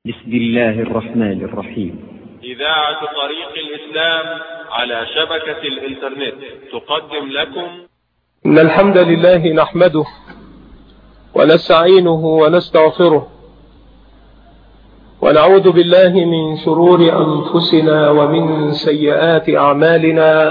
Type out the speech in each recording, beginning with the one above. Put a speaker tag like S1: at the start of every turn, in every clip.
S1: بسم الله الرحمن الرحيم.
S2: إذاعة طريق الإسلام على شبكة الإنترنت تقدم لكم.
S3: إن الحمد لله نحمده ونستعينه ونستغفره ونعوذ بالله من شرور أنفسنا ومن سيئات أعمالنا.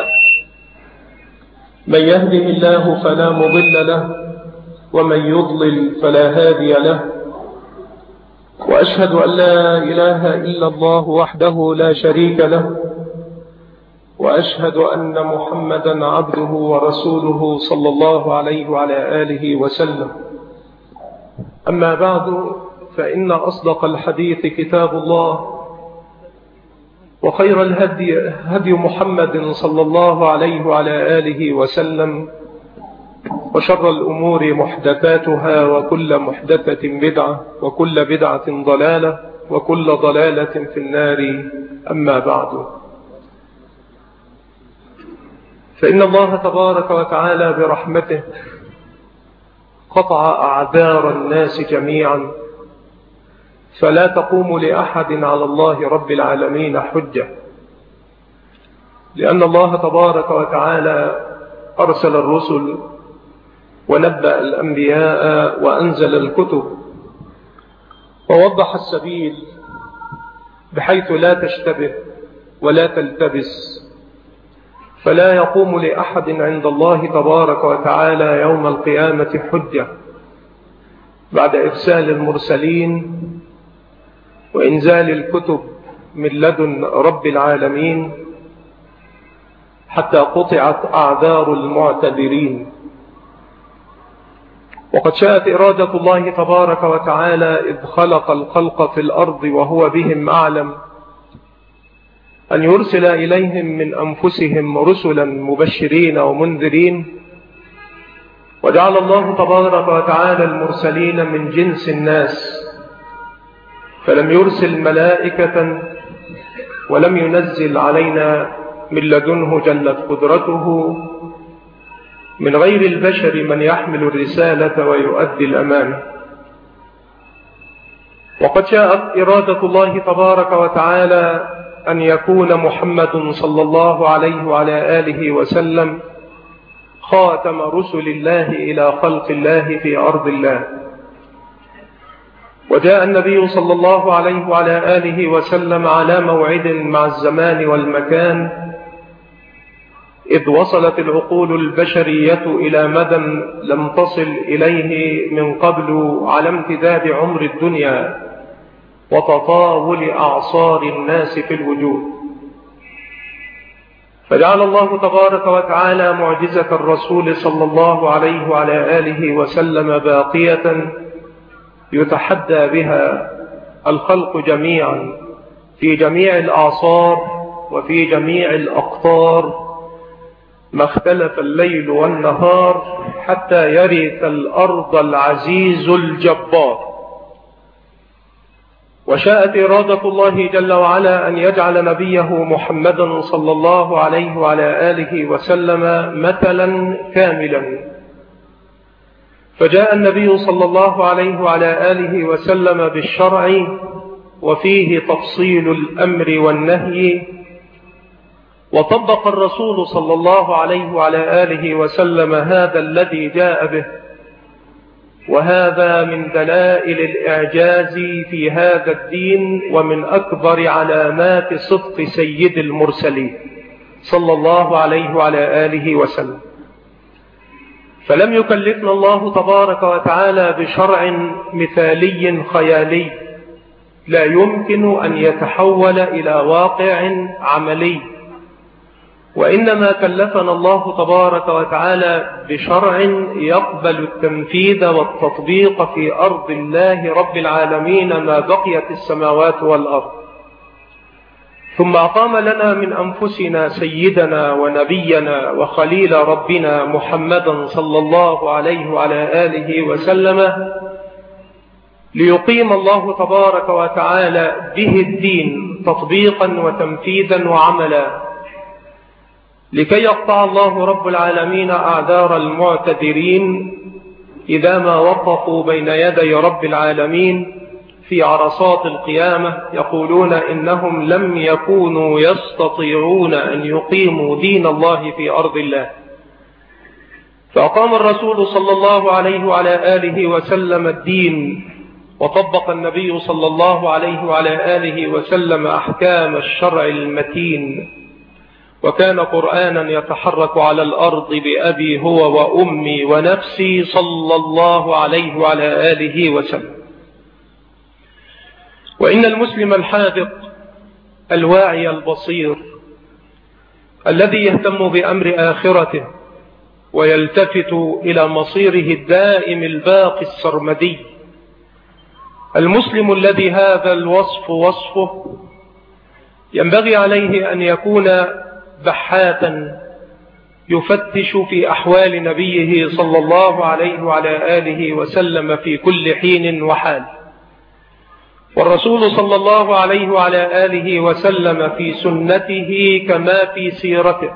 S3: من يهده الله فلا مضل له ومن يضلل فلا هادي له، وأشهد أن لا إله إلا الله وحده لا شريك له، وأشهد أن محمدا عبده ورسوله صلى الله عليه وعلى آله وسلم. أما بعد، فإن أصدق الحديث كتاب الله، وخير الهدي هدي محمد صلى الله عليه وعلى آله وسلم، وشر الأمور محدثاتها، وكل محدثة بدعة، وكل بدعة ضلالة، وكل ضلالة في النار. أما بعد، فإن الله تبارك وتعالى برحمته قطع أعذار الناس جميعا، فلا تقوم لأحد على الله رب العالمين حجة، لأن الله تبارك وتعالى أرسل الرسل ونبأ الأنبياء وأنزل الكتب ووضح السبيل بحيث لا تشتبه ولا تلتبس، فلا يقوم لأحد عند الله تبارك وتعالى يوم القيامة حجة بعد إرسال المرسلين وإنزال الكتب من لدن رب العالمين، حتى قطعت أعذار المعتذرين. وقد شاءت إرادة الله تبارك وتعالى إذ خلق الخلق في الأرض وهو بهم أعلم أن يرسل إليهم من أنفسهم رسلا مبشرين ومنذرين، وجعل الله تبارك وتعالى المرسلين من جنس الناس، فلم يرسل ملائكة ولم ينزل علينا من لدنه جلت قدرته من غير البشر من يحمل الرسالة ويؤدي الأمانة. وقد شاءت إرادة الله تبارك وتعالى أن يكون محمد صلى الله عليه وعلى آله وسلم خاتم رسل الله إلى خلق الله في أرض الله. وجاء النبي صلى الله عليه وعلى آله وسلم على موعد مع الزمان والمكان، إذ وصلت العقول البشرية إلى مدى لم تصل إليه من قبل، على امتداد عمر الدنيا وتطاول أعصار الناس في الوجود. فجعل الله تبارك وتعالى معجزة الرسول صلى الله عليه وعلى آله وسلم باقية يتحدى بها الخلق جميعا في جميع الأعصار وفي جميع الأقطار، ما اختلف الليل والنهار، حتى يرث الأرض العزيز الجبار. وشاءت إرادة الله جل وعلا أن يجعل نبيه محمدا صلى الله عليه وعلى آله وسلم مثلا كاملا، فجاء النبي صلى الله عليه وعلى آله وسلم بالشرع، وفيه تفصيل الأمر والنهي، وطبق الرسول صلى الله عليه وعلى آله وسلم هذا الذي جاء به. وهذا من دلائل الإعجاز في هذا الدين، ومن أكبر علامات صدق سيد المرسلين صلى الله عليه وعلى آله وسلم. فلم يكلفنا الله تبارك وتعالى بشرع مثالي خيالي لا يمكن أن يتحول إلى واقع عملي، وإنما كلفنا الله تبارك وتعالى بشرع يقبل التنفيذ والتطبيق في أرض الله رب العالمين ما بقيت السماوات والأرض. ثم أقام لنا من أنفسنا سيدنا ونبينا وخليل ربنا محمدا صلى الله عليه وعلى آله وسلم، ليقيم الله تبارك وتعالى به الدين تطبيقا وتنفيذا وعملا، لكي يقطع الله رب العالمين أعذار المعتذرين إذا ما وقفوا بين يدي رب العالمين في عرصات القيامة يقولون إنهم لم يكونوا يستطيعون أن يقيموا دين الله في أرض الله، فأقام الرسول صلى الله عليه وعلى آله وسلم الدين، وطبق النبي صلى الله عليه وعلى آله وسلم أحكام الشرع المتين، وكان قرآنا يتحرك على الأرض بأبي هو وأمي ونفسي صلى الله عليه وعلى آله وسلم. وإن المسلم الحاذق الواعي البصير الذي يهتم بأمر آخرته ويلتفت إلى مصيره الدائم الباقي السرمدي، المسلم الذي هذا الوصف وصفه، ينبغي عليه أن يكون بحاثا يفتش في أحوال نبيه صلى الله عليه وعلى آله وسلم في كل حين وحال. والرسول صلى الله عليه وعلى آله وسلم في سنته كما في سيرته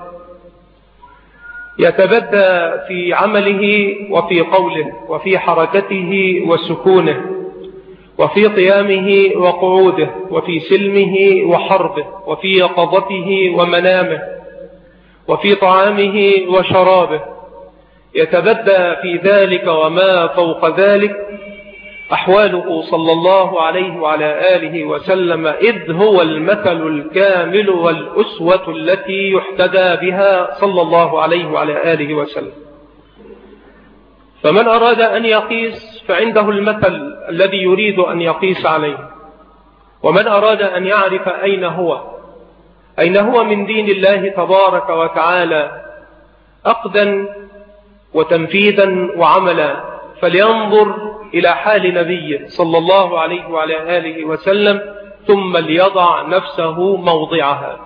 S3: يتبدى في عمله وفي قوله وفي حركته وسكونه وفي قيامه وقعوده وفي سلمه وحربه وفي يقظته ومنامه وفي طعامه وشرابه، يتبدى في ذلك وما فوق ذلك أحواله صلى الله عليه وعلى آله وسلم، إذ هو المثل الكامل والأسوة التي يحتدى بها صلى الله عليه وعلى آله وسلم. فمن أراد أن يقيس فعنده المثل الذي يريد أن يقيس عليه، ومن أراد أن يعرف أين هو من دين الله تبارك وتعالى أقدا وتنفيذا وعملا، فلينظر إلى حال نبيه صلى الله عليه وعلى آله وسلم ثم ليضع نفسه موضعها.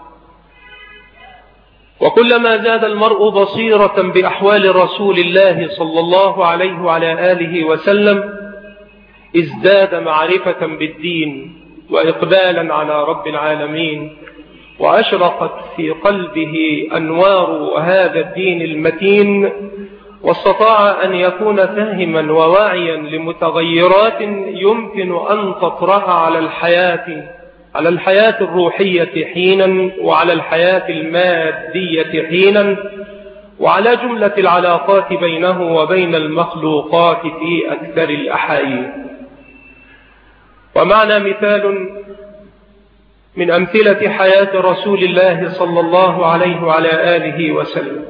S3: وكلما زاد المرء بصيرة بأحوال رسول الله صلى الله عليه وعلى آله وسلم ازداد معرفة بالدين وإقبالا على رب العالمين، وأشرقت في قلبه أنوار هذا الدين المتين، واستطاع أن يكون فاهما وواعيا لمتغيرات يمكن أن تطرأ على الحياة الروحية حينا، وعلى الحياة المادية حينا، وعلى جملة العلاقات بينه وبين المخلوقات في أكثر الأحايين. ومعنا مثال من أمثلة حياة رسول الله صلى الله عليه وعلى آله وسلم،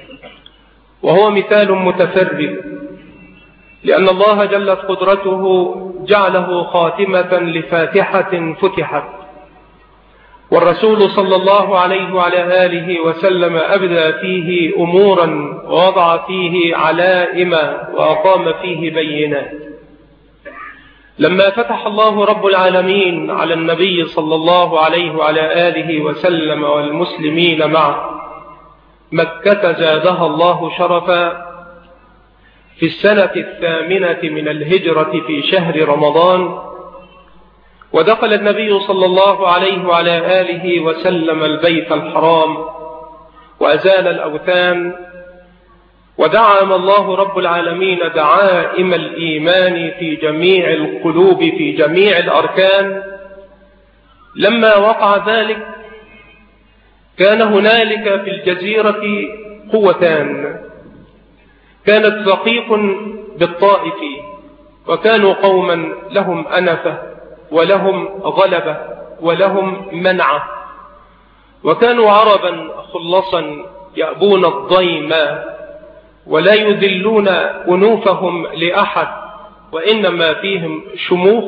S3: وهو مثال متفرد، لأن الله جلت قدرته جعله خاتمة لفاتحة فتحت، والرسول صلى الله عليه وعلى آله وسلم أبدى فيه أمورا ووضع فيه علائم وأقام فيه بينات. لما فتح الله رب العالمين على النبي صلى الله عليه وعلى آله وسلم والمسلمين معه مكة زادها الله شرفا في السنة 8 من الهجرة في شهر رمضان، ودخل النبي صلى الله عليه وعلى آله وسلم البيت الحرام وأزال الأوثان، ودعم الله رب العالمين دعائم الإيمان في جميع القلوب في جميع الأركان. لما وقع ذلك كان هنالك في الجزيرة قوتان، كانت رقيق بالطائف، وكانوا قوما لهم أنفة ولهم غلبة ولهم منعة، وكانوا عربا خلصا يأبون الضيم ولا يذلون أنوفهم لأحد، وإنما فيهم شموخ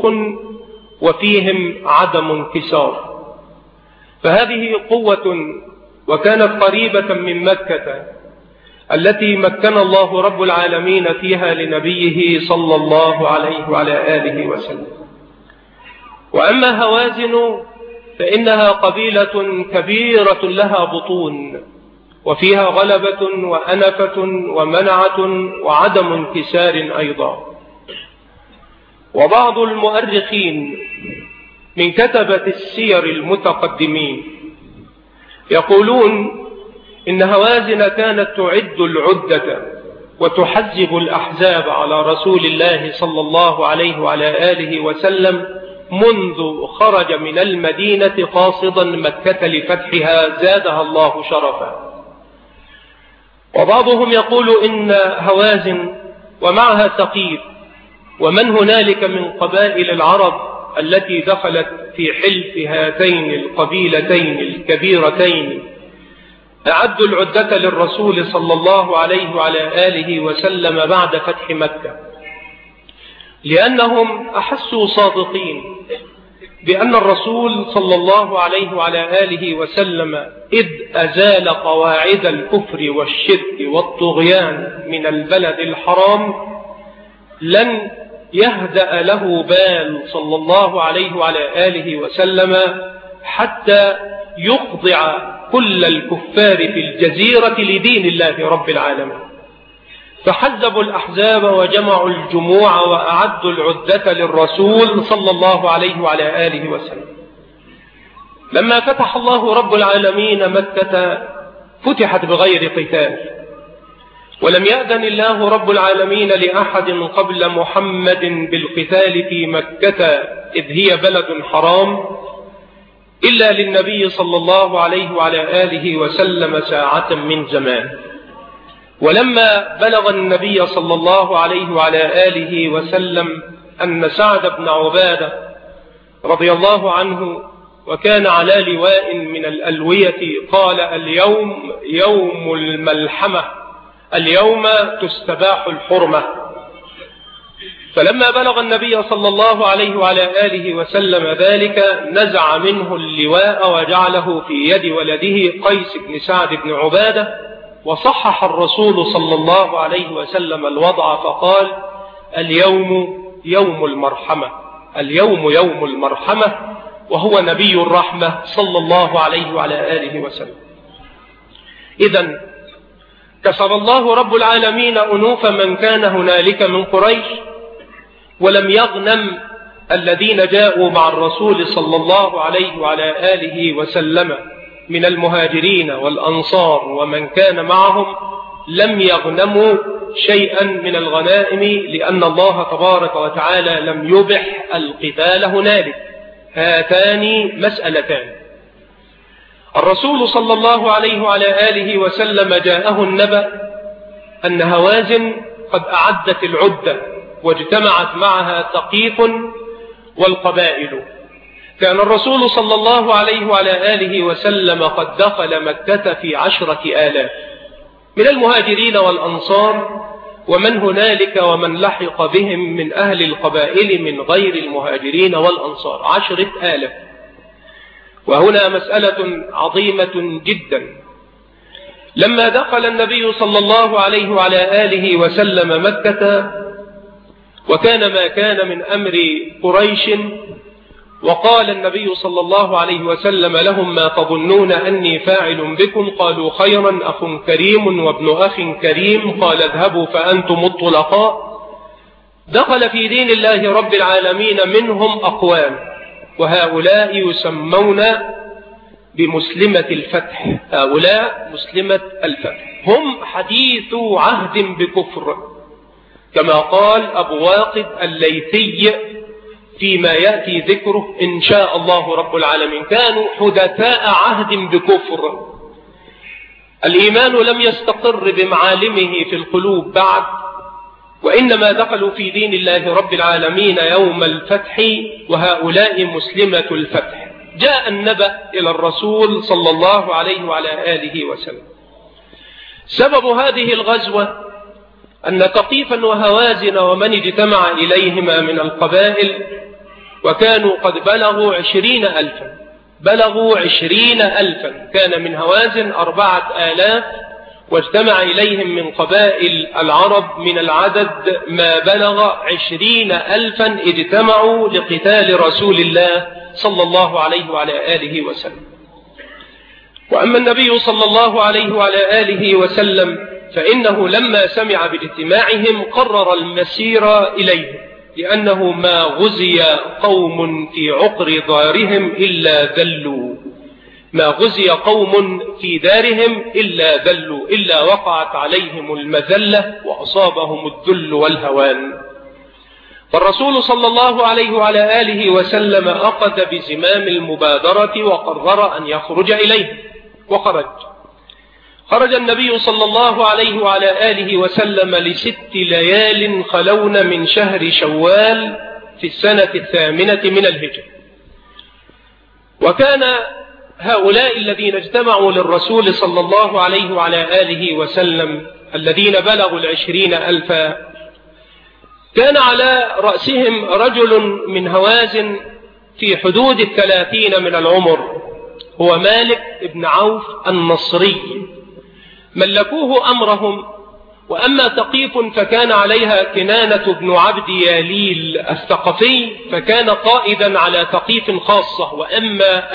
S3: وفيهم عدم انكسار. فهذه قوة، وكانت قريبة من مكة التي مكن الله رب العالمين فيها لنبيه صلى الله عليه وعلى آله وسلم. وأما هوازن فإنها قبيلة كبيرة لها بطون، وفيها غلبة وأنفة ومنعة وعدم انكسار أيضا. وبعض المؤرخين من كتبة السير المتقدمين يقولون إن هوازن كانت تعد العدة وتحزب الأحزاب على رسول الله صلى الله عليه وعلى آله وسلم منذ خرج من المدينة قاصدا مكة لفتحها زادها الله شرفا. وبعضهم يقول إن هوازن ومعها ثقيف ومن هنالك من قبائل العرب التي دخلت في حلف هاتين القبيلتين الكبيرتين أعدوا العدة للرسول صلى الله عليه وعلى آله وسلم بعد فتح مكة، لأنهم أحسوا صادقين بأن الرسول صلى الله عليه وعلى آله وسلم إذ أزال قواعد الكفر والشرك والطغيان من البلد الحرام لن يهدأ له بال صلى الله عليه وعلى آله وسلم حتى يخضع كل الكفار في الجزيرة لدين الله رب العالمين. فحزبوا الأحزاب وجمعوا الجموع وأعدوا العدة للرسول صلى الله عليه وعلى آله وسلم. لما فتح الله رب العالمين مكة فتحت بغير قتال، ولم يأذن الله رب العالمين لأحد قبل محمد بالقتال في مكة إذ هي بلد حرام إلا للنبي صلى الله عليه وعلى آله وسلم ساعة من زمان. ولما بلغ النبي صلى الله عليه وعلى آله وسلم أن سعد بن عبادة رضي الله عنه وكان على لواء من الألوية قال: اليوم يوم الملحمة، اليوم تستباح الحرمة. فلما بلغ النبي صلى الله عليه وعلى آله وسلم ذلك نزع منه اللواء وجعله في يد ولده قيس بن سعد بن عبادة، وصحح الرسول صلى الله عليه وسلم الوضع فقال: اليوم يوم المرحمة، اليوم يوم المرحمة، وهو نبي الرحمة صلى الله عليه وعلى آله وسلم. إذن كسر الله رب العالمين أنوف من كان هنالك من قريش، ولم يغنم الذين جاءوا مع الرسول صلى الله عليه وعلى آله وسلم من المهاجرين والأنصار ومن كان معهم، لم يغنموا شيئا من الغنائم، لأن الله تبارك وتعالى لم يبح القتال هنالك. هاتان مسألتان: الرسول صلى الله عليه وعلى آله وسلم جاءه النبأ أن هوازن قد أعدت العدة واجتمعت معها ثقيف والقبائل. كان الرسول صلى الله عليه وعلى آله وسلم قد دخل مكة في 10,000 من المهاجرين والأنصار ومن هنالك ومن لحق بهم من أهل القبائل من غير المهاجرين والأنصار، 10,000. وهنا مسألة عظيمة جدا. لما دخل النبي صلى الله عليه وعلى آله وسلم مكة وكان ما كان من أمر قريش، وقال النبي صلى الله عليه وسلم لهم: ما تظنون أني فاعل بكم؟ قالوا: خيرا، أخ كريم وابن أخ كريم. قال: اذهبوا فأنتم الطلقاء. دخل في دين الله رب العالمين منهم أقوام، وهؤلاء يسمون بمسلمة الفتح. هؤلاء مسلمة الفتح هم حديث عهد بكفر، كما قال أبو واقد الليثي فيما يأتي ذكره إن شاء الله رب العالمين: كانوا حدثاء عهد بكفر. الإيمان لم يستقر بمعالمه في القلوب بعد، وإنما دخلوا في دين الله رب العالمين يوم الفتح، وهؤلاء مسلمة الفتح. جاء النبأ إلى الرسول صلى الله عليه وعلى آله وسلم. سبب هذه الغزوة أن ثقيفا وهوازن ومن اجتمع إليهما من القبائل، وكانوا قد بلغوا 20,000، بلغوا 20,000. كان من هوازن 4,000، واجتمع إليهم من قبائل العرب من العدد ما بلغ 20,000 اجتمعوا لقتال رسول الله صلى الله عليه وعلى آله وسلم. وأما النبي صلى الله عليه وعلى آله وسلم فإنه لما سمع باجتماعهم قرر المسير إليهم، لأنه ما غزي قوم في عقر دارهم إلا ذلوا، ما غزي قوم في دارهم إلا ذلوا، إلا وقعت عليهم المذلة وأصابهم الذل والهوان. فالرسول صلى الله عليه وعلى آله وسلم أخذ بزمام المبادرة وقرر أن يخرج إليه، خرج النبي صلى الله عليه وعلى آله وسلم ل6 ليال خلون من شهر شوال في السنة 8 من الهجرة. وكان هؤلاء الذين اجتمعوا للرسول صلى الله عليه وعلى آله وسلم الذين بلغوا 20,000 كان على رأسهم رجل من هوازن في حدود 30 من العمر، هو مالك بن عوف النصري. ملكوه أمرهم. وأما ثقيف فكان عليها كنانة بن عبد ياليل الثقفي، فكان قائدا على ثقيف خاصة. وأما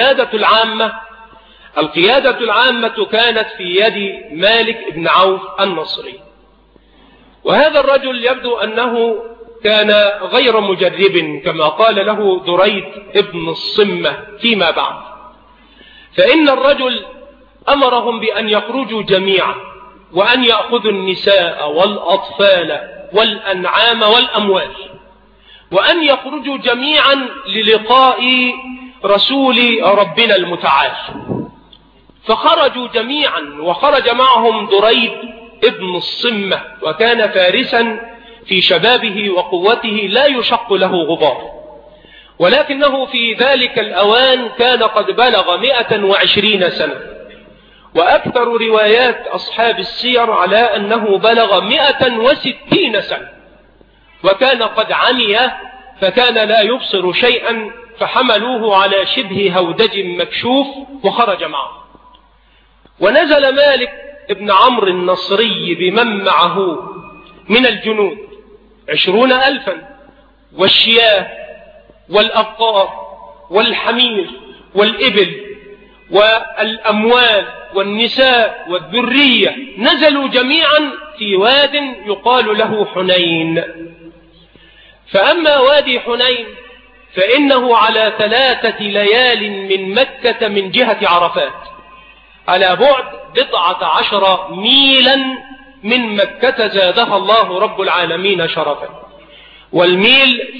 S3: القيادة العامة كانت في يد مالك بن عوف النصري. وهذا الرجل يبدو أنه كان غير مجرب كما قال له دريد ابن الصمة فيما بعد، فإن الرجل أمرهم بأن يخرجوا جميعا وأن يأخذوا النساء والأطفال والأنعام والأموال، وأن يخرجوا جميعا للقاء رسول ربنا المتعال. فخرجوا جميعا، وخرج معهم دريد ابن الصمة، وكان فارسا في شبابه وقوته لا يشق له غبار، ولكنه في ذلك الأوان كان قد بلغ 120 سنة. وأكثر روايات أصحاب السير على أنه بلغ 160 سنة، وكان قد عمي فكان لا يبصر شيئا، فحملوه على شبه هودج مكشوف وخرج معه. ونزل مالك ابن عمرو النصري بمن معه من الجنود 20,000، والشياه والأبقار والحمير والإبل والأموال والنساء والذرية، نزلوا جميعا في واد يقال له حنين. فأما وادي حنين فإنه على 3 ليال من مكة من جهة عرفات، على بعد 19 ميلا من مكة زادها الله رب العالمين شرفا. والميل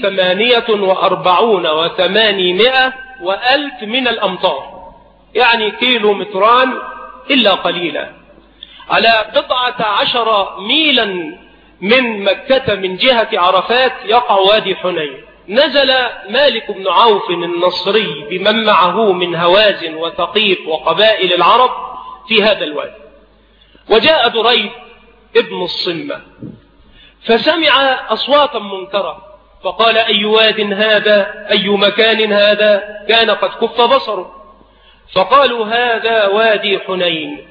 S3: 48,800 وألف من الأمطار، يعني كيلومتران إلا قليلا. على 19 ميلا من مكة من جهة عرفات يقع وادي حنين. نزل مالك بن عوف النصري بمن معه من هوازن وثقيف وقبائل العرب في هذا الوادي. وجاء دريد ابن الصمة فسمع أصواتا منكرة، فقال: أي واد هذا؟ أي مكان هذا؟ كان قد كف بصره. فقالوا: هذا وادي حنين.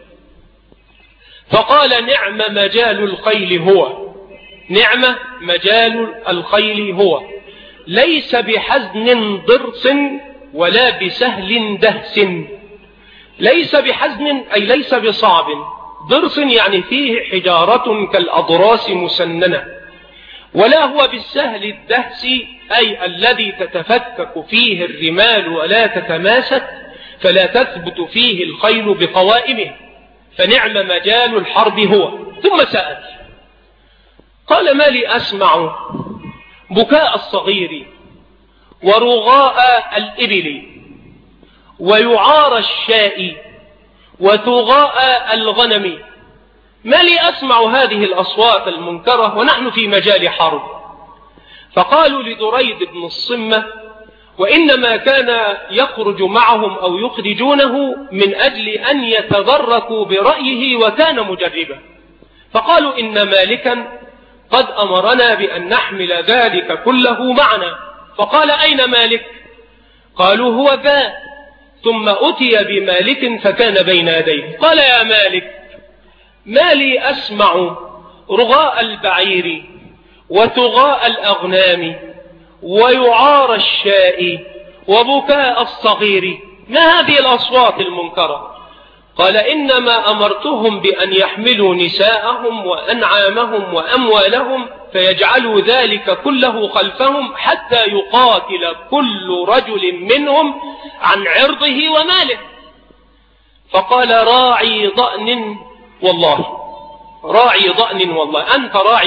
S3: فقال: نعم مجال الخيل هو، نعم مجال الخيل هو، ليس بحزن ضرس ولا بسهل دهس. ليس بحزن أي ليس بصعب، ضرس يعني فيه حجارة كالأضراس مسننة، ولا هو بالسهل الدهس أي الذي تتفكك فيه الرمال ولا تتماسك، فلا تثبت فيه الخيل بقوائمه، فنعم مجال الحرب هو. ثم سأل قال: ما لي أسمع بكاء الصغير ورغاء الإبل ويعار الشاء وتغاء الغنم، ما لي أسمع هذه الأصوات المنكرة ونحن في مجال حرب. فقالوا لدريد بن الصمة: وإنما كان يخرج معهم أو يخرجونه من أجل أن يتبركوا برأيه وكان مجربا. فقالوا: إن مالكا قد أمرنا بأن نحمل ذلك كله معنا. فقال: أين مالك؟ قالوا: هو ذا. ثم أتي بمالك فكان بين يديه. قال: يا مالك، ما لي أسمع رغاء البعير وتغاء الأغنام ويعار الشاء وبكاء الصغير، ما هذه الأصوات المنكرة؟ قال: إنما أمرتهم بأن يحملوا نساءهم وأنعامهم وأموالهم فيجعلوا ذلك كله خلفهم حتى يقاتل كل رجل منهم عن عرضه وماله. فقال: راعي ضأن والله، راعي ضأن والله، أنت راعي ضأن،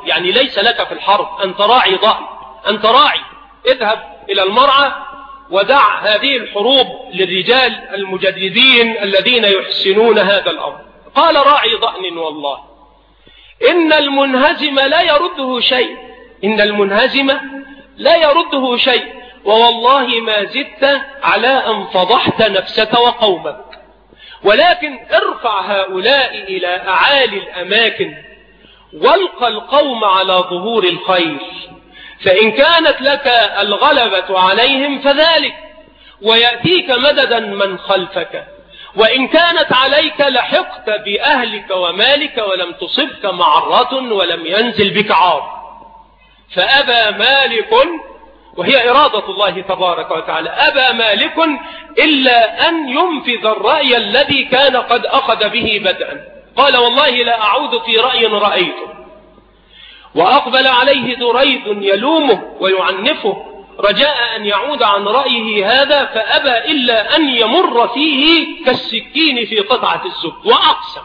S3: يعني ليس لك في الحرب، أنت راعي ضأن، أنت راعي، اذهب إلى المرعى ودع هذه الحروب للرجال المجددين الذين يحسنون هذا الأمر. قال راعي ضأن والله إن المنهزم لا يرده شيء، إن المنهزم لا يرده شيء، ووالله ما زدت على أن فضحت نفسك وقومك، ولكن ارفع هؤلاء إلى أعالي الأماكن والقى القوم على ظهور الخير، فإن كانت لك الغلبة عليهم فذلك، ويأتيك مددا من خلفك، وإن كانت عليك لحقت بأهلك ومالك ولم تصبك معرة ولم ينزل بك عار. فأبى مالك، وهي إرادة الله تبارك وتعالى، أبى مالك إلا أن ينفذ الرأي الذي كان قد أخذ به بدءا. قال والله لا أعود في رأي رأيته. وأقبل عليه دريد يلومه ويعنفه رجاء أن يعود عن رأيه هذا، فأبى إلا أن يمر فيه كالسكين في قطعة الزبد، وأقسم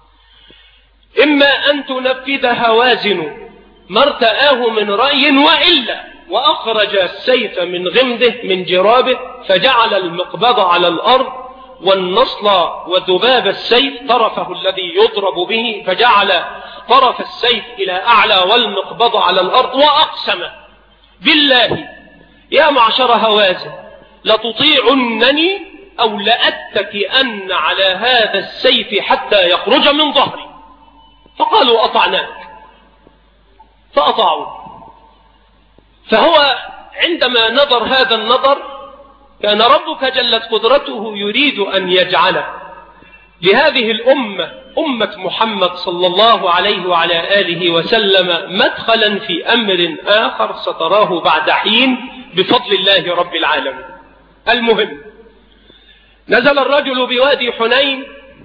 S3: إما أن تنفذ هوازن ما ارتآه من رأي وإلا، وأخرج السيف من غمده من جرابه فجعل المقبض على الأرض والنصل وذباب السيف طرفه الذي يضرب به، فجعل طرف السيف إلى أعلى والمقبض على الأرض، وأقسم بالله يا معشر هوازن لتطيعنني أو لأتكئن على هذا السيف حتى يخرج من ظهري. فقالوا أطعناك، فأطاعوا. فهو عندما نظر هذا النظر كان ربك جلت قدرته يريد أن يجعل لهذه الأمة، أمة محمد صلى الله عليه وعلى آله وسلم، مدخلا في أمر آخر ستراه بعد حين بفضل الله رب العالمين. المهم، نزل الرجل بوادي حنين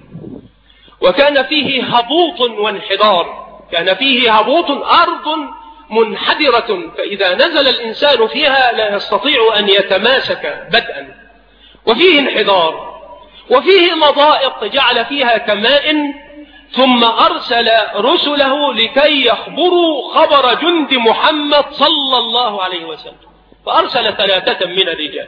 S3: وكان فيه هبوط وانحدار، كان فيه هبوط، أرض منحدرة، فإذا نزل الإنسان فيها لا يستطيع أن يتماسك بدءا، وفيه انحدار وفيه مضائق جعل فيها كمائن، ثم أرسل رسله لكي يخبروا خبر جند محمد صلى الله عليه وسلم، فأرسل 3 من الرجال،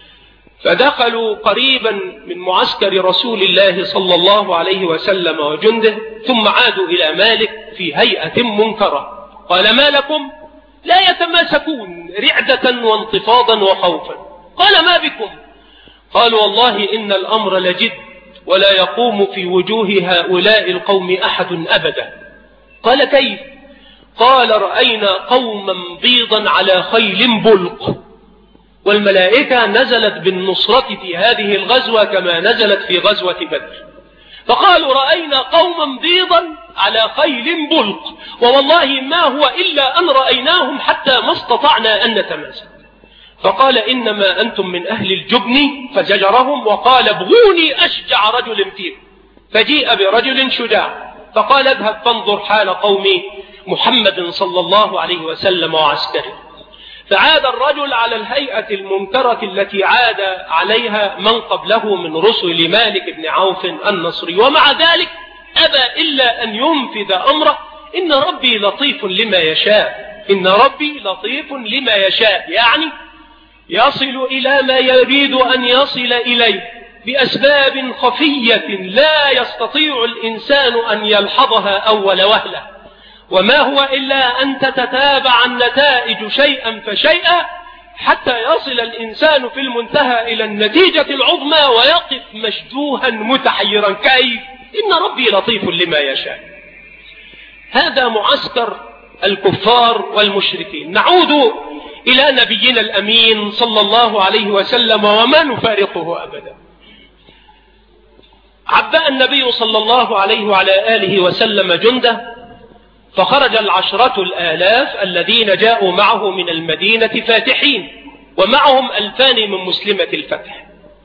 S3: فدخلوا قريبا من معسكر رسول الله صلى الله عليه وسلم وجنده، ثم عادوا إلى مالك في هيئة منكرة. قال ما لكم لا يتماسكون رعدة وانتفاضا وخوفا؟ قال ما بكم؟ قالوا والله إن الأمر لجد ولا يقوم في وجوه هؤلاء القوم أحد أبدا. قال كيف؟ قال رأينا قوما بيضا على خيل بلق، والملائكة نزلت بالنصرة في هذه الغزوة كما نزلت في غزوة بدر. فقالوا رأينا قوما بيضا على خيل بلق، ووالله ما هو إلا أن رأيناهم حتى ما استطعنا أن نتماسك. فقال إنما أنتم من أهل الجبن، فزجرهم وقال ابغوني أشجع رجل فيكم، فجيء برجل شجاع فقال اذهب فانظر حال قوم محمد صلى الله عليه وسلم وعسكره. فعاد الرجل على الهيئة المنكرة التي عاد عليها من قبله من رسل مالك بن عوف النصري، ومع ذلك أبى إلا أن ينفذ أمره. إن ربي لطيف لما يشاء، إن ربي لطيف لما يشاء، يعني يصل إلى ما يريد أن يصل إليه بأسباب خفية لا يستطيع الإنسان أن يلحظها أول وهلة، وما هو إلا أن تتتابع النتائج شيئا فشيئا حتى يصل الإنسان في المنتهى إلى النتيجة العظمى ويقف مشجوها متحيرا. كيف؟ إن ربي لطيف لما يشاء. هذا معسكر الكفار والمشركين. نعود إلى نبينا الأمين صلى الله عليه وسلم وما نفارقه أبدا. عبأ النبي صلى الله عليه وعلى آله وسلم جنده، فخرج 10,000 الذين جاءوا معه من المدينة فاتحين، ومعهم 2,000 من مسلمة الفتح.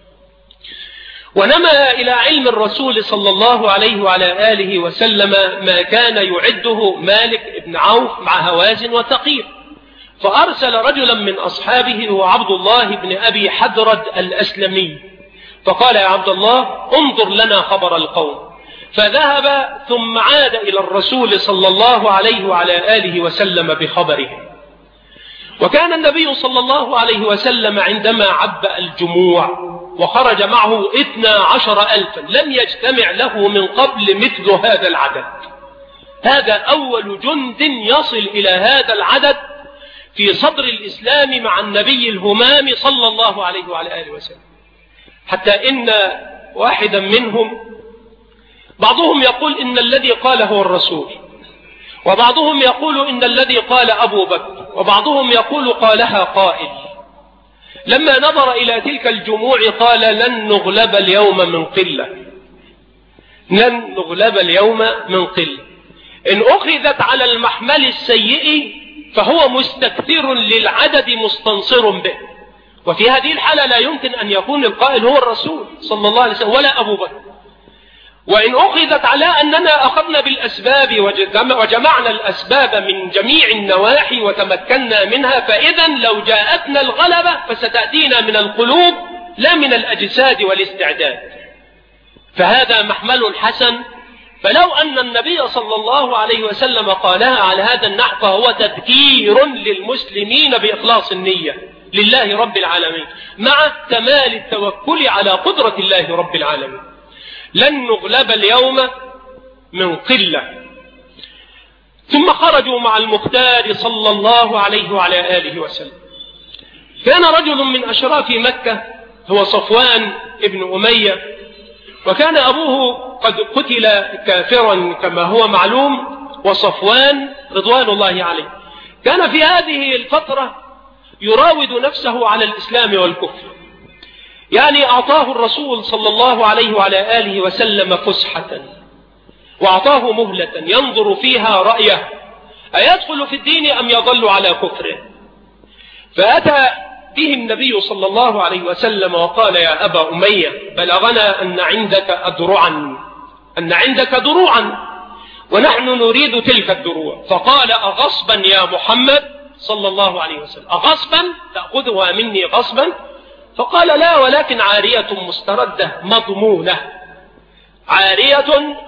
S3: ونما إلى علم الرسول صلى الله عليه وعلى آله وسلم ما كان يعده مالك بن عوف مع هوازن وثقيف، فأرسل رجلا من أصحابه هو عبد الله بن أبي حدرد الأسلمي، فقال يا عبد الله انظر لنا خبر القوم. فذهب ثم عاد إلى الرسول صلى الله عليه وعلى آله وسلم بخبره. وكان النبي صلى الله عليه وسلم عندما عبأ الجموع وخرج معه 12,000 لم يجتمع له من قبل مثل هذا العدد. هذا أول جند يصل إلى هذا العدد في صدر الإسلام مع النبي الهمام صلى الله عليه وعلى آله وسلم، حتى إن واحدا منهم بعضهم يقول إن الذي قال هو الرسول، وبعضهم يقول إن الذي قال أبو بكر، وبعضهم يقول قالها قائل. لما نظر إلى تلك الجموع قال لن نغلب اليوم من قلة، لن نغلب اليوم من قلة. إن أخذت على المحمل السيء فهو مستكثر للعدد مستنصر به، وفي هذه الحالة لا يمكن أن يكون القائل هو الرسول صلى الله عليه وسلم ولا أبو بكر. وإن أخذت على أننا أخذنا بالأسباب وجمعنا الأسباب من جميع النواحي وتمكنا منها، فإذا لو جاءتنا الغلبة فستأتينا من القلوب لا من الأجساد والاستعداد، فهذا محمل حسن. فلو أن النبي صلى الله عليه وسلم قالها على هذا النحو فهو تذكير للمسلمين بإخلاص النية لله رب العالمين مع كمال التوكل على قدرة الله رب العالمين. لن نغلب اليوم من قلة. ثم خرجوا مع المختار صلى الله عليه وعلى آله وسلم. كان رجل من أشراف مكة هو صفوان ابن أمية، وكان أبوه قد قتل كافرا كما هو معلوم، وصفوان رضوان الله عليه كان في هذه الفترة يراود نفسه على الإسلام والكفر. يعني أعطاه الرسول صلى الله عليه وعلى آله وسلم فسحة، وأعطاه مهلة ينظر فيها رأيه أيدخل في الدين أم يظل على كفره. فأتى به النبي صلى الله عليه وسلم وقال يا أبا أمية بلغنا أن عندك دروعا ونحن نريد تلك الدروع. فقال أغصبا يا محمد صلى الله عليه وسلم، أغصبا تأخذها مني غصبا؟ فقال لا، ولكن عارية مستردة مضمونة، عارية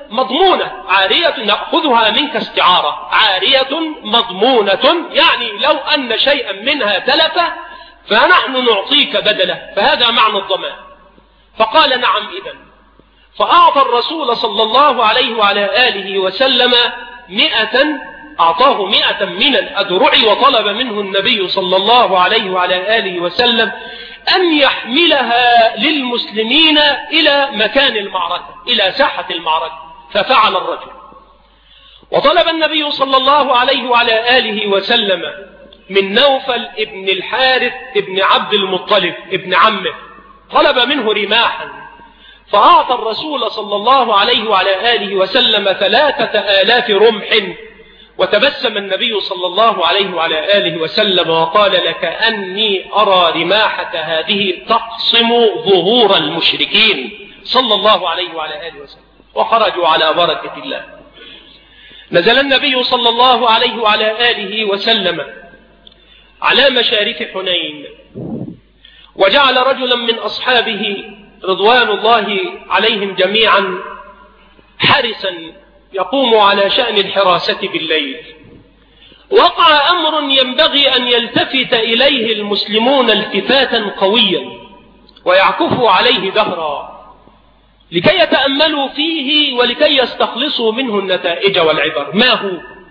S3: نأخذها منك استعارة، عارية مضمونة، يعني لو أن شيئا منها تلف فنحن نعطيك بدله، فهذا معنى الضمان. فقال نعم إذن. فأعطى الرسول صلى الله عليه وعلى آله وسلم 100، أعطاه 100 من الأدرع، وطلب منه النبي صلى الله عليه وعلى آله وسلم أن يحملها للمسلمين إلى مكان المعركة، إلى ساحة المعركة، ففعل الرجل. وطلب النبي صلى الله عليه وعلى آله وسلم من نوفل ابن الحارث ابن عبد المطلب ابن عمه، طلب منه رماحا، فأعطى الرسول صلى الله عليه وعلى آله وسلم 3000 رمح. وتبسم النبي صلى الله عليه وعلى آله وسلم وقال لكأني أرى رماحة هذه تقصم ظهور المشركين صلى الله عليه وعلى آله وسلم. وخرجوا على بركة الله. نزل النبي صلى الله عليه وعلى آله وسلم على مشارف حنين، وجعل رجلا من أصحابه رضوان الله عليهم جميعا حارسا يقوم على شأن الحراسة بالليل. وقع أمر ينبغي أن يلتفت إليه المسلمون التفاتا قويا ويعكفوا عليه دهرا لكي يتأملوا فيه ولكي يستخلصوا منه النتائج والعبر. ما هو؟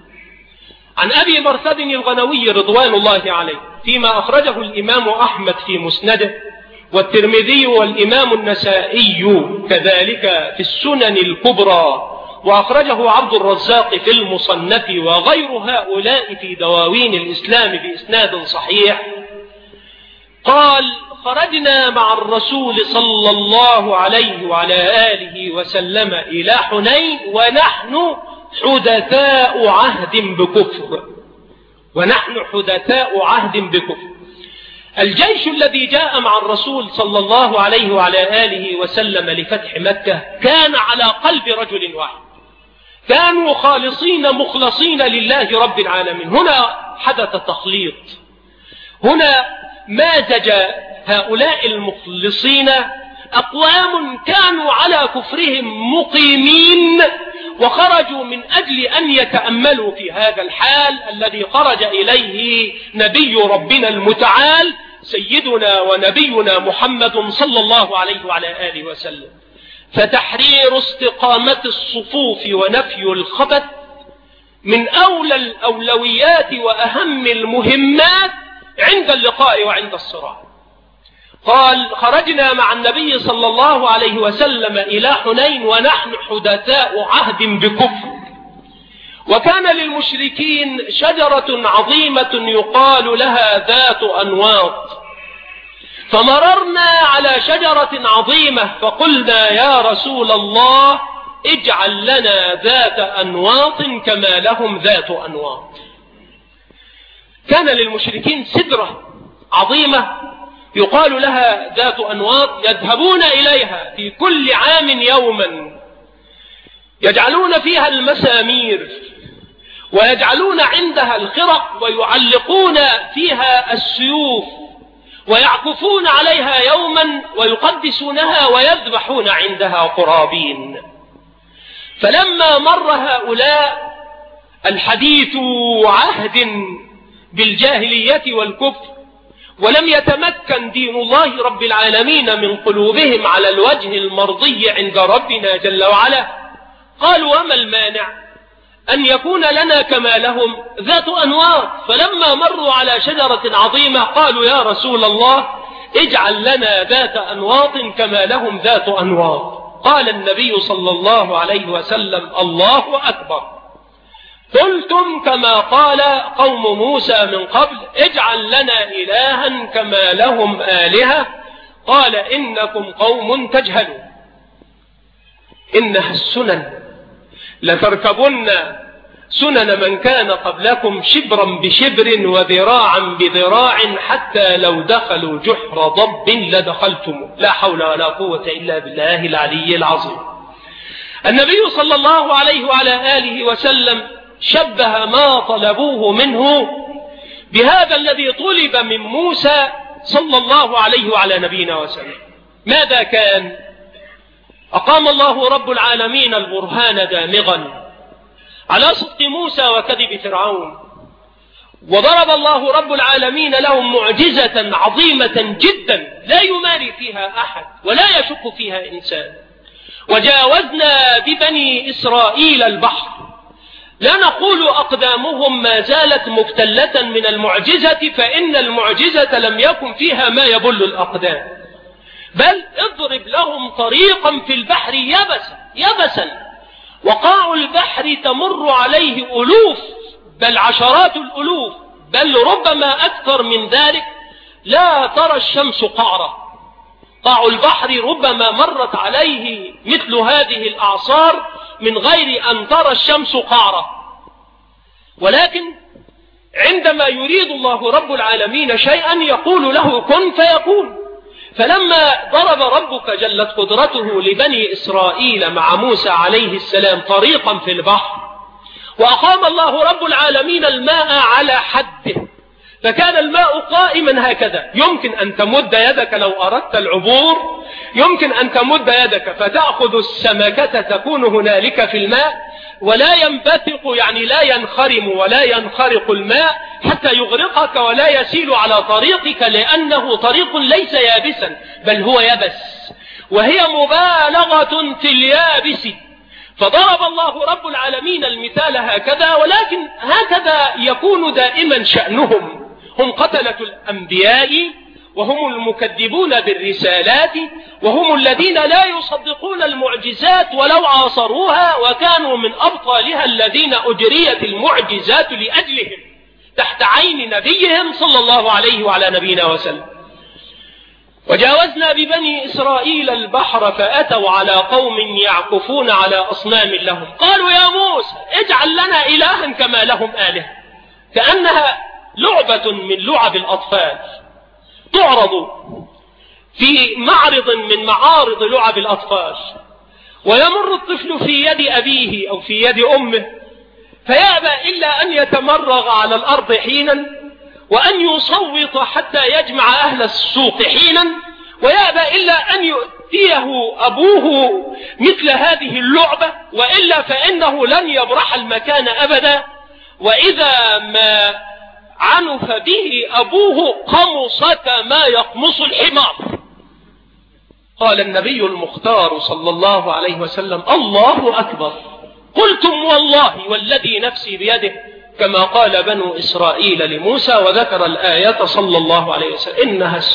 S3: عن أبي مرثد الغنوي رضوان الله عليه فيما أخرجه الإمام أحمد في مسنده، والترمذي والإمام النسائي كذلك في السنن الكبرى، وأخرجه عبد الرزاق في المصنف، وغير هؤلاء في دواوين الإسلام بإسناد صحيح. قال خرجنا مع الرسول صلى الله عليه وعلى آله وسلم إلى حنين ونحن حدثاء عهد بكفر، ونحن حدثاء عهد بكفر. الجيش الذي جاء مع الرسول صلى الله عليه وعلى آله وسلم لفتح مكة كان على قلب رجل واحد، كانوا خالصين مخلصين لله رب العالمين. هنا حدث تخليط، هنا مازج هؤلاء المخلصين أقوام كانوا على كفرهم مقيمين وخرجوا من أجل أن يتأملوا في هذا الحال الذي خرج إليه نبي ربنا المتعال سيدنا ونبينا محمد صلى الله عليه وعلى آله وسلم. فتحرير استقامة الصفوف ونفي الخبث من أولى الأولويات وأهم المهمات عند اللقاء وعند الصراع. قال: خرجنا مع النبي صلى الله عليه وسلم إلى حنين ونحن حدثاء عهد بكفر، وكان للمشركين شجرة عظيمة يقال لها ذات أنواط، فمررنا على شجرة عظيمة فقلنا: يا رسول الله اجعل لنا ذات أنواط كما لهم ذات أنواط. كان للمشركين سدرة عظيمة يقال لها ذات أنواط يذهبون إليها في كل عام يوما، يجعلون فيها المسامير ويجعلون عندها الخرق ويعلقون فيها السيوف ويعكفون عليها يوما ويقدسونها ويذبحون عندها قرابين. فلما مر هؤلاء الحديث عهد بالجاهلية والكفر ولم يتمكن دين الله رب العالمين من قلوبهم على الوجه المرضي عند ربنا جل وعلا، قالوا: وما المانع أن يكون لنا كما لهم ذات أنواط؟ فلما مروا على شجرة عظيمة قالوا: يا رسول الله اجعل لنا ذات أنواط كما لهم ذات أنواط. قال النبي صلى الله عليه وسلم: الله أكبر، قلتم كما قال قوم موسى من قبل: اجعل لنا إلها كما لهم آلهة. قال: إنكم قوم تجهلون، إنها السنن لتركبن سنن من كان قبلكم شبرا بشبر وذراعا بذراع حتى لو دخلوا جحر ضب لدخلتم. لا حول ولا قوة إلا بالله العلي العظيم. النبي صلى الله عليه وعلى آله وسلم شبه ما طلبوه منه بهذا الذي طلب من موسى صلى الله عليه وعلى نبينا وسلم. ماذا كان؟ أقام الله رب العالمين البرهان دامغا على صدق موسى وكذب فرعون، وضرب الله رب العالمين لهم معجزة عظيمة جدا لا يماري فيها أحد ولا يشك فيها إنسان. وجاوزنا ببني إسرائيل البحر، لا نقول أقدامهم ما زالت مبتلة من المعجزة، فإن المعجزة لم يكن فيها ما يبل الأقدام، بل اضرب لهم طريقا في البحر يبسا وقاع البحر تمر عليه ألوف بل عشرات الألوف بل ربما أكثر من ذلك، لا ترى الشمس قعرة. قاع البحر ربما مرت عليه مثل هذه الأعصار من غير أن ترى الشمس قعرة. ولكن عندما يريد الله رب العالمين شيئا يقول له كن فيكون. فلما ضرب ربك جلت قدرته لبني إسرائيل مع موسى عليه السلام طريقا في البحر، وأقام الله رب العالمين الماء على حده، فكان الماء قائما هكذا، يمكن أن تمد يدك لو أردت العبور، يمكن أن تمد يدك فتأخذ السمكة تكون هنالك في الماء، ولا ينبثق يعني لا ينخرم ولا ينخرق الماء حتى يغرقك ولا يسيل على طريقك، لأنه طريق ليس يابسا بل هو يبس، وهي مبالغة في اليابس. فضرب الله رب العالمين المثال هكذا، ولكن هكذا يكون دائما شأنهم. هم قتلة الأنبياء وهم المكذبون بالرسالات وهم الذين لا يصدقون المعجزات ولو عاصروها، وكانوا من أبطالها الذين أجريت المعجزات لأجلهم تحت عين نبيهم صلى الله عليه وعلى نبينا وسلم. وجاوزنا ببني إسرائيل البحر فأتوا على قوم يعكفون على أصنام لهم، قالوا يا موسى اجعل لنا إلها كما لهم آلهة. كأنها لعبة من لعب الأطفال تعرض في معرض من معارض لعب الأطفال، ويمر الطفل في يد أبيه أو في يد أمه فيأبى إلا أن يتمرغ على الأرض حينا، وأن يصوت حتى يجمع أهل السوق حينا، ويأبى إلا أن يؤتي يعطيه أبوه مثل هذه اللعبة، وإلا فإنه لن يبرح المكان أبدا. وإذا ما عنف به أبوه قمصة ما يقمص الحمار. قال النبي المختار صلى الله عليه وسلم: الله أكبر، قلتم والله والذي نفسي بيده، كما قال بنو إسرائيل لموسى. وذكر الآية صلى الله عليه وسلم: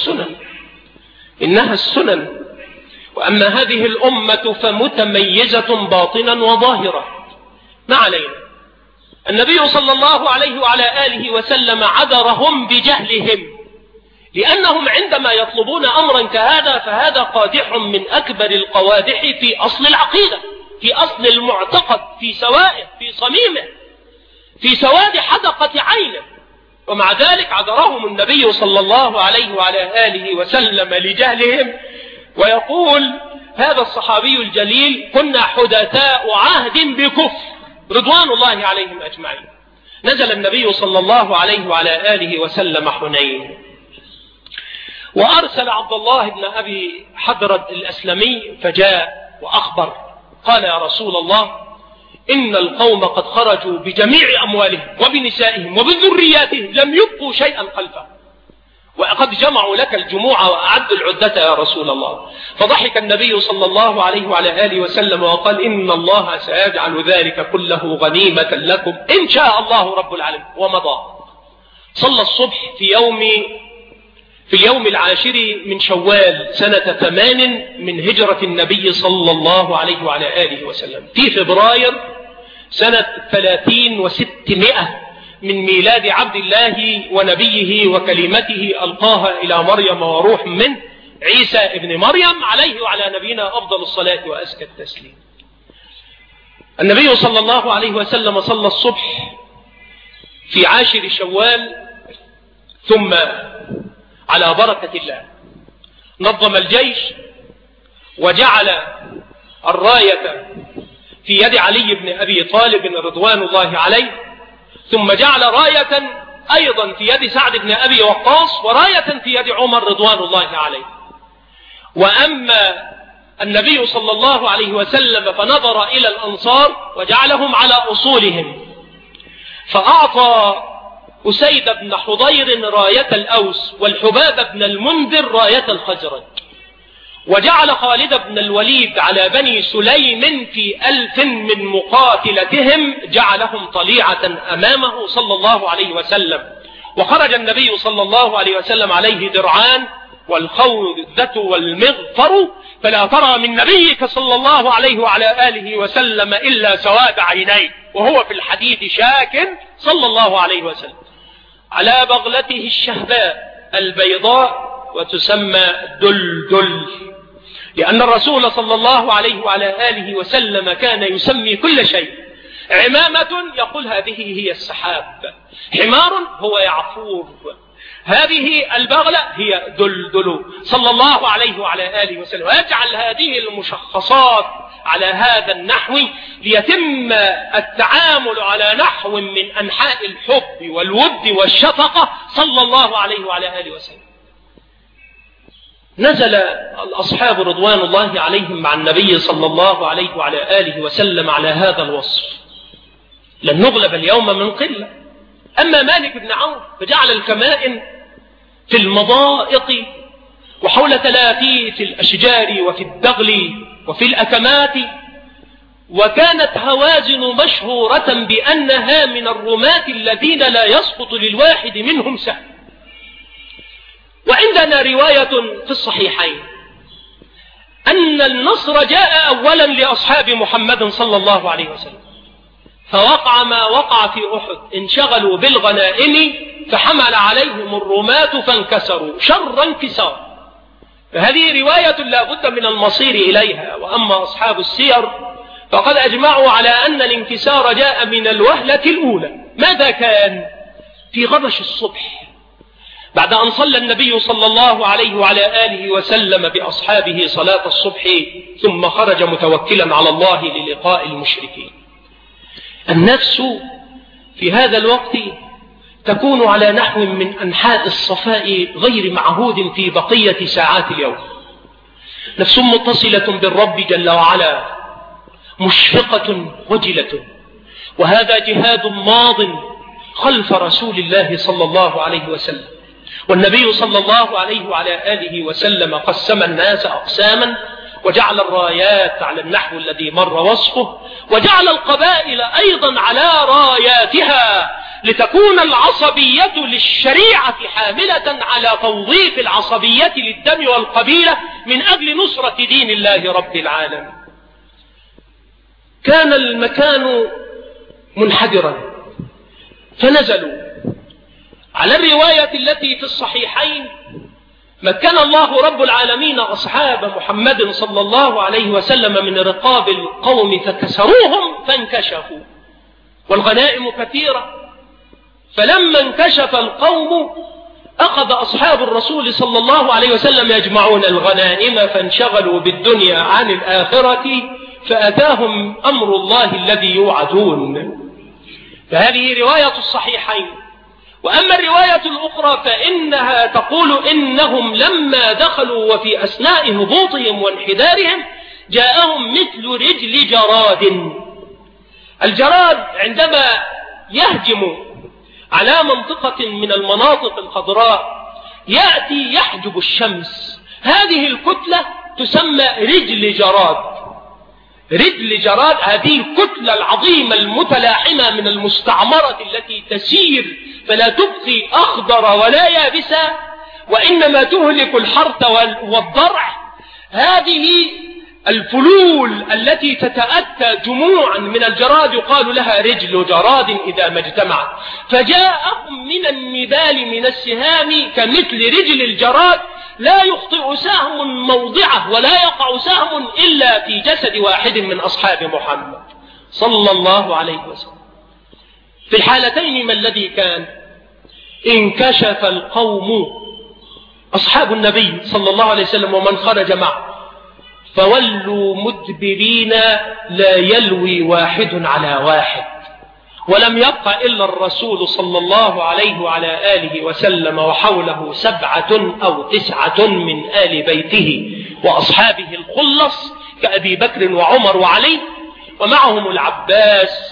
S3: إنها السنن. وأما هذه الأمة فمتميزة باطنا وظاهرا. ما علينا. النبي صلى الله عليه وعلى آله وسلم عذرهم بجهلهم، لأنهم عندما يطلبون أمرا كهذا فهذا قادح من أكبر القوادح في أصل العقيدة، في أصل المعتقد، في سوائه، في صميمه، في سواد حدقة عينه. ومع ذلك عذرهم النبي صلى الله عليه وعلى آله وسلم لجهلهم. ويقول هذا الصحابي الجليل: كنا حدثاء عهد بكفر رضوان الله عليهم أجمعين. نزل النبي صلى الله عليه وعلى آله وسلم حنين، وأرسل عبد الله بن أبي حضرة الأسلمي فجاء وأخبر، قال: يا رسول الله، إن القوم قد خرجوا بجميع أموالهم وبنسائهم وبذرياتهم، لم يبقوا شيئا خلفه، وقد جمعوا لك الجموع وأعدوا العدة يا رسول الله. فضحك النبي صلى الله عليه وعلى آله وسلم وقال: إن الله سيجعل ذلك كله غنيمة لكم إن شاء الله رب العالمين. ومضى. صلى الصبح في اليوم العاشر من شوال سنة 8 من هجرة النبي صلى الله عليه وعلى آله وسلم، في فبراير سنة 30 و600 من ميلاد عبد الله ونبيه وكلمته ألقاها إلى مريم وروح منه، عيسى ابن مريم عليه وعلى نبينا أفضل الصلاة وأزكى التسليم. النبي صلى الله عليه وسلم صلى الصبح في 10 شوال، ثم على بركة الله نظم الجيش وجعل الراية في يد علي بن أبي طالب رضوان الله عليه، ثم جعل راية أيضا في يد سعد بن أبي وقاص، وراية في يد عمر رضوان الله عليه. وأما النبي صلى الله عليه وسلم فنظر إلى الأنصار وجعلهم على أصولهم، فأعطى أسيد بن حضير راية الأوس، والحباب بن المنذر راية الخزرج، وجعل خالد بن الوليد على بني سليم في 1000 من مقاتلتهم، جعلهم طليعة أمامه صلى الله عليه وسلم. وخرج النبي صلى الله عليه وسلم عليه درعان، والخوذة والمغفر، فلا ترى من نبيك صلى الله عليه وعلى آله وسلم إلا سواد عينيه، وهو في الحديث شاك صلى الله عليه وسلم على بغلته الشهباء البيضاء، وتسمى دلدل، لأن الرسول صلى الله عليه وعلى آله وسلم كان يسمي كل شيء. عمامة يقول هذه هي السحاب، حمار هو يعفور، هذه البغلة هي دلدل صلى الله عليه وعلى آله وسلم. ويجعل هذه المشخصات على هذا النحو ليتم التعامل على نحو من أنحاء الحب والود والشفقة صلى الله عليه وعلى آله وسلم. نزل الأصحاب رضوان الله عليهم مع النبي صلى الله عليه وعلى آله وسلم على هذا الوصف: لن نغلب اليوم من قلة. أما مالك بن عوف فجعل الكمائن في المضائق وحول تلافيت الأشجار وفي الدغل وفي الأكمات، وكانت هوازن مشهورة بأنها من الرماة الذين لا يسقط للواحد منهم سهم. وعندنا رواية في الصحيحين أن النصر جاء أولا لأصحاب محمد صلى الله عليه وسلم، فوقع ما وقع في أحد، انشغلوا بالغنائم فحمل عليهم الرماة فانكسروا شر انكسار. فهذه رواية لا بد من المصير إليها. وأما أصحاب السير فقد أجمعوا على أن الانكسار جاء من الوهلة الأولى. ماذا كان؟ في غبش الصبح، بعد أن صلى النبي صلى الله عليه وعلى آله وسلم بأصحابه صلاة الصبح، ثم خرج متوكلا على الله للقاء المشركين. النفس في هذا الوقت تكون على نحو من أنحاء الصفاء غير معهود في بقية ساعات اليوم. نفس متصلة بالرب جل وعلا مشفقة وجلة، وهذا جهاد ماض خلف رسول الله صلى الله عليه وسلم. والنبي صلى الله عليه وعلى آله وسلم قسم الناس أقساما، وجعل الرايات على النحو الذي مر وصفه، وجعل القبائل أيضا على راياتها، لتكون العصبية للشريعة حاملة على توظيف العصبية للدم والقبيلة من أجل نصرة دين الله رب العالمين. كان المكان منحدرا فنزلوا على الرواية التي في الصحيحين: مكن الله رب العالمين أصحاب محمد صلى الله عليه وسلم من رقاب القوم فكسروهم فانكشفوا، والغنائم كثيرة. فلما انكشف القوم أخذ أصحاب الرسول صلى الله عليه وسلم يجمعون الغنائم، فانشغلوا بالدنيا عن الآخرة، فأتاهم أمر الله الذي يوعدون. فهذه رواية الصحيحين. وأما الرواية الأخرى فإنها تقول إنهم لما دخلوا وفي أثناء هبوطهم وانحدارهم جاءهم مثل رجل جراد. الجراد عندما يهجم على منطقة من المناطق الخضراء يأتي يحجب الشمس، هذه الكتلة تسمى رجل جراد. رجل جراد هذه الكتلة العظيمة المتلاحمة من المستعمرة التي تسير فلا تبقي أخضر ولا يابسة، وإنما تهلك الحرث والضرع. هذه الفلول التي تتأتى جموعا من الجراد يقال لها رجل جراد إذا ما اجتمعت. فجاءهم من النبال من السهام كمثل رجل الجراد، لا يخطئ سهم موضعه ولا يقع سهم إلا في جسد واحد من أصحاب محمد صلى الله عليه وسلم. في الحالتين ما الذي كان؟ انكشف القوم أصحاب النبي صلى الله عليه وسلم ومن خرج معه، فولوا مدبرين لا يلوي واحد على واحد، ولم يبق إلا الرسول صلى الله عليه وعلى آله وسلم وحوله 7 أو 9 من آل بيته وأصحابه الخلص كأبي بكر وعمر وعلي، ومعهم العباس،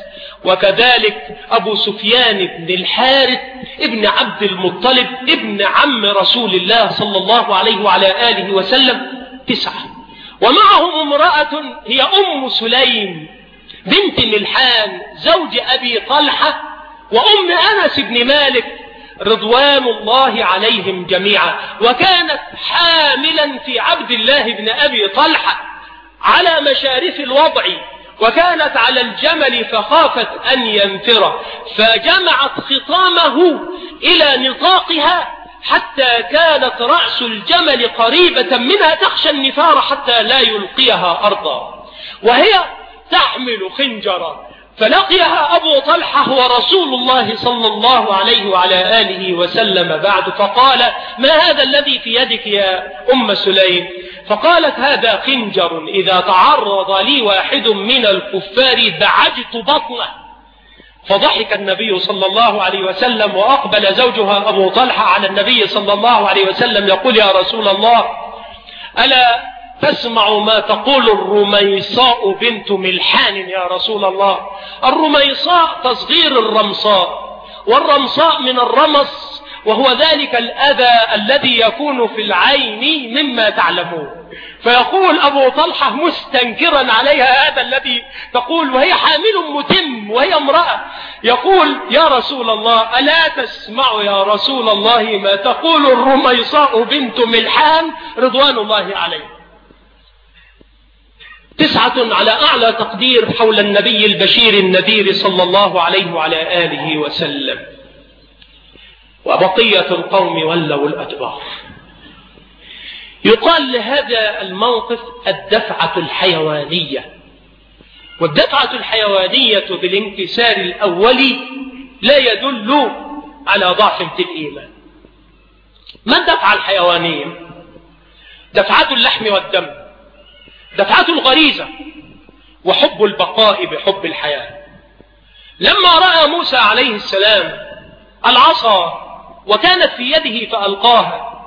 S3: وكذلك أبو سفيان بن الحارث ابن عبد المطلب ابن عم رسول الله صلى الله عليه وعلى آله وسلم 9. ومعهم امرأة هي أم سليم بنت ملحان زوج أبي طلحة وأم أنس بن مالك رضوان الله عليهم جميعا، وكانت حاملا في عبد الله بن أبي طلحة على مشارف الوضع، وكانت على الجمل فخافت أن ينفر، فجمعت خطامه إلى نطاقها حتى كانت رأس الجمل قريبة منها تخشى النفار حتى لا يلقيها أرضا، وهي تحمل خنجرا. فلقيها أبو طلحة ورسول الله صلى الله عليه وعلى آله وسلم بعد، فقال: ما هذا الذي في يدك يا أم سليم؟ فقالت: هذا خنجر إذا تعرض لي واحد من الكفار بعجت بطنه. فضحك النبي صلى الله عليه وسلم، وأقبل زوجها أبو طلحة على النبي صلى الله عليه وسلم يقول: يا رسول الله، ألا تسمع ما تقول الرميصاء بنت ملحان يا رسول الله؟ الرميصاء تصغير الرمصاء، والرمصاء من الرمص، وهو ذلك الأذى الذي يكون في العين مما تعلمون. فيقول أبو طلحة مستنكرا عليها هذا الذي تقول، وهي حامل متم وهي امرأة، يقول: يا رسول الله، ألا تسمع يا رسول الله ما تقول الرميصاء بنت ملحان رضوان الله عليه؟ 9 على أعلى تقدير حول النبي البشير النذير صلى الله عليه وعلى آله وسلم، وبقية القوم ولوا الأدبار. يقال لهذا الموقف الدفعة الحيوانية، والدفعة الحيوانية بالانكسار الأولي لا يدل على ضعف في الإيمان. ما الدفعة الحيوانية؟ دفعة اللحم والدم، دفعة الغريزة، وحب البقاء بحب الحياة. لما رأى موسى عليه السلام العصا وكانت في يده فألقاها،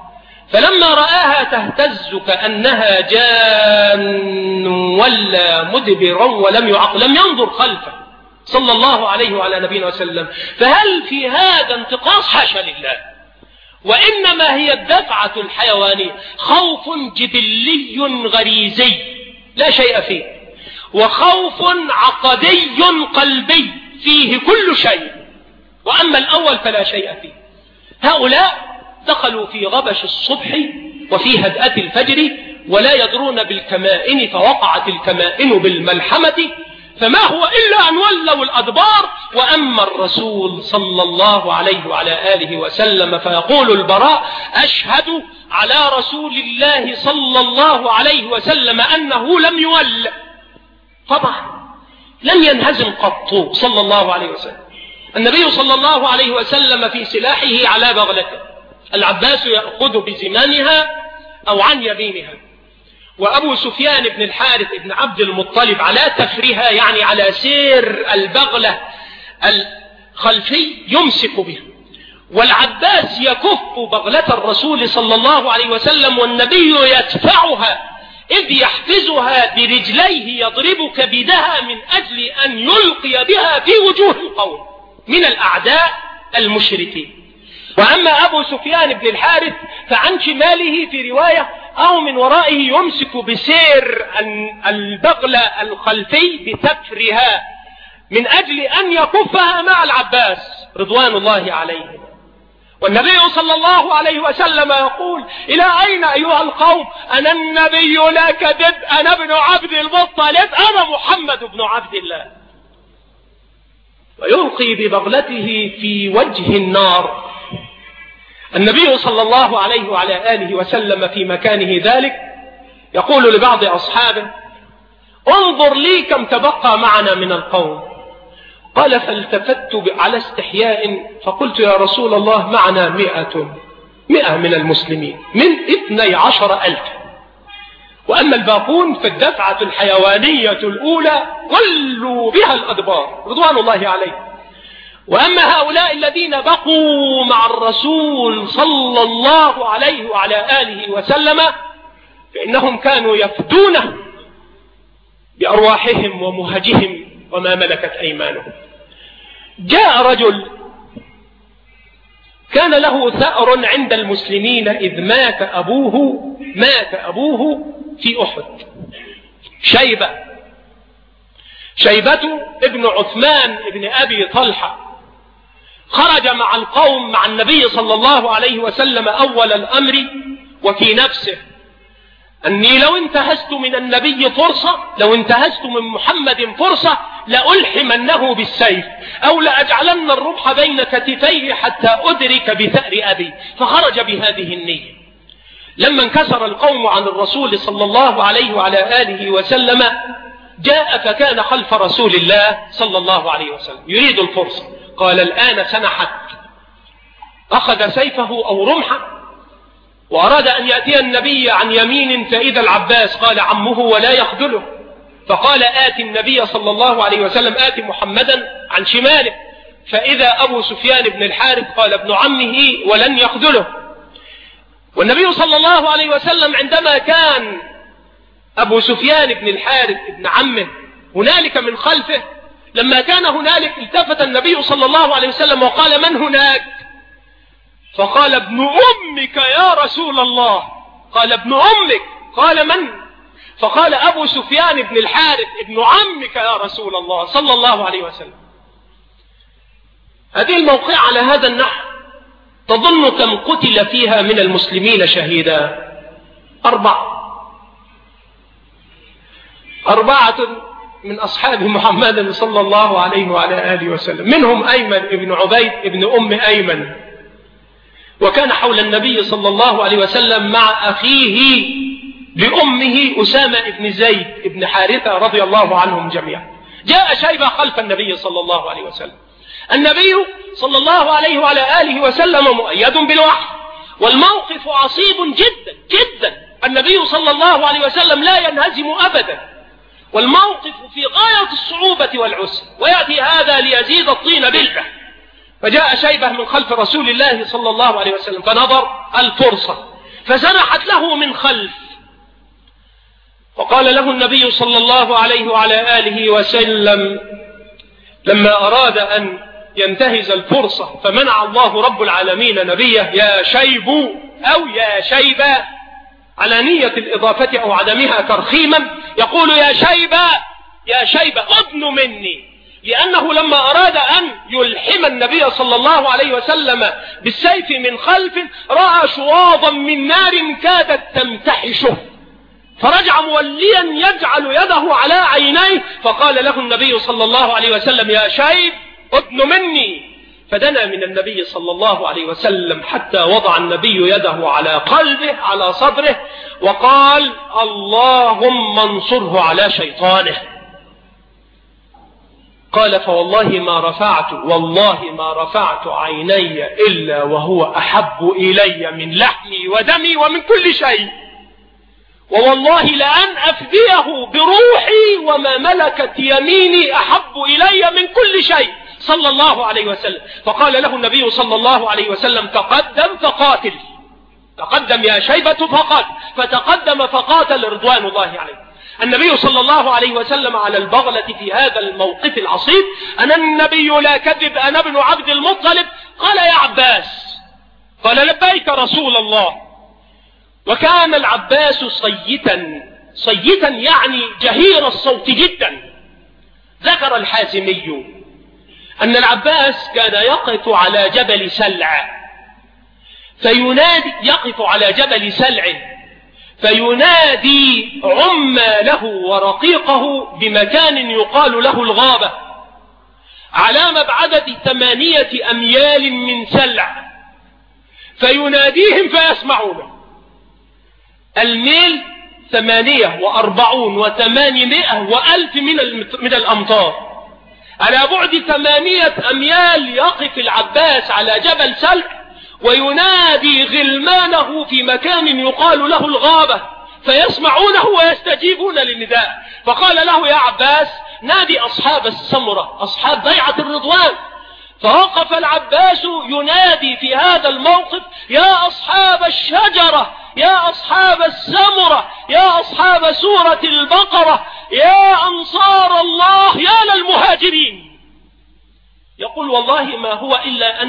S3: فلما رآها تهتز كأنها جان ولا مدبرا ولم يعقل، لم ينظر خلفه صلى الله عليه وعلى نبينا وسلم. فهل في هذا انتقاص؟ حاشا لله، وإنما هي الدفعة الحيوانية، خوف جبلي غريزي لا شيء فيه، وخوف عقدي قلبي فيه كل شيء، وأما الأول فلا شيء فيه. هؤلاء دخلوا في غبش الصبح وفي هدأة الفجر ولا يدرون بالكمائن، فوقعت الكمائن بالملحمة، فما هو إلا أن ولوا الأدبار. وأما الرسول صلى الله عليه وعلى آله وسلم فيقول البراء: أشهد على رسول الله صلى الله عليه وسلم أنه لم يول. طبعا لم ينهزم قط صلى الله عليه وسلم. النبي صلى الله عليه وسلم في سلاحه على بغلته، العباس يأخذ بزمامها أو عن يمينها، وأبو سفيان بن الحارث بن عبد المطلب على تفرها، يعني على سير البغلة الخلفي، يمسك بها، والعباس يكف بغلة الرسول صلى الله عليه وسلم، والنبي يدفعها إذ يحفزها برجليه يضرب كبدها من أجل أن يلقي بها في وجوه القوم من الأعداء المشركين. وأما أبو سفيان بن الحارث فعن شماله في رواية أو من ورائه يمسك بسير البغلة الخلفي بتفرها من أجل أن يكفها مع العباس رضوان الله عليه. والنبي صلى الله عليه وسلم يقول: إلى أين أيها القوم؟ أنا النبي لا كذب، أنا ابن عبد المطلب، أنا محمد بن عبد الله. ويلقي ببغلته في وجه النار. النبي صلى الله عليه وعلى آله وسلم في مكانه ذلك يقول لبعض أصحابه: انظر لي كم تبقى معنا من القوم. قال: فالتفت على استحياء فقلت: يا رسول الله معنا 100 من المسلمين من 12,000، وأما الباقون فالدفعة الحيوانية الأولى ولوا بها الأدبار رضوان الله عليه. وأما هؤلاء الذين بقوا مع الرسول صلى الله عليه وعلى آله وسلم فإنهم كانوا يفدونه بأرواحهم ومهجهم وما ملكت أيمانهم. جاء رجل كان له ثأر عند المسلمين إذ مات أبوه في أحد، شيبة ابن عثمان ابن أبي طلحة، خرج مع القوم مع النبي صلى الله عليه وسلم أول الأمر وفي نفسه أني لو انتهزت من النبي فرصة، لو انتهزت من محمد فرصة لألحمنه بالسيف أو لأجعلن الرمح بين كتفيه حتى أدرك بثأر أبي. فخرج بهذه النية. لما انكسر القوم عن الرسول صلى الله عليه وعلى آله وسلم جاء فكان خلف رسول الله صلى الله عليه وسلم يريد الفرصة. قال: الآن سنحت. أخذ سيفه أو رمحه وأراد أن يأتي النبي عن يمين، فإذا العباس قال عمه ولا يخذله، فقال: آتي النبي صلى الله عليه وسلم، آتي محمدا عن شماله، فإذا أبو سفيان بن الحارث قال ابن عمه ولن يخذله. والنبي صلى الله عليه وسلم عندما كان أبو سفيان بن الحارث ابن عمه هنالك من خلفه، لما كان هنالك التفت النبي صلى الله عليه وسلم وقال: من هناك؟ فقال: ابن أمك يا رسول الله. قال: ابن أمك؟ قال: من؟ فقال: أبو سفيان بن الحارث ابن عمك يا رسول الله صلى الله عليه وسلم. هذه الموقعة على هذا النحو تظن كم قتل فيها من المسلمين شهيدا؟ 4 من أصحاب محمد صلى الله عليه وعلى آله وسلم، منهم أيمن ابن عبيد ابن أم أيمن، وكان حول النبي صلى الله عليه وسلم مع أخيه لأمه أسامة ابن زيد ابن حارثة رضي الله عنهم جميعا. جاء شيبة خلف النبي صلى الله عليه وسلم. النبي صلى الله عليه وعلى آله وسلم مؤيد بالوحي، والموقف عصيب جدا جدا. النبي صلى الله عليه وسلم لا ينهزم أبدا، والموقف في غاية الصعوبة والعسر، ويأتي هذا ليزيد الطين بلة. فجاء شيبة من خلف رسول الله صلى الله عليه وسلم فنظر الفرصة، فسنحت له من خلف. وقال له النبي صلى الله عليه وعلى آله وسلم لما أراد أن ينتهز الفرصة فمنع الله رب العالمين نبيه: يا شيب أو يا شيبة، على نية الإضافة أو عدمها ترخيما، يقول: يا شيبة يا شيبة أدن مني، لأنه لما أراد أن يلحم النبي صلى الله عليه وسلم بالسيف من خلف رأى شواظا من نار كادت تمتحشه، فرجع موليا يجعل يده على عينيه، فقال له النبي صلى الله عليه وسلم: يا شيب أدن مني. فدنا من النبي صلى الله عليه وسلم حتى وضع النبي يده على قلبه على صدره وقال: اللهم انصره على شيطانه. قال: فوالله ما رفعت عيني إلا وهو أحب إلي من لحمي ودمي ومن كل شيء، ووالله لأن أفديه بروحي وما ملكت يميني أحب إلي من كل شيء، صلى الله عليه وسلم. فقال له النبي صلى الله عليه وسلم: تقدم فقاتل، تقدم يا شيبة فقاتل. فتقدم فقاتل رضوان الله عليه. النبي صلى الله عليه وسلم على البغلة في هذا الموقف العصيب: أنا النبي لا كذب، أنا ابن عبد المطلب. قال: يا عباس. قال: لبيك رسول الله. وكان العباس صيتا يعني جهير الصوت جدا. ذكر الحازمي أن العباس كان يقف على جبل سلع فينادي عماله ورقيقه بمكان يقال له الغابة على مبعدة 8 أميال من سلع، فيناديهم فيسمعونه. الميل 48 و800 وألف من الأمطار. على بعد 8 أميال يقف العباس على جبل سلع وينادي غلمانه في مكان يقال له الغابة، فيسمعونه ويستجيبون للنداء. فقال له: يا عباس، نادي أصحاب السمرة، أصحاب بيعة الرضوان. فوقف العباس ينادي في هذا الموقف: يا أصحاب الشجرة، يا أصحاب السمرة، يا أصحاب سورة البقرة، يا أنصار الله، يا للمهاجرين. يقول: والله ما هو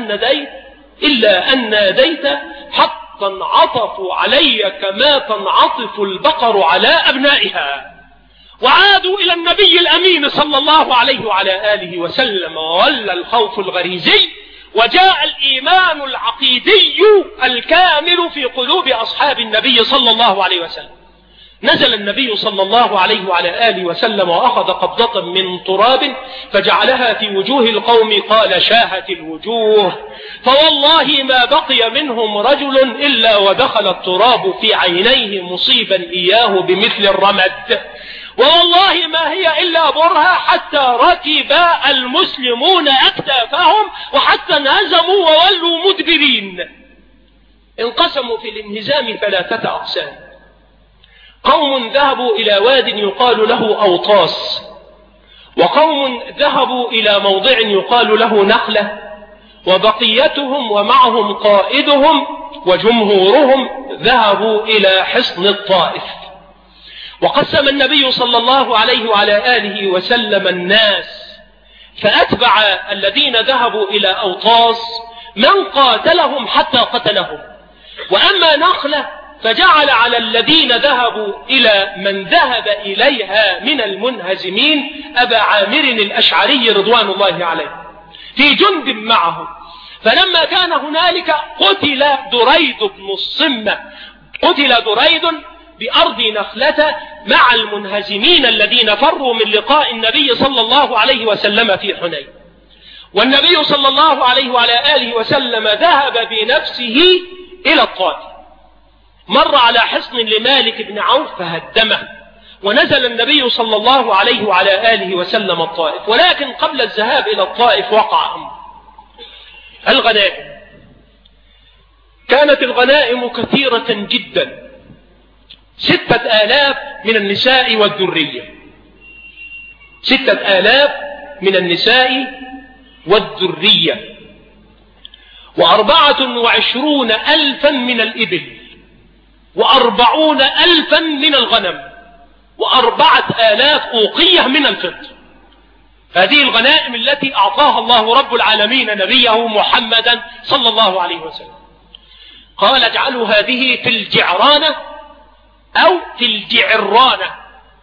S3: إلا أن ناديت حتى عطفوا علي كما تنعطف البقر على أبنائها. وعادوا إلى النبي الأمين صلى الله عليه وعلى آله وسلم، وولى الخوف الغريزي، وجاء الإيمان العقيدي الكامل في قلوب أصحاب النبي صلى الله عليه وسلم. نزل النبي صلى الله عليه وعلى آله وسلم وأخذ قبضة من تراب فجعلها في وجوه القوم، قال: شاهت الوجوه، فوالله ما بقي منهم رجل إلا ودخل التراب في عينيه مصيبا إياه بمثل الرمد، ووالله ما هي إلا برهة حتى ركب المسلمون أكتافهم وحتى انهزموا وولوا مدبرين. انقسموا في الانهزام 3 أقسام: قوم ذهبوا إلى واد يقال له أوطاس، وقوم ذهبوا إلى موضع يقال له نخلة، وبقيتهم ومعهم قائدهم وجمهورهم ذهبوا إلى حصن الطائف. وقسم النبي صلى الله عليه وعلى آله وسلم الناس، فأتبع الذين ذهبوا إلى أوطاس من قاتلهم حتى قتلهم، وأما نخلة فجعل على الذين ذهبوا إلى من ذهب إليها من المنهزمين أبا عامر الأشعري رضوان الله عليه في جند معه. فلما كان هنالك قتل دريد بن الصمة، قتل دريد بأرض نخلة مع المنهزمين الذين فروا من لقاء النبي صلى الله عليه وسلم في حنين. والنبي صلى الله عليه وعلى آله وسلم ذهب بنفسه إلى الطائف، مر على حصن لمالك بن عوف فهدمه، ونزل النبي صلى الله عليه وعلى آله وسلم الطائف. ولكن قبل الذهاب إلى الطائف وقع أمر الغنائم. كانت الغنائم كثيرة جدا، 6000 من النساء والذرية، 6000 من النساء والذرية، 24,000 من الإبل، و40,000 من الغنم، 4,000 أوقية من الفضة. هذه الغنائم التي أعطاها الله رب العالمين نبيه محمدا صلى الله عليه وسلم. قال اجعلوا هذه في الجعرانة أو في الجعرانة،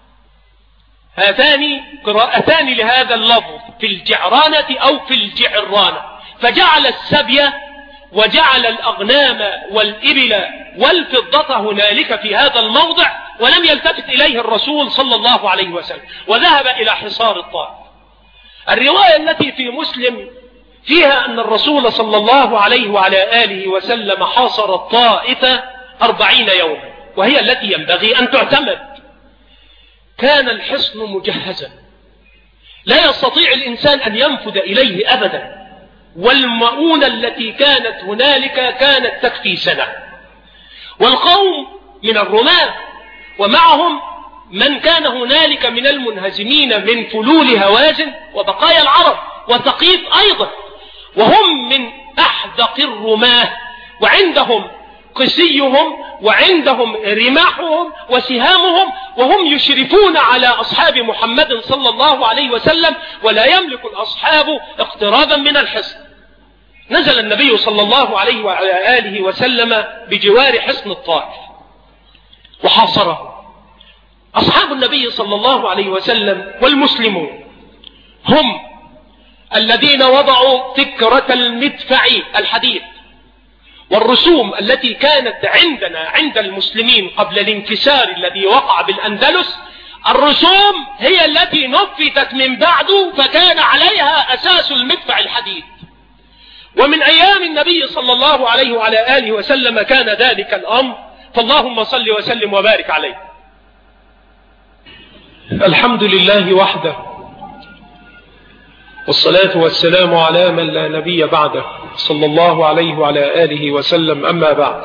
S3: هاتان قراءتان لهذا اللفظ، في الجعرانة أو في الجعرانة. فجعل السبي وجعل الأغنام والإبل والفضة هنالك في هذا الموضع، ولم يلتفت إليه الرسول صلى الله عليه وسلم، وذهب إلى حصار الطائف. الرواية التي في مسلم فيها أن الرسول صلى الله عليه وعلى آله وسلم حاصر الطائف 40 يوما، وهي التي ينبغي أن تعتمد. كان الحصن مجهزا، لا يستطيع الإنسان أن ينفذ إليه أبدا، والمؤونة التي كانت هنالك كانت تكفي سنة. والقوم من الرماة ومعهم من كان هنالك من المنهزمين من فلول هوازن وبقايا العرب وثقيف أيضا، وهم من أحدق الرماة، وعندهم قسيهم وعندهم رماحهم وسهامهم، وهم يشرفون على أصحاب محمد صلى الله عليه وسلم، ولا يملك الأصحاب اقترابا من الحصن. نزل النبي صلى الله عليه وعلى آله وسلم بجوار حصن الطائف وحاصره. أصحاب النبي صلى الله عليه وسلم والمسلمون هم الذين وضعوا فكرة المدفع الحديث، والرسوم التي كانت عندنا عند المسلمين قبل الانكسار الذي وقع بالأندلس، الرسوم هي التي نفذت من بعد، فكان عليها أساس المدفع الحديد. ومن أيام النبي صلى الله عليه وعلى آله وسلم كان ذلك الأمر، فاللهم صل وسلم وبارك عليه. الحمد لله وحده، والصلاة والسلام على من لا نبي بعده، صلى الله عليه وعلى آله وسلم. أما بعد،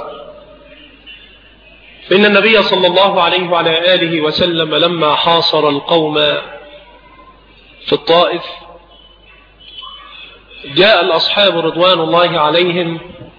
S3: فإن النبي صلى الله عليه وعلى آله وسلم لما حاصر القوم في الطائف، جاء الأصحاب رضوان الله عليهم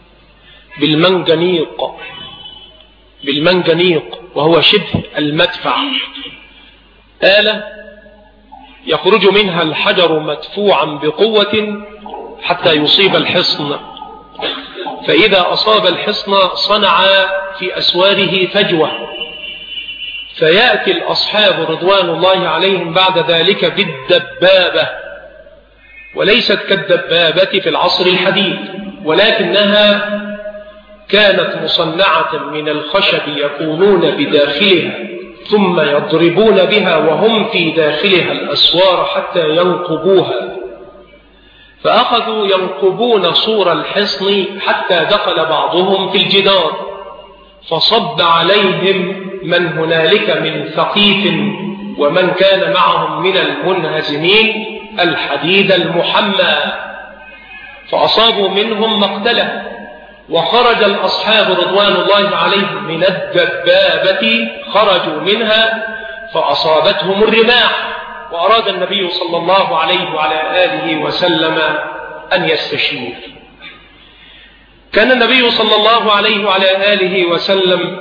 S3: بالمنجنيق، وهو شبه المدفع، آلة يخرج منها الحجر مدفوعا بقوة حتى يصيب الحصن، فإذا أصاب الحصن صنع في أسواره فجوة، فيأتي الأصحاب رضوان الله عليهم بعد ذلك بالدبابة، وليست كالدبابة في العصر الحديث، ولكنها كانت مصنعة من الخشب يكونون بداخلها، ثم يضربون بها وهم في داخلها الأسوار حتى ينقبوها. فأخذوا ينقبون سور الحصن حتى دخل بعضهم في الجدار، فصب عليهم من هنالك من ثقيف ومن كان معهم من المنهزمين الحديد المحمى، فأصابوا منهم مقتله. وخرج الأصحاب رضوان الله عليهم من الدبابة، خرجوا منها فأصابتهم الرماح، وأراد النبي صلى الله عليه وعلى آله وسلم أن يستشير. كان النبي صلى الله عليه وعلى آله وسلم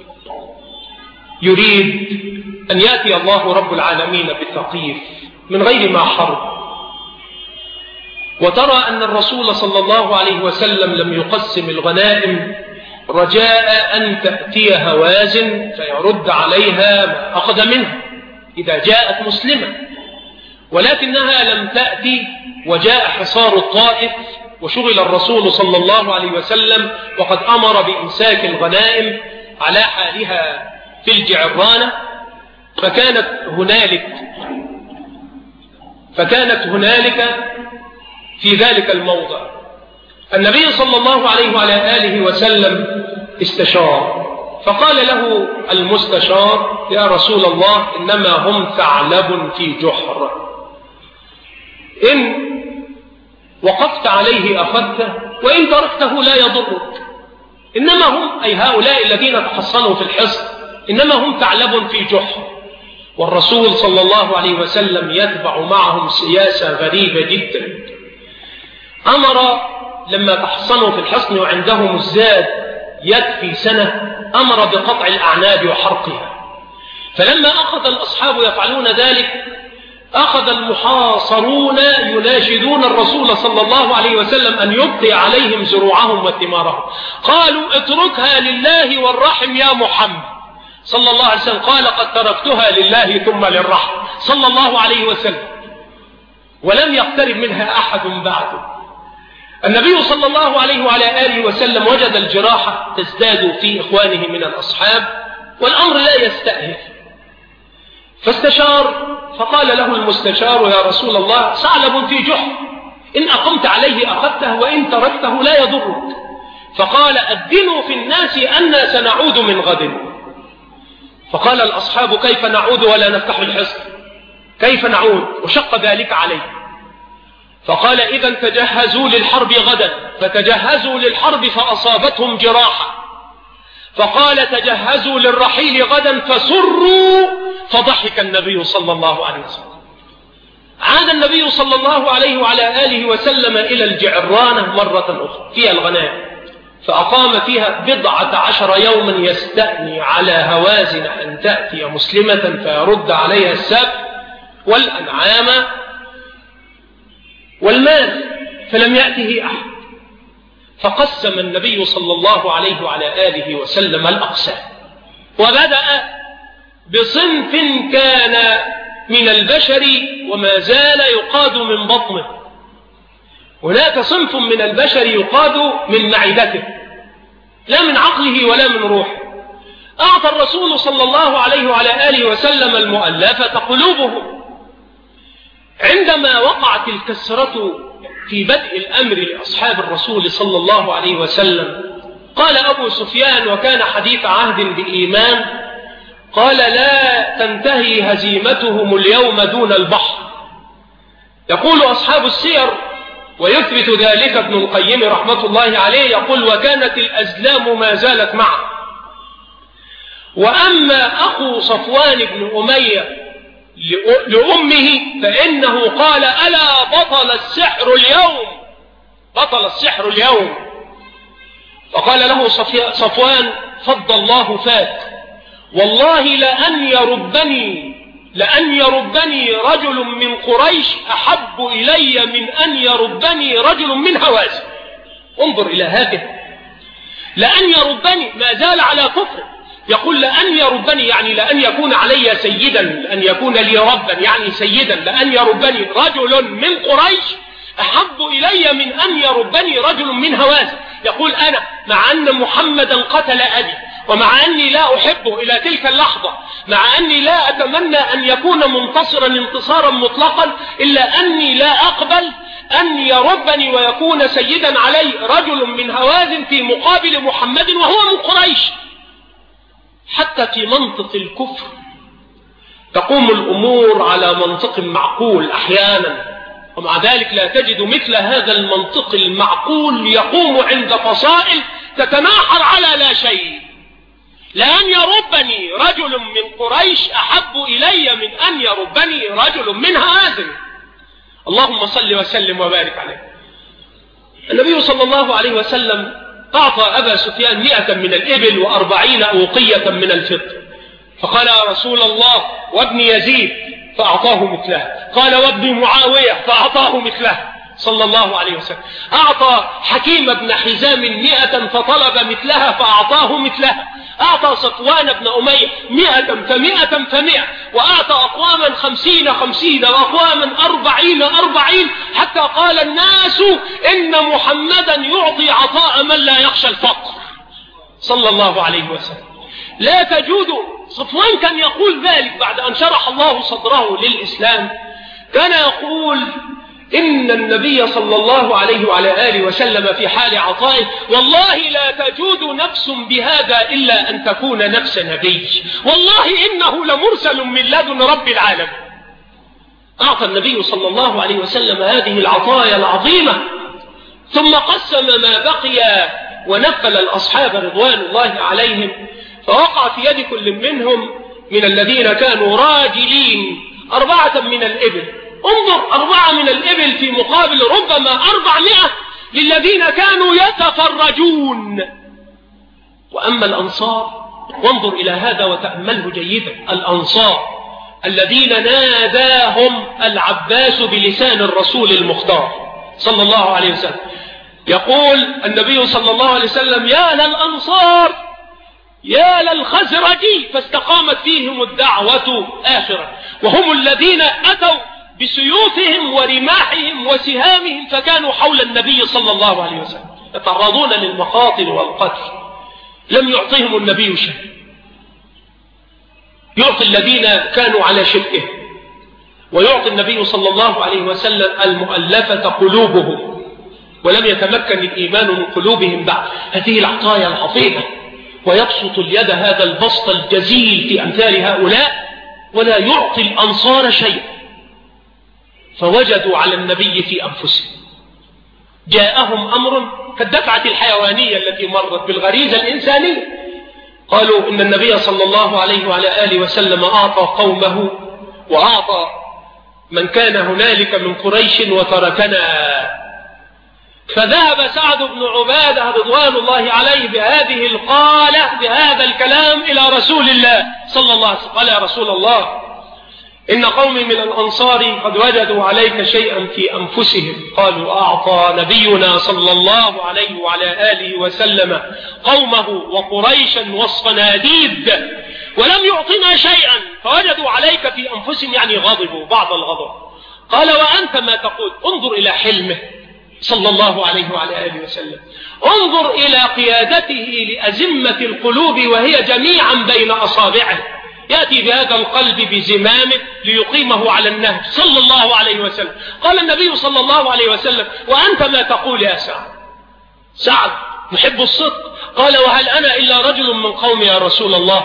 S3: يريد أن يأتي الله رب العالمين بالثقيف من غير ما حرب، وترى أن الرسول صلى الله عليه وسلم لم يقسم الغنائم رجاء أن تأتي هوازن فيرد عليها ما أخذ منها إذا جاءت مسلمة، ولكنها لم تأتي، وجاء حصار الطائف، وشغل الرسول صلى الله عليه وسلم وقد أمر بإمساك الغنائم على حالها في الجعرانة. فكانت هنالك في ذلك الموضع النبي صلى الله عليه وعلى آله وسلم استشار، فقال له المستشار: يا رسول الله، إنما هم ثعلب في جحر، إن وقفت عليه أخذته، وإن تركته لا يضرك. إنما هم، أي هؤلاء الذين تحصنوا في الحصن، إنما هم ثعلب في جحر. والرسول صلى الله عليه وسلم يتبع معهم سياسة غريبة جدا. أمر لما تحصنوا في الحصن وعندهم الزاد يكفي سنة، أمر بقطع الأعناب وحرقها. فلما أخذ الأصحاب يفعلون ذلك أخذ المحاصرون يناشدون الرسول صلى الله عليه وسلم أن يبقي عليهم زروعهم وثمارهم. قالوا اتركها لله والرحم يا محمد صلى الله عليه وسلم. قال قد تركتها لله ثم للرحم صلى الله عليه وسلم، ولم يقترب منها أحد بعده. النبي صلى الله عليه وعلى آله وسلم وجد الجراحة تزداد في إخوانه من الأصحاب والأمر لا يستأهل، فاستشار. فقال له المستشار يا رسول الله ثعلب في جحر، إن أقمت عليه أخذته وإن تركته لا يضرك. فقال أذنوا في الناس أنا سنعود من غد. فقال الأصحاب كيف نعود ولا نفتح الحصن؟ كيف نعود؟ وشق ذلك عليه. فقال إذا تجهزوا للحرب غدا. فتجهزوا للحرب فأصابتهم جراحة. فقال تجهزوا للرحيل غدا فسروا. فضحك النبي صلى الله عليه وسلم. عاد النبي صلى الله عليه وعلى آله وسلم إلى الجعرانة مرة أخرى فيها الغنائم، فأقام فيها 14 يوما يستأني على هوازن أن تأتي مسلمة فيرد عليها السبت والأنعام والمال، فلم يأته أحد. فقسم النبي صلى الله عليه وعلى آله وسلم الأقسام، وبدأ بصنف كان من البشر وما زال يقاد من بطنه. هناك صنف من البشر يقاد من معدته لا من عقله ولا من روحه. أعطى الرسول صلى الله عليه وعلى آله وسلم المؤلفة قلوبهم. عندما وقعت الكسرة في بدء الأمر لأصحاب الرسول صلى الله عليه وسلم قال أبو سفيان وكان حديث عهد بإيمان قال لا تنتهي هزيمتهم اليوم دون البحر. يقول أصحاب السير ويثبت ذلك ابن القيم رحمة الله عليه يقول وكانت الأزلام ما زالت معه. وأما أخو صفوان بن أمية لأمه فإنه قال ألا بطل السحر اليوم، بطل السحر اليوم. فقال له صفوان فض الله فات والله لأن يربني رجل من قريش أحب إلي من أن يربني رجل من هوازن. انظر إلى هذه، لأن يربني ما زال على كفر. يقول لأن يربني يعني لأن يكون علي سيدا، لأن يكون لي ربا يعني سيدا، لأن يربني رجل من قريش أحب إلي من أن يربني رجل من هوازن. يقول أنا مع أن محمدا قتل أبي ومع أني لا أحبه إلى تلك اللحظة، مع أني لا أتمنى أن يكون منتصرا انتصارا مطلقا، إلا أني لا أقبل أن يربني ويكون سيدا علي رجل من هوازن في مقابل محمد وهو من قريش. حتى في منطق الكفر تقوم الأمور على منطق معقول أحيانا، ومع ذلك لا تجد مثل هذا المنطق المعقول يقوم عند فصائل تتناحر على لا شيء. لأن يربني رجل من قريش أحب إلي من أن يربني رجل من هوازن. اللهم صل وسلم وبارك عليه. النبي صلى الله عليه وسلم أعطى أبا سفيان 100 من الإبل و40 أوقية من الفضة. فقال يا رسول الله وابن يزيد، فأعطاه مثلها. قال وابن معاوية، فأعطاه مثلها صلى الله عليه وسلم. أعطى حكيم بن حزام 100 فطلب مثلها فأعطاه مثلها. أعطى صفوان بن أمية 100 ف100 ف100، وأعطى أقواما 50 50 وأقواما 40 40، حتى قال الناس إن محمدا يعطي عطاء من لا يخشى الفقر صلى الله عليه وسلم. لا تجود. صفوان كان يقول ذلك بعد أن شرح الله صدره للإسلام، كان يقول إن النبي صلى الله عليه وعلى آله وسلم في حال عطائه والله لا تجود نفس بهذا إلا أن تكون نفس نبي، والله إنه لمرسل من لدن رب العالمين. أعطى النبي صلى الله عليه وسلم هذه العطايا العظيمة، ثم قسم ما بقي ونفل الأصحاب رضوان الله عليهم، فوقع في يد كل منهم من الذين كانوا راجلين 4 من الإبل. انظر 4 من الإبل في مقابل ربما 400 للذين كانوا يتفرجون. وأما الأنصار، وانظر إلى هذا وتأمله جيدا، الأنصار الذين ناداهم العباس بلسان الرسول المختار صلى الله عليه وسلم، يقول النبي صلى الله عليه وسلم: يا للأنصار يا للخزرج، فاستقامت فيهم الدعوة آخرا، وهم الذين أتوا بسيوفهم ورماحهم وسهامهم فكانوا حول النبي صلى الله عليه وسلم يتعرضون للمخاطر والقتل. لم يعطيهم النبي شيء، يعطي الذين كانوا على شركه، ويعطي النبي صلى الله عليه وسلم المؤلفة قلوبهم، ولم يتمكن الإيمان من قلوبهم بعد. هذه العطايا العظيمة، ويبسط اليد هذا البسط الجزيل في أمثال هؤلاء، ولا يعطي الأنصار شيء. فوجدوا على النبي في أنفسهم، جاءهم أمر كالدفعة الحيوانية التي مرت بالغريزة الإنسانية. قالوا إن النبي صلى الله عليه وعلى آله وسلم أعطى قومه وأعطى من كان هنالك من قريش وتركنا. فذهب سعد بن عبادة رضوان الله عليه بهذه القالة بهذا الكلام إلى رسول الله صلى الله عليه وسلم، قال: يا رسول الله، إن قومي من الأنصار قد وجدوا عليك شيئا في أنفسهم. قالوا: أعطى نبينا صلى الله عليه وعلى آله وسلم قومه وقريشا والصناديد ولم يعطنا شيئا، فوجدوا عليك في أنفسهم، يعني غضبوا بعض الغضب. قال: وأنت ما تقول؟ انظر إلى حلمه صلى الله عليه وعلى آله وسلم، انظر إلى قيادته لأزمة القلوب وهي جميعا بين أصابعه، يأتي بهذا القلب بزمامه ليقيمه على النهج صلى الله عليه وسلم. قال النبي صلى الله عليه وسلم: وأنت ما تقول يا سعد؟ سعد محب الصدق. قال: وهل أنا إلا رجل من قومي يا رسول الله؟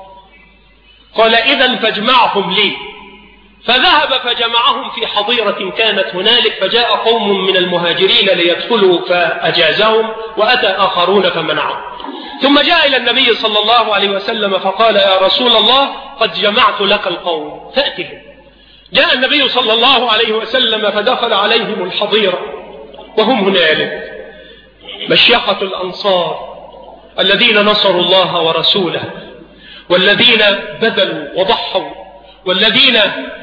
S3: قال: إذن فاجمعهم لي. فذهب فجمعهم في حظيرة كانت هنالك، فجاء قوم من المهاجرين ليدخلوا فأجازهم، وأتى آخرون فمنعهم. ثم جاء إلى النبي صلى الله عليه وسلم فقال: يا رسول الله، قد جمعت لك القوم فأتهم. جاء النبي صلى الله عليه وسلم فدخل عليهم الحظيرة وهم هنالك، مشيخة الأنصار الذين نصروا الله ورسوله، والذين بذلوا وضحوا، والذين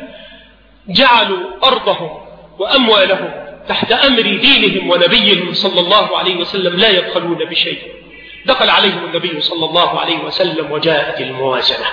S3: جعلوا أرضهم وأموالهم تحت أمر دينهم ونبيهم صلى الله عليه وسلم لا يبخلون بشيء. دخل عليهم النبي صلى الله عليه وسلم وجاءت الموازنة.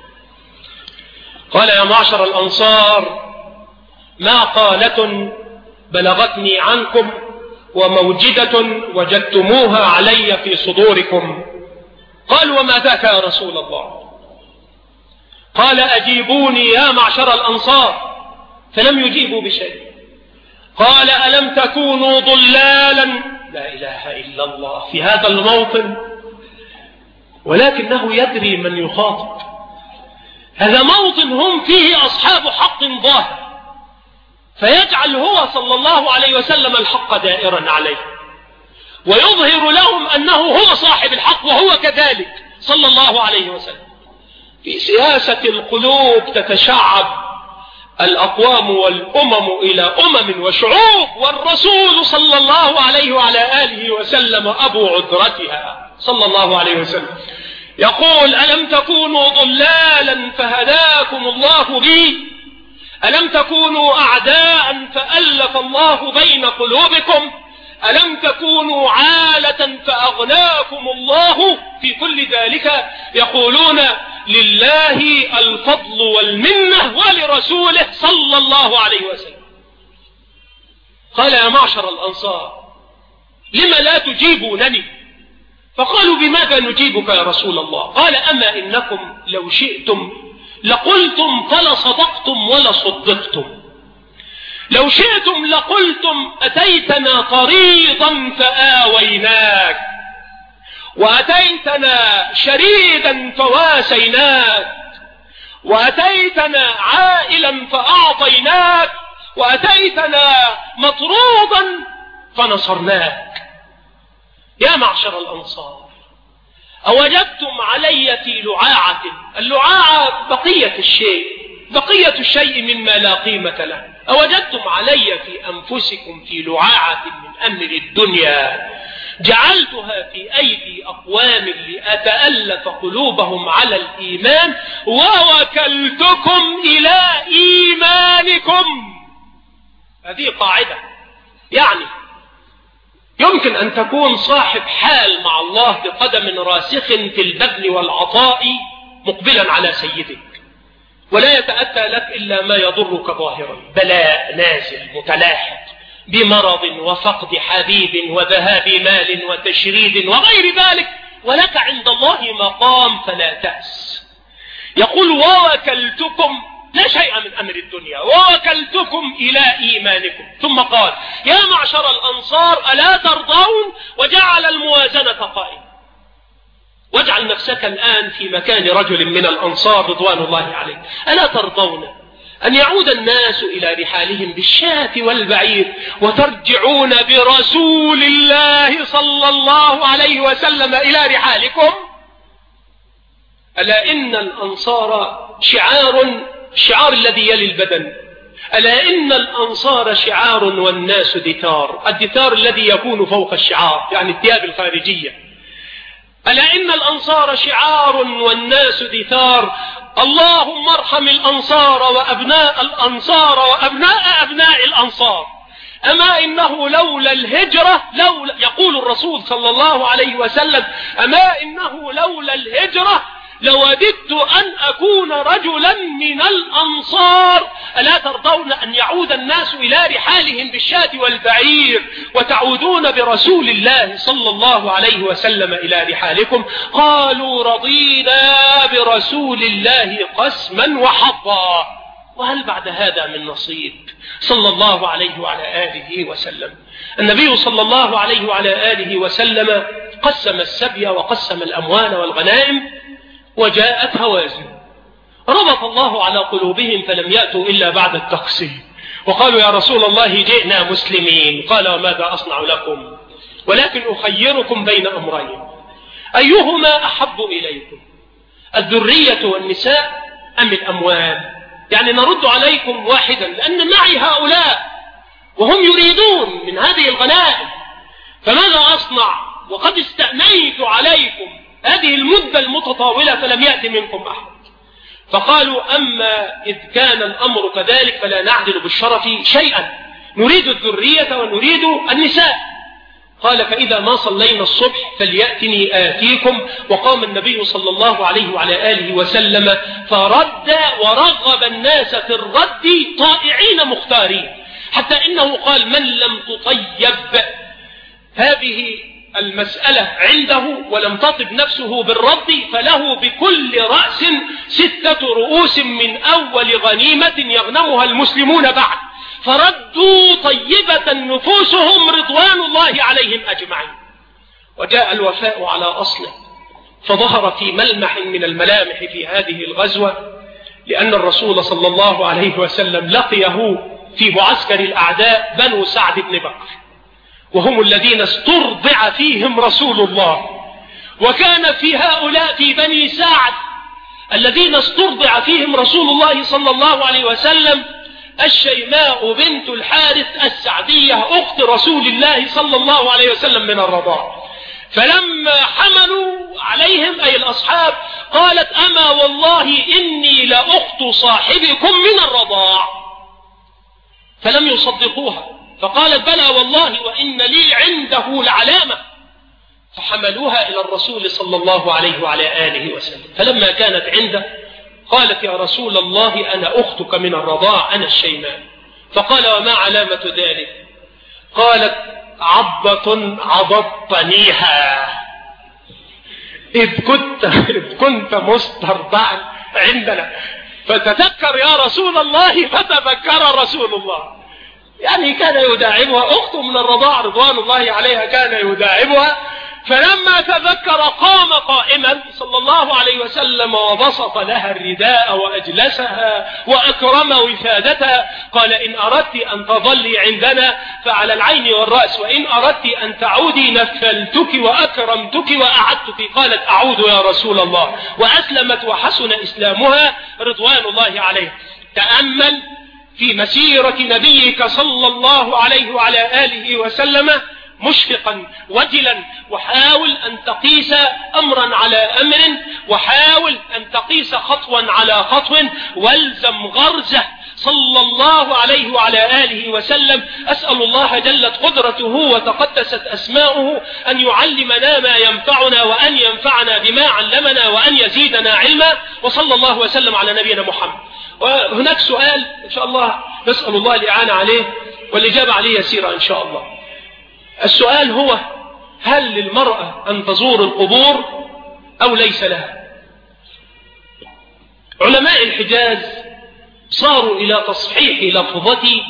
S3: قال: يا معشر الأنصار، ما قالة بلغتني عنكم وموجدة وجدتموها علي في صدوركم. قالوا: وما ذاك يا رسول الله؟ قال: أجيبوني يا معشر الأنصار. فلم يجيبوا بشيء. قال: ألم تكونوا ضلالا؟ لا إله إلا الله في هذا الموطن، ولكنه يدري من يخاطب. هذا موطن هم فيه أصحاب حق ظاهر، فيجعل هو صلى الله عليه وسلم الحق دائرا عليه، ويظهر لهم أنه هو صاحب الحق وهو كذلك صلى الله عليه وسلم. في سياسة القلوب تتشعب الأقوام والأمم إلى أمم وشعوب، والرسول صلى الله عليه وعلى آله وسلم أبو عذرتها صلى الله عليه وسلم يقول: ألم تكونوا ضلالا فهداكم الله بي؟ ألم تكونوا أعداء فألف الله بين قلوبكم؟ ألم تكونوا عالة فأغناكم الله؟ في كل ذلك يقولون: لله الفضل والمنة ولرسوله صلى الله عليه وسلم. قال: يا معشر الأنصار، لم لا تجيبونني؟ فقالوا: بماذا نجيبك يا رسول الله؟ قال: أما إنكم لو شئتم لقلتم فلصدقتم ولصدقتم. لو شئتم لقلتم: أتيتنا طريضا فآويناك، وأتيتنا شريدا فواسيناك، وأتيتنا عائلا فأعطيناك، وأتيتنا مطرودا فنصرناك. يا معشر الأنصار، أوجدتم علي في لعاعة؟ اللعاعة بقية الشيء مما لا قيمة له. أوجدتم علي في أنفسكم في لعاعة من أمر الدنيا جعلتها في أيدي أقوام لأتألف قلوبهم على الإيمان ووكلتكم إلى إيمانكم. هذه قاعدة، يعني يمكن أن تكون صاحب حال مع الله بقدم راسخ في البذل والعطاء مقبلا على سيدك، ولا يتأتى لك إلا ما يضرك ظاهرا، بلاء نازل متلاحق بمرض وفقد حبيب وذهاب مال وتشريد وغير ذلك، ولك عند الله مقام فلا تأس. يقول ووكلتكم، لا شيء من أمر الدنيا، ووكلتكم إلى إيمانكم. ثم قال يا معشر الأنصار ألا ترضون، وجعل الموازنة قائمة. واجعل نفسك الآن في مكان رجل من الأنصار رضوان الله عليه. ألا ترضون أن يعود الناس إلى رحالهم بالشاة والبعير وترجعون برسول الله صلى الله عليه وسلم إلى رحالكم؟ ألا إن الأنصار شعار الذي يلي البدن. ألا إن الأنصار شعار والناس دثار، الدثار الذي يكون فوق الشعار يعني الثياب الخارجية. ألا إن الأنصار شعار والناس دثار، اللهم ارحم الأنصار وأبناء الأنصار وأبناء أبناء الأنصار. أما إنه لولا الهجرة، يقول الرسول صلى الله عليه وسلم أما إنه لولا الهجرة لوددت أن أكون رجلا من الأنصار. ألا ترضون أن يعود الناس إلى رحالهم بالشاة والبعير وتعودون برسول الله صلى الله عليه وسلم إلى رحالكم؟ قالوا رضينا برسول الله قسما وحظا. وهل بعد هذا من نصيب؟ صلى الله عليه وعلى آله وسلم. النبي صلى الله عليه وعلى آله وسلم قسم السبي وقسم الأموال والغنائم، وجاءت هوازن ربط الله على قلوبهم فلم يأتوا إلا بعد التقسيم، وقالوا يا رسول الله جئنا مسلمين. قال وماذا أصنع لكم؟ ولكن أخيركم بين أمرين، أيهما أحب إليكم، الذرية والنساء أم الأموال؟ يعني نرد عليكم واحدا، لأن معي هؤلاء وهم يريدون من هذه الغنائم، فماذا أصنع وقد استأنيت عليكم هذه المدة المتطاولة فلم يأتي منكم أحد؟ فقالوا أما إذ كان الأمر كذلك فلا نعدل بالشرف شيئا، نريد الذرية ونريد النساء. قال فإذا ما صلينا الصبح فليأتني آتيكم. وقام النبي صلى الله عليه وعلى آله وسلم فرد ورغب الناس في الرد طائعين مختارين، حتى إنه قال من لم تطيب هذه المسألة عنده ولم تطب نفسه بالرد فله بكل رأس 6 رؤوس من أول غنيمة يغنمها المسلمون بعد. فردوا طيبة نفوسهم رضوان الله عليهم أجمعين. وجاء الوفاء على أصله، فظهر في ملمح من الملامح في هذه الغزوة، لأن الرسول صلى الله عليه وسلم لقيه في معسكر الأعداء بنو سعد بن بكر، وهم الذين استرضع فيهم رسول الله. وكان في هؤلاء في بني سعد الذين استرضع فيهم رسول الله صلى الله عليه وسلم الشيماء بنت الحارث السعدية أخت رسول الله صلى الله عليه وسلم من الرضاع. فلما حملوا عليهم أي الأصحاب قالت أما والله إني لأخت صاحبكم من الرضاع، فلم يصدقوها، فقالت بلى والله وإن لي عنده العلامة. فحملوها إلى الرسول صلى الله عليه وعلى آله وسلم. فلما كانت عنده قالت يا رسول الله أنا أختك من الرضاع، أنا الشيماء. فقال وما علامة ذلك؟ قالت عضة عضضتنيها إذ كنت مسترضعا عندنا، فتذكر يا رسول الله. فتذكر رسول الله، يعني كان يداعبها، أخته من الرضاع رضوان الله عليها كان يداعبها. فلما تذكر قام قائما صلى الله عليه وسلم وبسط لها الرداء وأجلسها وأكرم وفادتها. قال إن أردت أن تظلي عندنا فعلى العين والرأس، وإن أردت أن تعودي نفلتك وأكرمتك وأعدتك. قالت أعود يا رسول الله، وأسلمت وحسن إسلامها رضوان الله عليه. تأمل في مسيرة نبيك صلى الله عليه وعلى آله وسلم مشفقا وجلا، وحاول أن تقيس أمرا على أمر، وحاول أن تقيس خطوا على خطو، والزم غرزه صلى الله عليه وعلى آله وسلم. أسأل الله جلت قدرته وتقدست أسماؤه أن يعلمنا ما ينفعنا، وأن ينفعنا بما علمنا، وأن يزيدنا علما. وصلى الله وسلم على نبينا محمد. وهناك سؤال إن شاء الله نسأل الله الإعانة عليه، والإجابة عليه يسيرة إن شاء الله. السؤال هو: هل للمرأة أن تزور القبور أو ليس لها؟ علماء الحجاز صاروا إلى تصحيح لفظة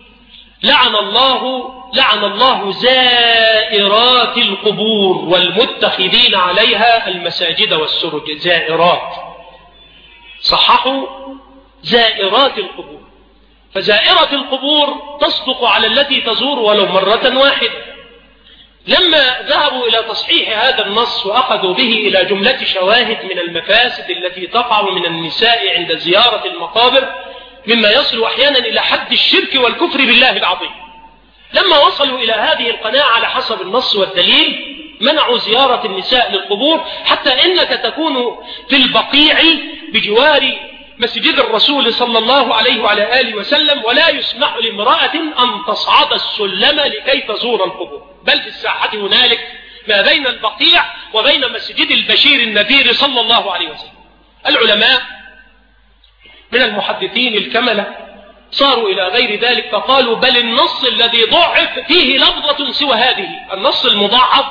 S3: لعن الله زائرات القبور والمتخذين عليها المساجد والسرج. زائرات، صححوا زائرات القبور. فزائرة القبور تصدق على التي تزور ولو مرة واحدة. لما ذهبوا إلى تصحيح هذا النص وأخذوا به إلى جملة شواهد من المفاسد التي تقع من النساء عند زيارة المقابر، مما يصل أحيانا إلى حد الشرك والكفر بالله العظيم، لما وصلوا إلى هذه القناعة على حسب النص والدليل منعوا زيارة النساء للقبور، حتى إنك تكون في البقيع بجوار مسجد الرسول صلى الله عليه وعلى آله وسلم، ولا يسمح لامرأة أن تصعد السلم لكي تزور القبور، بل في الساحة هنالك ما بين البقيع وبين مسجد البشير النذير صلى الله عليه وسلم. العلماء من المحدثين الكملة صاروا إلى غير ذلك، فقالوا: بل النص الذي ضعف فيه لفظة سوى هذه. النص المضاعف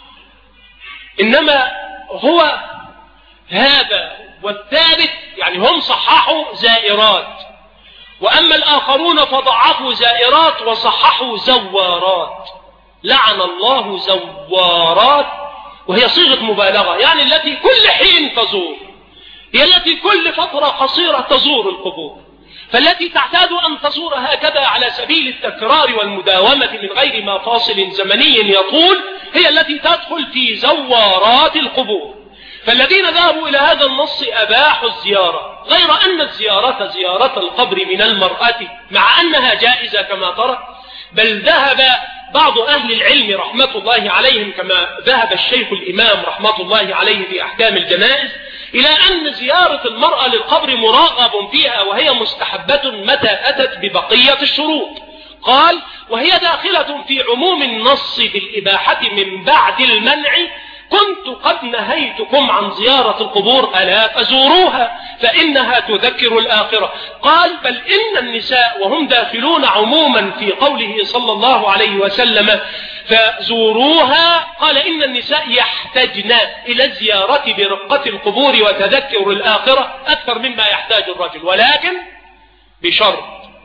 S3: إنما هو هذا، والثابت يعني هم صححوا زائرات، وأما الآخرون فضعفوا زائرات وصححوا زوارات. لعن الله زوارات، وهي صيغة مبالغة، يعني التي كل حين تزور، هي التي كل فترة قصيرة تزور القبور. فالتي تعتاد أن تزور هكذا على سبيل التكرار والمداومة من غير ما فاصل زمني يطول، هي التي تدخل في زوارات القبور. فالذين ذهبوا إلى هذا النص أباحوا الزيارة، غير أن الزيارة زيارة القبر من المرأة مع أنها جائزة كما ترى، بل ذهب بعض أهل العلم رحمة الله عليهم كما ذهب الشيخ الإمام رحمة الله عليه في أحكام الجنائز إلى أن زيارة المرأة للقبر مرغب فيها، وهي مستحبة متى أتت ببقية الشروط. قال: وهي داخلة في عموم النص بالإباحة من بعد المنع. كنت قد نهيتكم عن زيارة القبور ألا فزوروها فإنها تذكر الآخرة. قال: بل إن النساء وهم داخلون عموما في قوله صلى الله عليه وسلم فزوروها، قال: إن النساء يحتاجن إلى الزيارة برقة القبور وتذكر الآخرة أكثر مما يحتاج الرجل، ولكن بشرط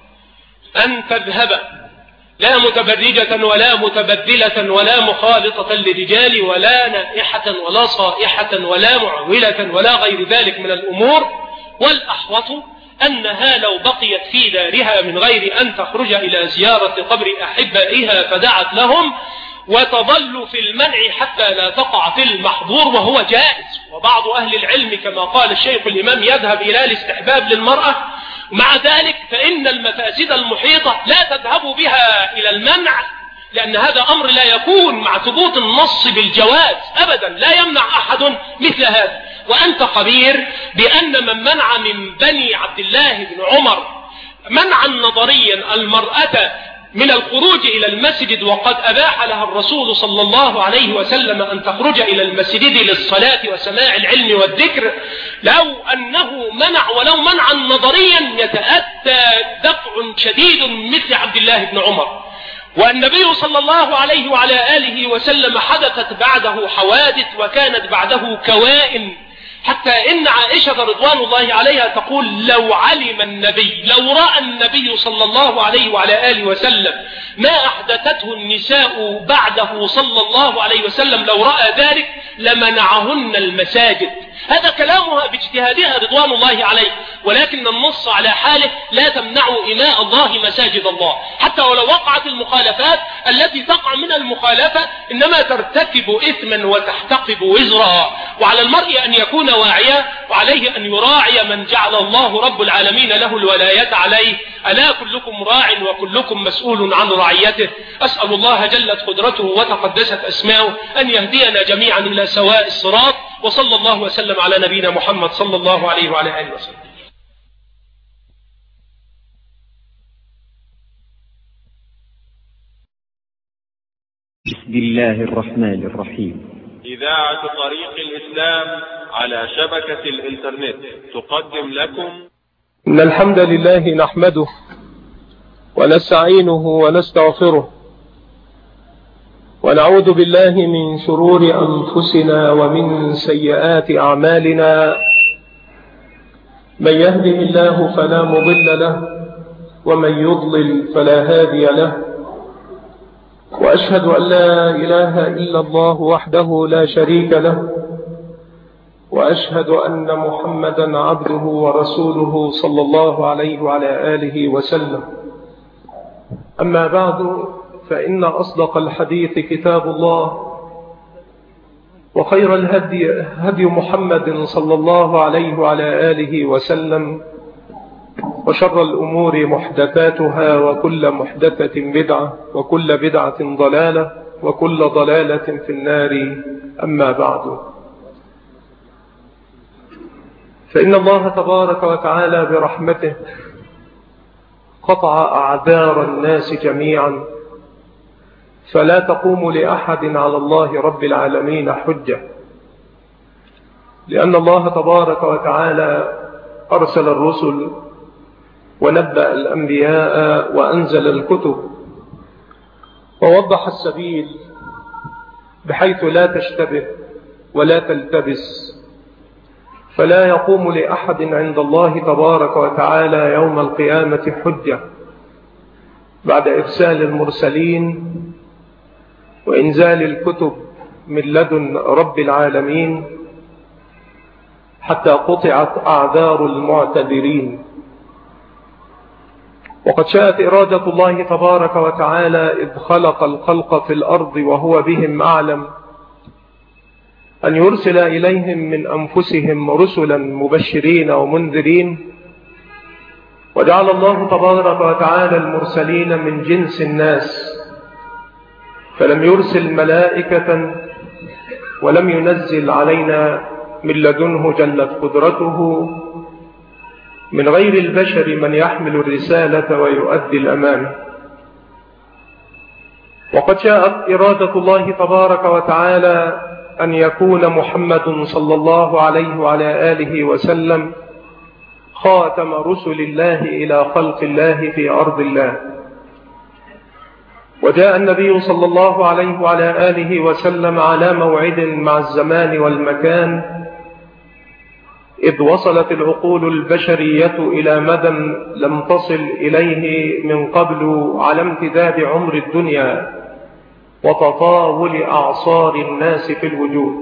S3: أن تذهب لا متبرجة ولا متبذلة ولا مخالطة للرجال ولا نائحة ولا صائحة ولا معولة ولا غير ذلك من الأمور. والأحوط أنها لو بقيت في دارها من غير أن تخرج إلى زيارة قبر أحبائها فدعت لهم، وتظل في المنع حتى لا تقع في المحظور، وهو جائز. وبعض أهل العلم كما قال الشيخ الإمام يذهب إلى الاستحباب للمرأة. مع ذلك فإن المفاسد المحيطة لا تذهب بها إلى المنع، لأن هذا أمر لا يكون مع ثبوت النص بالجواز أبدا، لا يمنع أحد مثل هذا. وأنت خبير بأن من منع من بني عبد الله بن عمر منعا نظريا المرأة من الخروج إلى المسجد، وقد أباح لها الرسول صلى الله عليه وسلم أن تخرج إلى المسجد للصلاة وسماع العلم والذكر، لو أنه منع ولو منعا نظريا يتأتى دفع شديد مثل عبد الله بن عمر. والنبي صلى الله عليه وعلى آله وسلم حدثت بعده حوادث وكانت بعده كوائن، حتى إن عائشة رضوان الله عليها تقول: لو علم النبي، لو رأى النبي صلى الله عليه وعلى آله وسلم ما أحدثته النساء بعده صلى الله عليه وسلم، لو رأى ذلك لمنعهن المساجد. هذا كلامها باجتهادها رضوان الله عليه، ولكن النص على حاله لا تمنع إماء الله مساجد الله، حتى ولو وقعت المخالفات التي تقع من المخالفة إنما ترتكب إثما وتحتقب وزرها. وعلى المرء أن يكون واعيا، وعليه أن يراعي من جعل الله رب العالمين له الولاية عليه، ألا كلكم راع وكلكم مسؤول عن رعيته. أسأل الله جلت قدرته وتقدست أسماؤه أن يهدينا جميعا إلى سواء الصراط، وصلى الله وسلم على نبينا محمد صلى الله عليه وعلى آله وسلم.
S1: بسم الله الرحمن الرحيم.
S2: إذاعة طريق الإسلام على شبكة الإنترنت تقدم لكم
S3: إن الحمد لله نحمده ونستعينه ونستغفره ونعوذ بالله من شرور أنفسنا ومن سيئات أعمالنا. من يهده الله فلا مضل له ومن يضلل فلا هادي له، وأشهد أن لا إله إلا الله وحده لا شريك له، وأشهد أن محمدا عبده ورسوله صلى الله عليه وعلى آله وسلم. أما بعد، فإن أصدق الحديث كتاب الله، وخير الهدي هدي محمد صلى الله عليه وعلى آله وسلم، وشر الأمور محدثاتها، وكل محدثة بدعة، وكل بدعة ضلالة، وكل ضلالة في النار. أما بعد، فإن الله تبارك وتعالى برحمته قطع أعذار الناس جميعا، فلا تقوم لأحد على الله رب العالمين حجة، لأن الله تبارك وتعالى أرسل الرسل ونبأ الأنبياء وأنزل الكتب ووضح السبيل بحيث لا تشتبه ولا تلتبس، فلا يقوم لأحد عند الله تبارك وتعالى يوم القيامة حجة بعد إرسال المرسلين وإنزال الكتب من لدن رب العالمين، حتى قطعت أعذار المعتذرين. وقد شاءت إرادة الله تبارك وتعالى إذ خلق الخلق في الأرض وهو بهم أعلم أن يرسل إليهم من أنفسهم رسلا مبشرين ومنذرين، وجعل الله تبارك وتعالى المرسلين من جنس الناس، فلم يرسل ملائكة ولم ينزل علينا من لدنه جلت قدرته من غير البشر من يحمل الرسالة ويؤدي الأمانة. وقد شاءت إرادة الله تبارك وتعالى أن يكون محمد صلى الله عليه وعلى آله وسلم خاتم رسل الله إلى خلق الله في أرض الله. وجاء النبي صلى الله عليه وعلى آله وسلم على موعد مع الزمان والمكان، إذ وصلت العقول البشرية إلى مدى لم تصل إليه من قبل على امتداد عمر الدنيا وتطاول أعصار الناس في الوجود.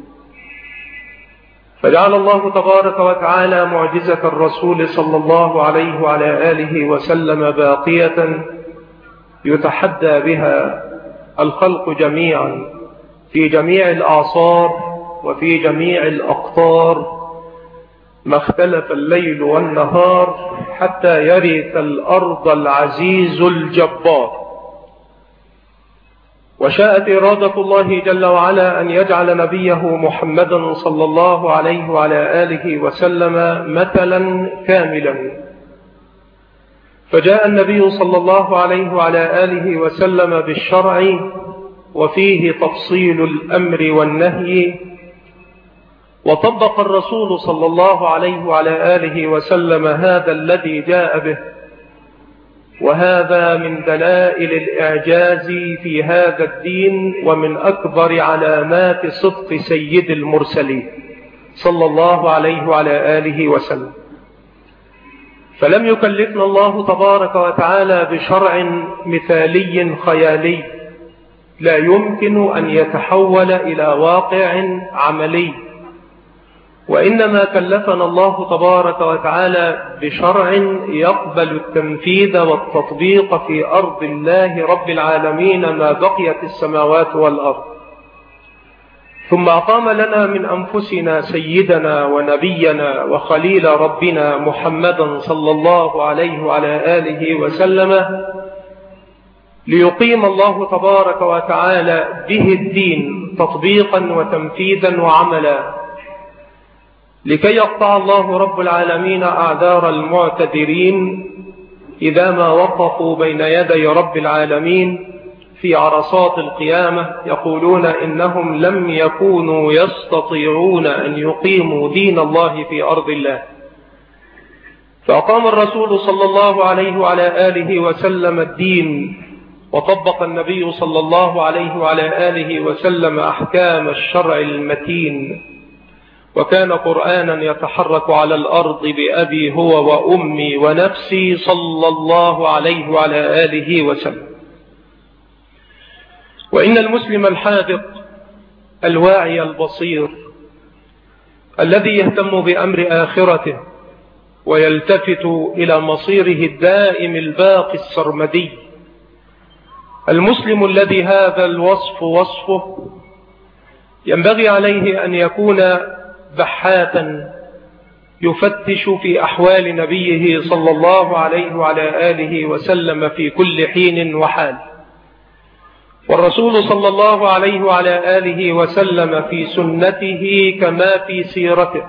S3: فجعل الله تبارك وتعالى معجزة الرسول صلى الله عليه وعلى آله وسلم باقية يتحدى بها الخلق جميعا في جميع الأعصار وفي جميع الأقطار، ما اختلف الليل والنهار، حتى يرث الأرض العزيز الجبار. وشاءت إرادة الله جل وعلا أن يجعل نبيه محمدا صلى الله عليه وعلى آله وسلم مثلا كاملا، فجاء النبي صلى الله عليه وعلى آله وسلم بالشرع، وفيه تفصيل الأمر والنهي، وطبق الرسول صلى الله عليه وعلى آله وسلم هذا الذي جاء به. وهذا من دلائل الإعجاز في هذا الدين، ومن أكبر علامات صدق سيد المرسلين صلى الله عليه وعلى آله وسلم. فلم يكلفنا الله تبارك وتعالى بشرع مثالي خيالي لا يمكن أن يتحول إلى واقع عملي، وإنما كلفنا الله تبارك وتعالى بشرع يقبل التنفيذ والتطبيق في أرض الله رب العالمين ما بقيت السماوات والأرض. ثم أقام لنا من أنفسنا سيدنا ونبينا وخليل ربنا محمدا صلى الله عليه وعلى آله وسلم ليقيم الله تبارك وتعالى به الدين تطبيقا وتنفيذا وعملا، لكي يقطع الله رب العالمين أعذار المعتذرين إذا ما وقفوا بين يدي رب العالمين في عرصات القيامة يقولون إنهم لم يكونوا يستطيعون أن يقيموا دين الله في أرض الله. فأقام الرسول صلى الله عليه وعلى آله وسلم الدين، وطبق النبي صلى الله عليه وعلى آله وسلم أحكام الشرع المتين، وكان قرآنا يتحرك على الأرض بأبي هو وأمي ونفسي صلى الله عليه وعلى آله وسلم. وإن المسلم الحاذق الواعي البصير الذي يهتم بأمر آخرته ويلتفت إلى مصيره الدائم الباقي السرمدي، المسلم الذي هذا الوصف وصفه، ينبغي عليه أن يكون بحاثا يفتش في أحوال نبيه صلى الله عليه وعلى آله وسلم في كل حين وحال. والرسول صلى الله عليه وعلى آله وسلم في سنته كما في سيرته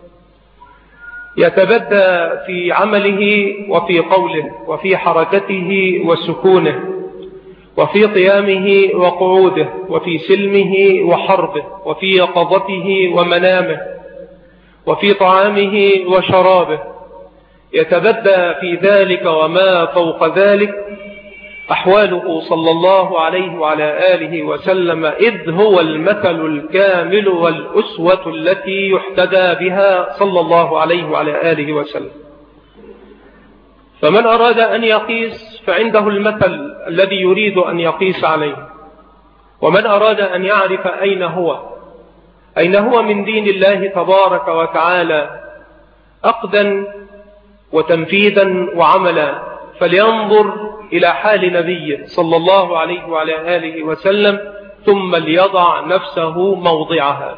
S3: يتبدى في عمله وفي قوله وفي حركته وسكونه وفي قيامه وقعوده وفي سلمه وحربه وفي يقظته ومنامه وفي طعامه وشرابه، يتبدى في ذلك وما فوق ذلك أحواله صلى الله عليه وعلى آله وسلم، إذ هو المثل الكامل والأسوة التي يحتدى بها صلى الله عليه وعلى آله وسلم. فمن أراد أن يقيس فعنده المثل الذي يريد أن يقيس عليه، ومن أراد أن يعرف أين هو من دين الله تبارك وتعالى أقدا وتنفيذا وعملا، فلينظر إلى حال نبيه صلى الله عليه وعلى آله وسلم ثم ليضع نفسه موضعها.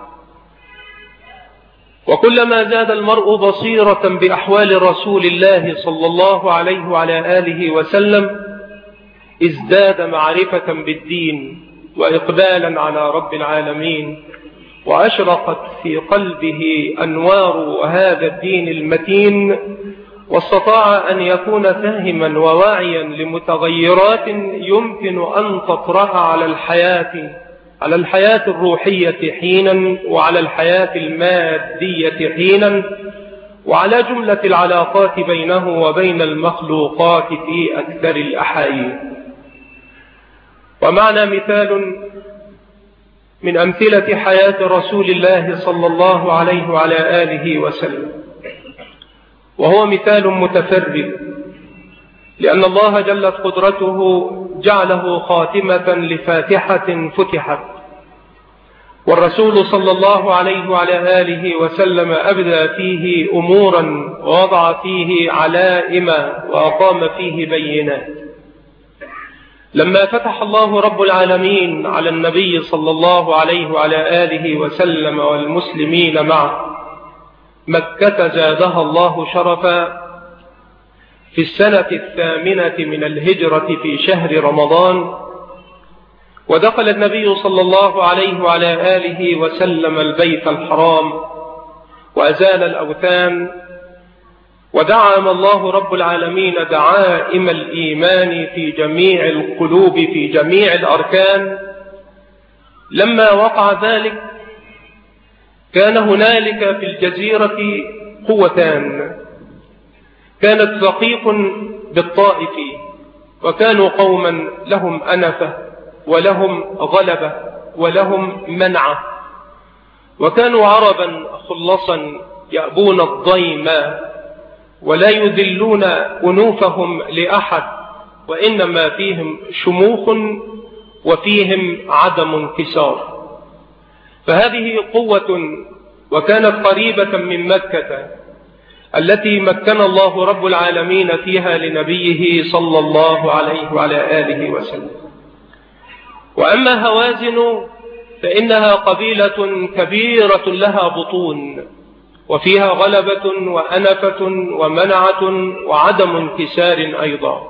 S3: وكلما زاد المرء بصيرة بأحوال رسول الله صلى الله عليه وعلى آله وسلم ازداد معرفة بالدين وإقبالا على رب العالمين، وأشرقت في قلبه أنوار هذا الدين المتين، واستطاع أن يكون فاهما وواعيا لمتغيرات يمكن أن تطرح على الحياة الروحية حينا، وعلى الحياة المادية حينا، وعلى جملة العلاقات بينه وبين المخلوقات في أكثر الأحايين. ومعنا مثال من أمثلة حياة رسول الله صلى الله عليه وعلى آله وسلم، وهو مثال متفرد، لأن الله جلت قدرته جعله خاتمة لفاتحة فتحت، والرسول صلى الله عليه وعلى آله وسلم أبدى فيه أمورا ووضع فيه علائم وأقام فيه بينات. لما فتح الله رب العالمين على النبي صلى الله عليه وعلى آله وسلم والمسلمين معه مكة زادها الله شرفا في السنة 8 من الهجرة في شهر رمضان، ودخل النبي صلى الله عليه وعلى آله وسلم البيت الحرام وأزال الأوثان، ودعم الله رب العالمين دعائم الإيمان في جميع القلوب في جميع الأركان. لما وقع ذلك كان هنالك في الجزيرة قوتان، كانت ثقيف بالطائف، وكانوا قوما لهم أنفة ولهم غلبة ولهم منعة، وكانوا عربا خلصا يأبون الضيم ولا يذلون أنوفهم لأحد، وإنما فيهم شموخ وفيهم عدم انكسار. فهذه قوة، وكانت قريبة من مكة التي مكن الله رب العالمين فيها لنبيه صلى الله عليه وعلى آله وسلم. وأما هوازن فإنها قبيلة كبيرة لها بطون، وفيها غلبة وأنفة ومنعة وعدم انكسار أيضا.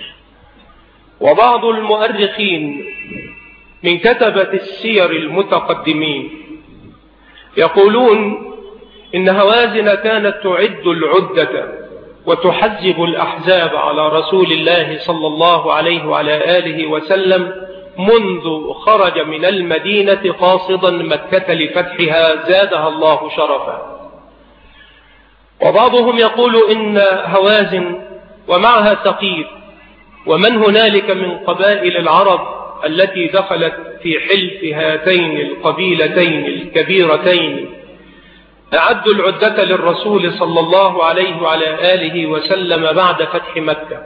S3: وبعض المؤرخين من كتبة السير المتقدمين يقولون إن هوازن كانت تعد العدة وتحزب الأحزاب على رسول الله صلى الله عليه وعلى آله وسلم منذ خرج من المدينة قاصدا مكة لفتحها زادها الله شرفا. وبعضهم يقول إن هوازن ومعها ثقيف ومن هنالك من قبائل العرب التي دخلت في حلف هاتين القبيلتين الكبيرتين أعدوا العدة للرسول صلى الله عليه وعلى آله وسلم بعد فتح مكة،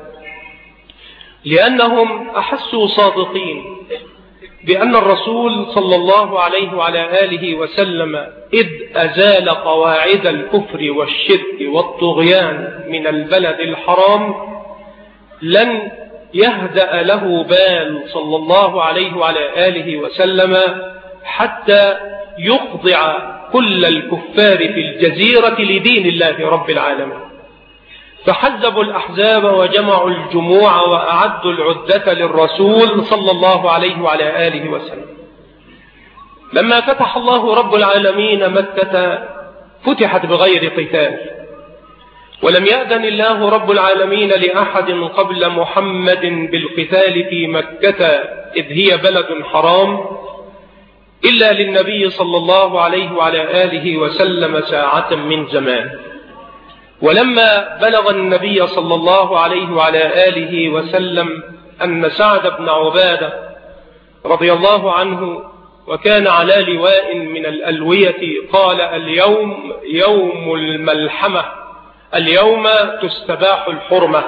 S3: لأنهم أحسوا صادقين بأن الرسول صلى الله عليه وعلى آله وسلم إذ أزال قواعد الكفر والشرك والطغيان من البلد الحرام لن يهدأ له بال صلى الله عليه وعلى آله وسلم حتى يخضع كل الكفار في الجزيرة لدين الله رب العالمين. فحزبوا الأحزاب وجمعوا الجموع وأعدوا العدة للرسول صلى الله عليه وعلى آله وسلم. لما فتح الله رب العالمين مكة فتحت بغير قتال، ولم يأذن الله رب العالمين لأحد قبل محمد بالقتال في مكة إذ هي بلد حرام إلا للنبي صلى الله عليه وعلى آله وسلم ساعة من زمان. ولما بلغ النبي صلى الله عليه وعلى آله وسلم أن سعد بن عبادة رضي الله عنه وكان على لواء من الألوية قال: اليوم يوم الملحمة، اليوم تستباح الحرمة.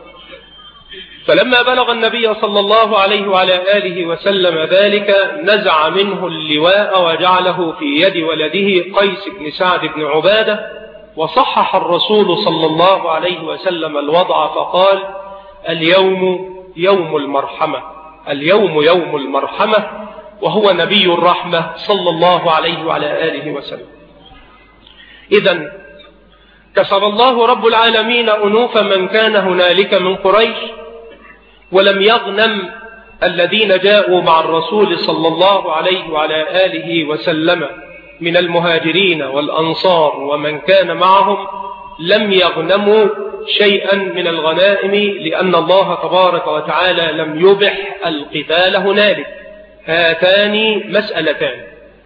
S3: فلما بلغ النبي صلى الله عليه وعلى آله وسلم ذلك نزع منه اللواء وجعله في يد ولده قيس بن سعد بن عبادة، وصحح الرسول صلى الله عليه وسلم الوضع فقال: اليوم يوم المرحمة، اليوم يوم المرحمة، وهو نبي الرحمة صلى الله عليه وعلى آله وسلم. إذن كسر الله رب العالمين أنوف من كان هنالك من قريش، ولم يغنم الذين جاءوا مع الرسول صلى الله عليه وعلى آله وسلم من المهاجرين والأنصار ومن كان معهم، لم يغنموا شيئا من الغنائم، لأن الله تبارك وتعالى لم يبح القتال هنالك. هاتان مسألتان: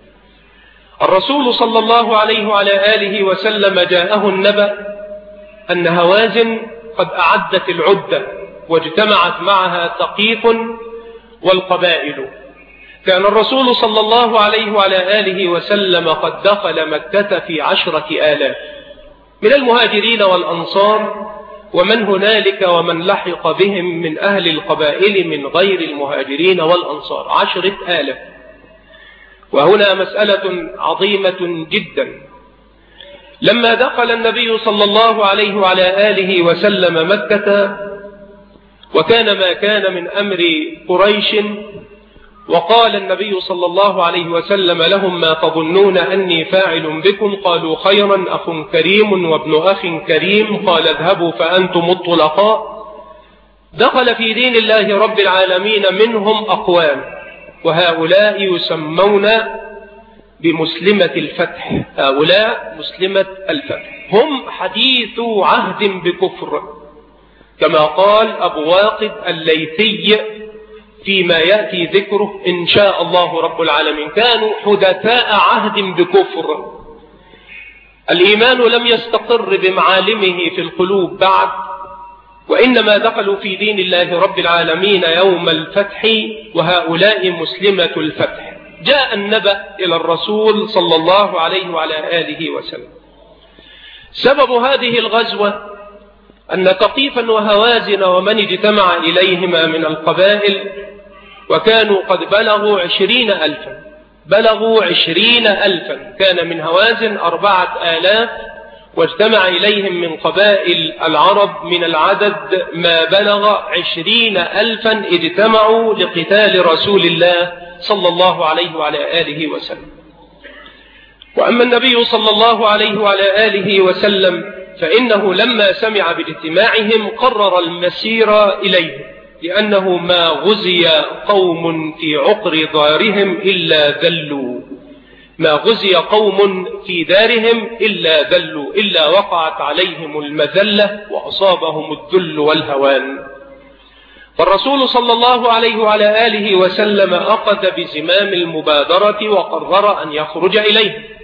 S3: الرسول صلى الله عليه وعلى آله وسلم جاءه النبأ أن هوازن قد أعدت العدة واجتمعت معها ثقيف والقبائل. كان الرسول صلى الله عليه وعلى آله وسلم قد دخل مكة في 10,000 من المهاجرين والأنصار ومن هنالك ومن لحق بهم من أهل القبائل من غير المهاجرين والأنصار، 10,000. وهنا مسألة عظيمة جدا. لما دخل النبي صلى الله عليه وعلى آله وسلم مكة وكان ما كان من أمر قريش، وقال النبي صلى الله عليه وسلم لهم: ما تظنون أني فاعل بكم؟ قالوا: خيرا، أخ كريم وابن أخ كريم. قال: اذهبوا فأنتم الطلقاء. دخل في دين الله رب العالمين منهم أقوام، وهؤلاء يسمون بمسلمة الفتح. هؤلاء مسلمة الفتح هم حديث عهد بكفر، كما قال أبو واقد الليثي فيما يأتي ذكره إن شاء الله رب العالمين: كانوا حدثاء عهد بكفر. الإيمان لم يستقر بمعالمه في القلوب بعد، وإنما دخلوا في دين الله رب العالمين يوم الفتح، وهؤلاء مسلمة الفتح. جاء النبأ إلى الرسول صلى الله عليه وعلى آله وسلم. سبب هذه الغزوة أن ثقيفا وهوازن ومن اجتمع إليهما من القبائل، وكانوا قد بلغوا 20,000، بلغوا 20,000. كان من هوازن 4,000، واجتمع إليهم من قبائل العرب من العدد ما بلغ 20,000 اجتمعوا لقتال رسول الله صلى الله عليه وعلى آله وسلم. وأما النبي صلى الله عليه وعلى آله وسلم فإنه لما سمع باجتماعهم قرر المسير إليه، لأنه ما غزي قوم في عقر دارهم إلا ذلوا، ما غزي قوم في دارهم إلا ذلوا، إلا وقعت عليهم المذلة وأصابهم الذل والهوان. فالرسول صلى الله عليه وعلى آله وسلم أخذ بزمام المبادرة وقرر أن يخرج إليه،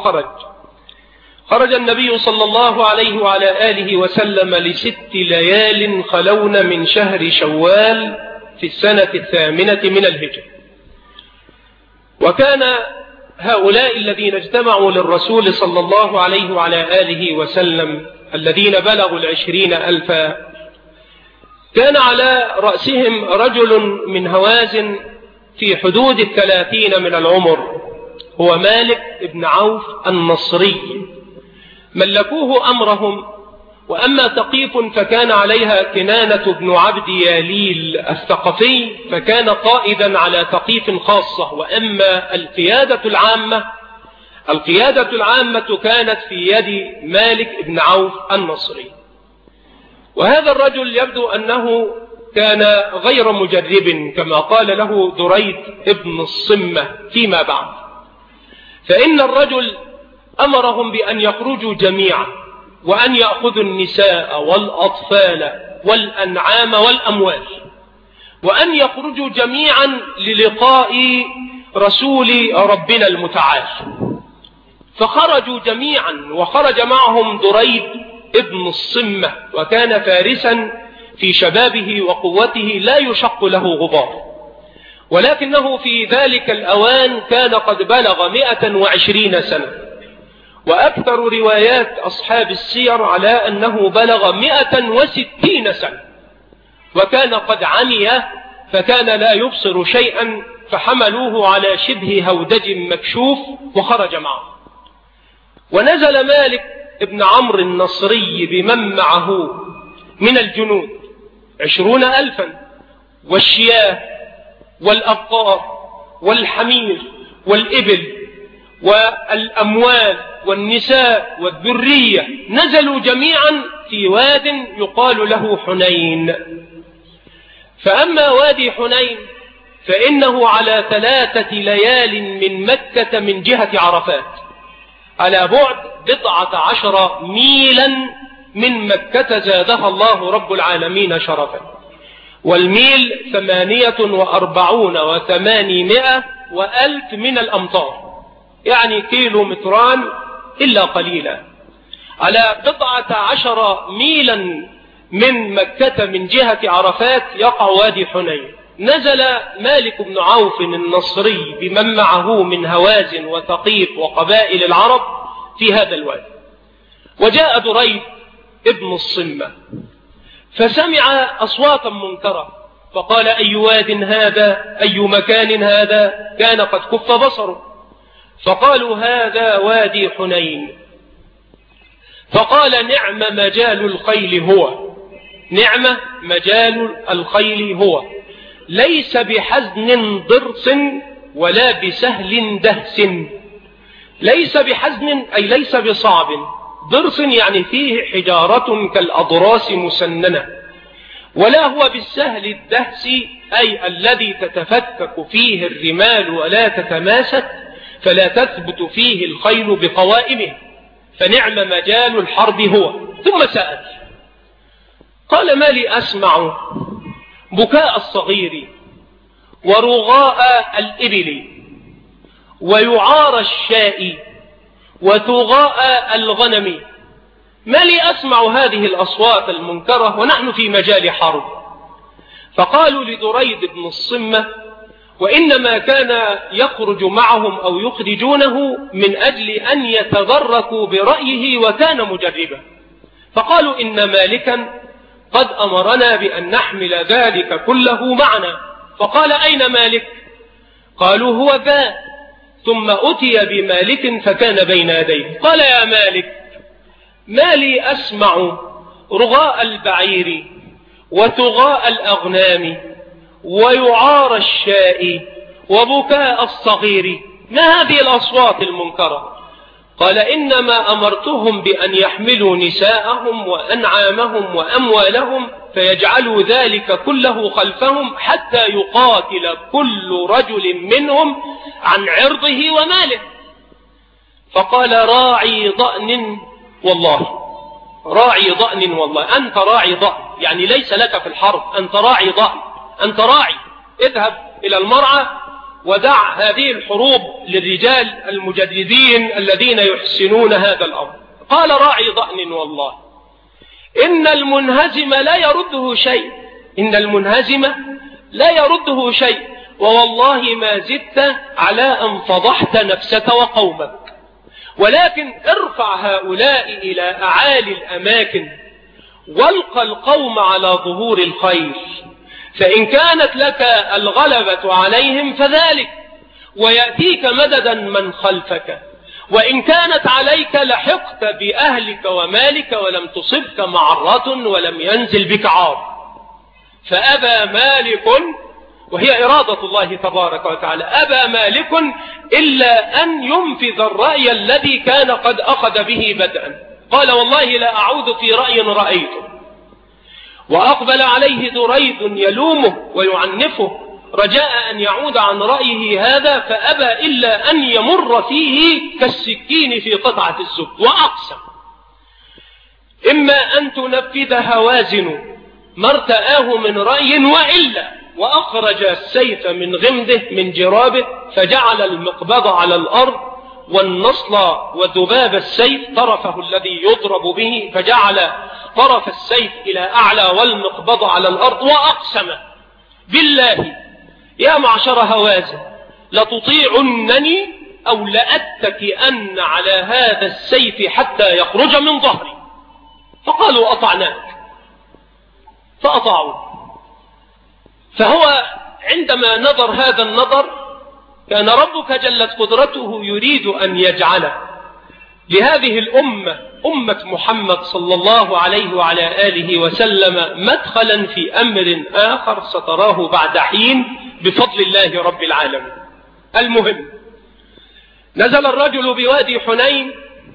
S3: خرج النبي صلى الله عليه وعلى آله وسلم ل6 ليال خلون من شهر شوال في السنة 8 من الهجرة. وكان هؤلاء الذين اجتمعوا للرسول صلى الله عليه وعلى آله وسلم الذين بلغوا 20,000 كان على رأسهم رجل من هوازن في حدود 30 من العمر، هو مالك بن عوف النصري. ملكوه أمرهم. وأما ثقيف فكان عليها كنانة بن عبد ياليل الثقفي، فكان قائدا على ثقيف خاصة. وأما القيادة العامة كانت في يد مالك بن عوف النصري. وهذا الرجل يبدو أنه كان غير مجرب كما قال له دريد ابن الصمة فيما بعد، فإن الرجل أمرهم بأن يخرجوا جميعا وأن يأخذوا النساء والأطفال والأنعام والأموال، وأن يخرجوا جميعا للقاء رسول ربنا المتعال. فخرجوا جميعا، وخرج معهم دريد ابن الصمة، وكان فارسا في شبابه وقوته لا يشق له غبار، ولكنه في ذلك الأوان كان قد بلغ 120 سنة. وأكثر روايات أصحاب السير على أنه بلغ 160 سنة، وكان قد عمي فكان لا يبصر شيئا، فحملوه على شبه هودج مكشوف وخرج معه. ونزل مالك ابن عمرو النصري بمن معه من الجنود 20,000، والشياه والأبقار والحمير والإبل والأموال والنساء والذرية، نزلوا جميعا في واد يقال له حنين. فأما وادي حنين فإنه على 3 ليال من مكة من جهة عرفات، على بعد 19 ميلا من مكة زادها الله رب العالمين شرفا. والميل 48,800 وألف من الأمطار، يعني كيلومتران إلا قليلا. على 19 ميلا من مكة من جهة عرفات يقع وادي حنين. نزل مالك بن عوف النصري بمن معه من هوازن وثقيف وقبائل العرب في هذا الوادي. وجاء دريد ابن الصمة فسمع أصواتا منكرة، فقال: أي واد هذا؟ أي مكان هذا؟ كان قد كف بصره. فقالوا: هذا وادي حنين. فقال: نعم مجال الخيل هو، نعم مجال الخيل هو، ليس بحزن ضرس ولا بسهل دهس. ليس بحزن أي ليس بصعب، ضرس يعني فيه حجارة كالأضراس مسننة، ولا هو بالسهل الدهس أي الذي تتفكك فيه الرمال ولا تتماسك، فلا تثبت فيه الخيل بقوائمه، فنعم مجال الحرب هو. ثم سأل قال: ما لي أسمع بكاء الصغير ورغاء الإبل ويعار الشاء وتغاء الغنم، ما لي أسمع هذه الأصوات المنكرة ونحن في مجال حرب. فقالوا لدريد بن الصمة: وإنما كان يخرج معهم أو يخرجونه من أجل أن يتبركوا برأيه وكان مجربا. فقالوا: إن مالكا قد أمرنا بأن نحمل ذلك كله معنا. فقال: أين مالك؟ قالوا: هو ذا. ثم أتي بمالك فكان بين يديه. قال: يا مالك، ما لي أسمع رغاء البعير وتغاء الأغنام ويعار الشاء وبكاء الصغير، ما هذه الأصوات المنكرة؟ قال إنما أمرتهم بأن يحملوا نساءهم وأنعامهم وأموالهم فيجعلوا ذلك كله خلفهم حتى يقاتل كل رجل منهم عن عرضه وماله. فقال راعي ضأن والله، راعي ضأن والله، أنت راعي ضأن، يعني ليس لك في الحرب، أنت راعي ضأن، أنت راعي، اذهب إلى المرعى ودع هذه الحروب للرجال المجددين الذين يحسنون هذا الأمر. قال راعي ضأن والله إن المنهزم لا يرده شيء، إن المنهزم لا يرده شيء، ووالله ما زدت على أن فضحت نفسك وقومك، ولكن ارفع هؤلاء إلى أعالي الأماكن والقى القوم على ظهور الخير، فإن كانت لك الغلبة عليهم فذلك، ويأتيك مددا من خلفك، وإن كانت عليك لحقت بأهلك ومالك ولم تصبك معرة ولم ينزل بك عار. فأبى مالك، وهي إرادة الله تبارك وتعالى، أبى مالك إلا أن ينفذ الرأي الذي كان قد أخذ به بدءا. قال والله لا أعود في رأي رأيته. وأقبل عليه دريد يلومه ويعنفه رجاء أن يعود عن رأيه هذا، فأبى إلا أن يمر فيه كالسكين في قطعة الزبد، وأقسم إما أن تنفذ هوازن ما ارتآه من رأي وإلا، وأخرج السيف من غمده من جرابه فجعل المقبض على الأرض والنصل وذباب السيف طرفه الذي يضرب به، فجعل طرف السيف إلى أعلى والمقبض على الأرض، وأقسم بالله يا معشر هوازن لتطيعنني أو لأتكئن على هذا السيف حتى يخرج من ظهري. فقالوا أطعناك، فأطاعوا. فهو عندما نظر هذا النظر كان ربك جلت قدرته يريد أن يجعل لهذه الأمة، أمة محمد صلى الله عليه وعلى آله وسلم، مدخلا في أمر آخر ستراه بعد حين بفضل الله رب العالمين. المهم، نزل الرجل بوادي حنين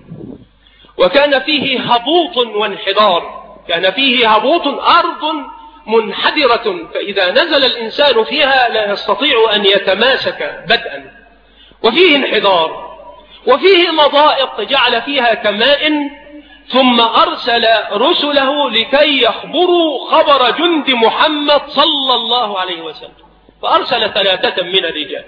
S3: وكان فيه هبوط وانحدار، كان فيه هبوط، أرض منحدرة، فإذا نزل الإنسان فيها لا يستطيع أن يتماسك بدءا، وفيه انحدار وفيه مضائق جعل فيها كماء، ثم أرسل رسله لكي يخبروا خبر جند محمد صلى الله عليه وسلم، فأرسل 3 من الرجال،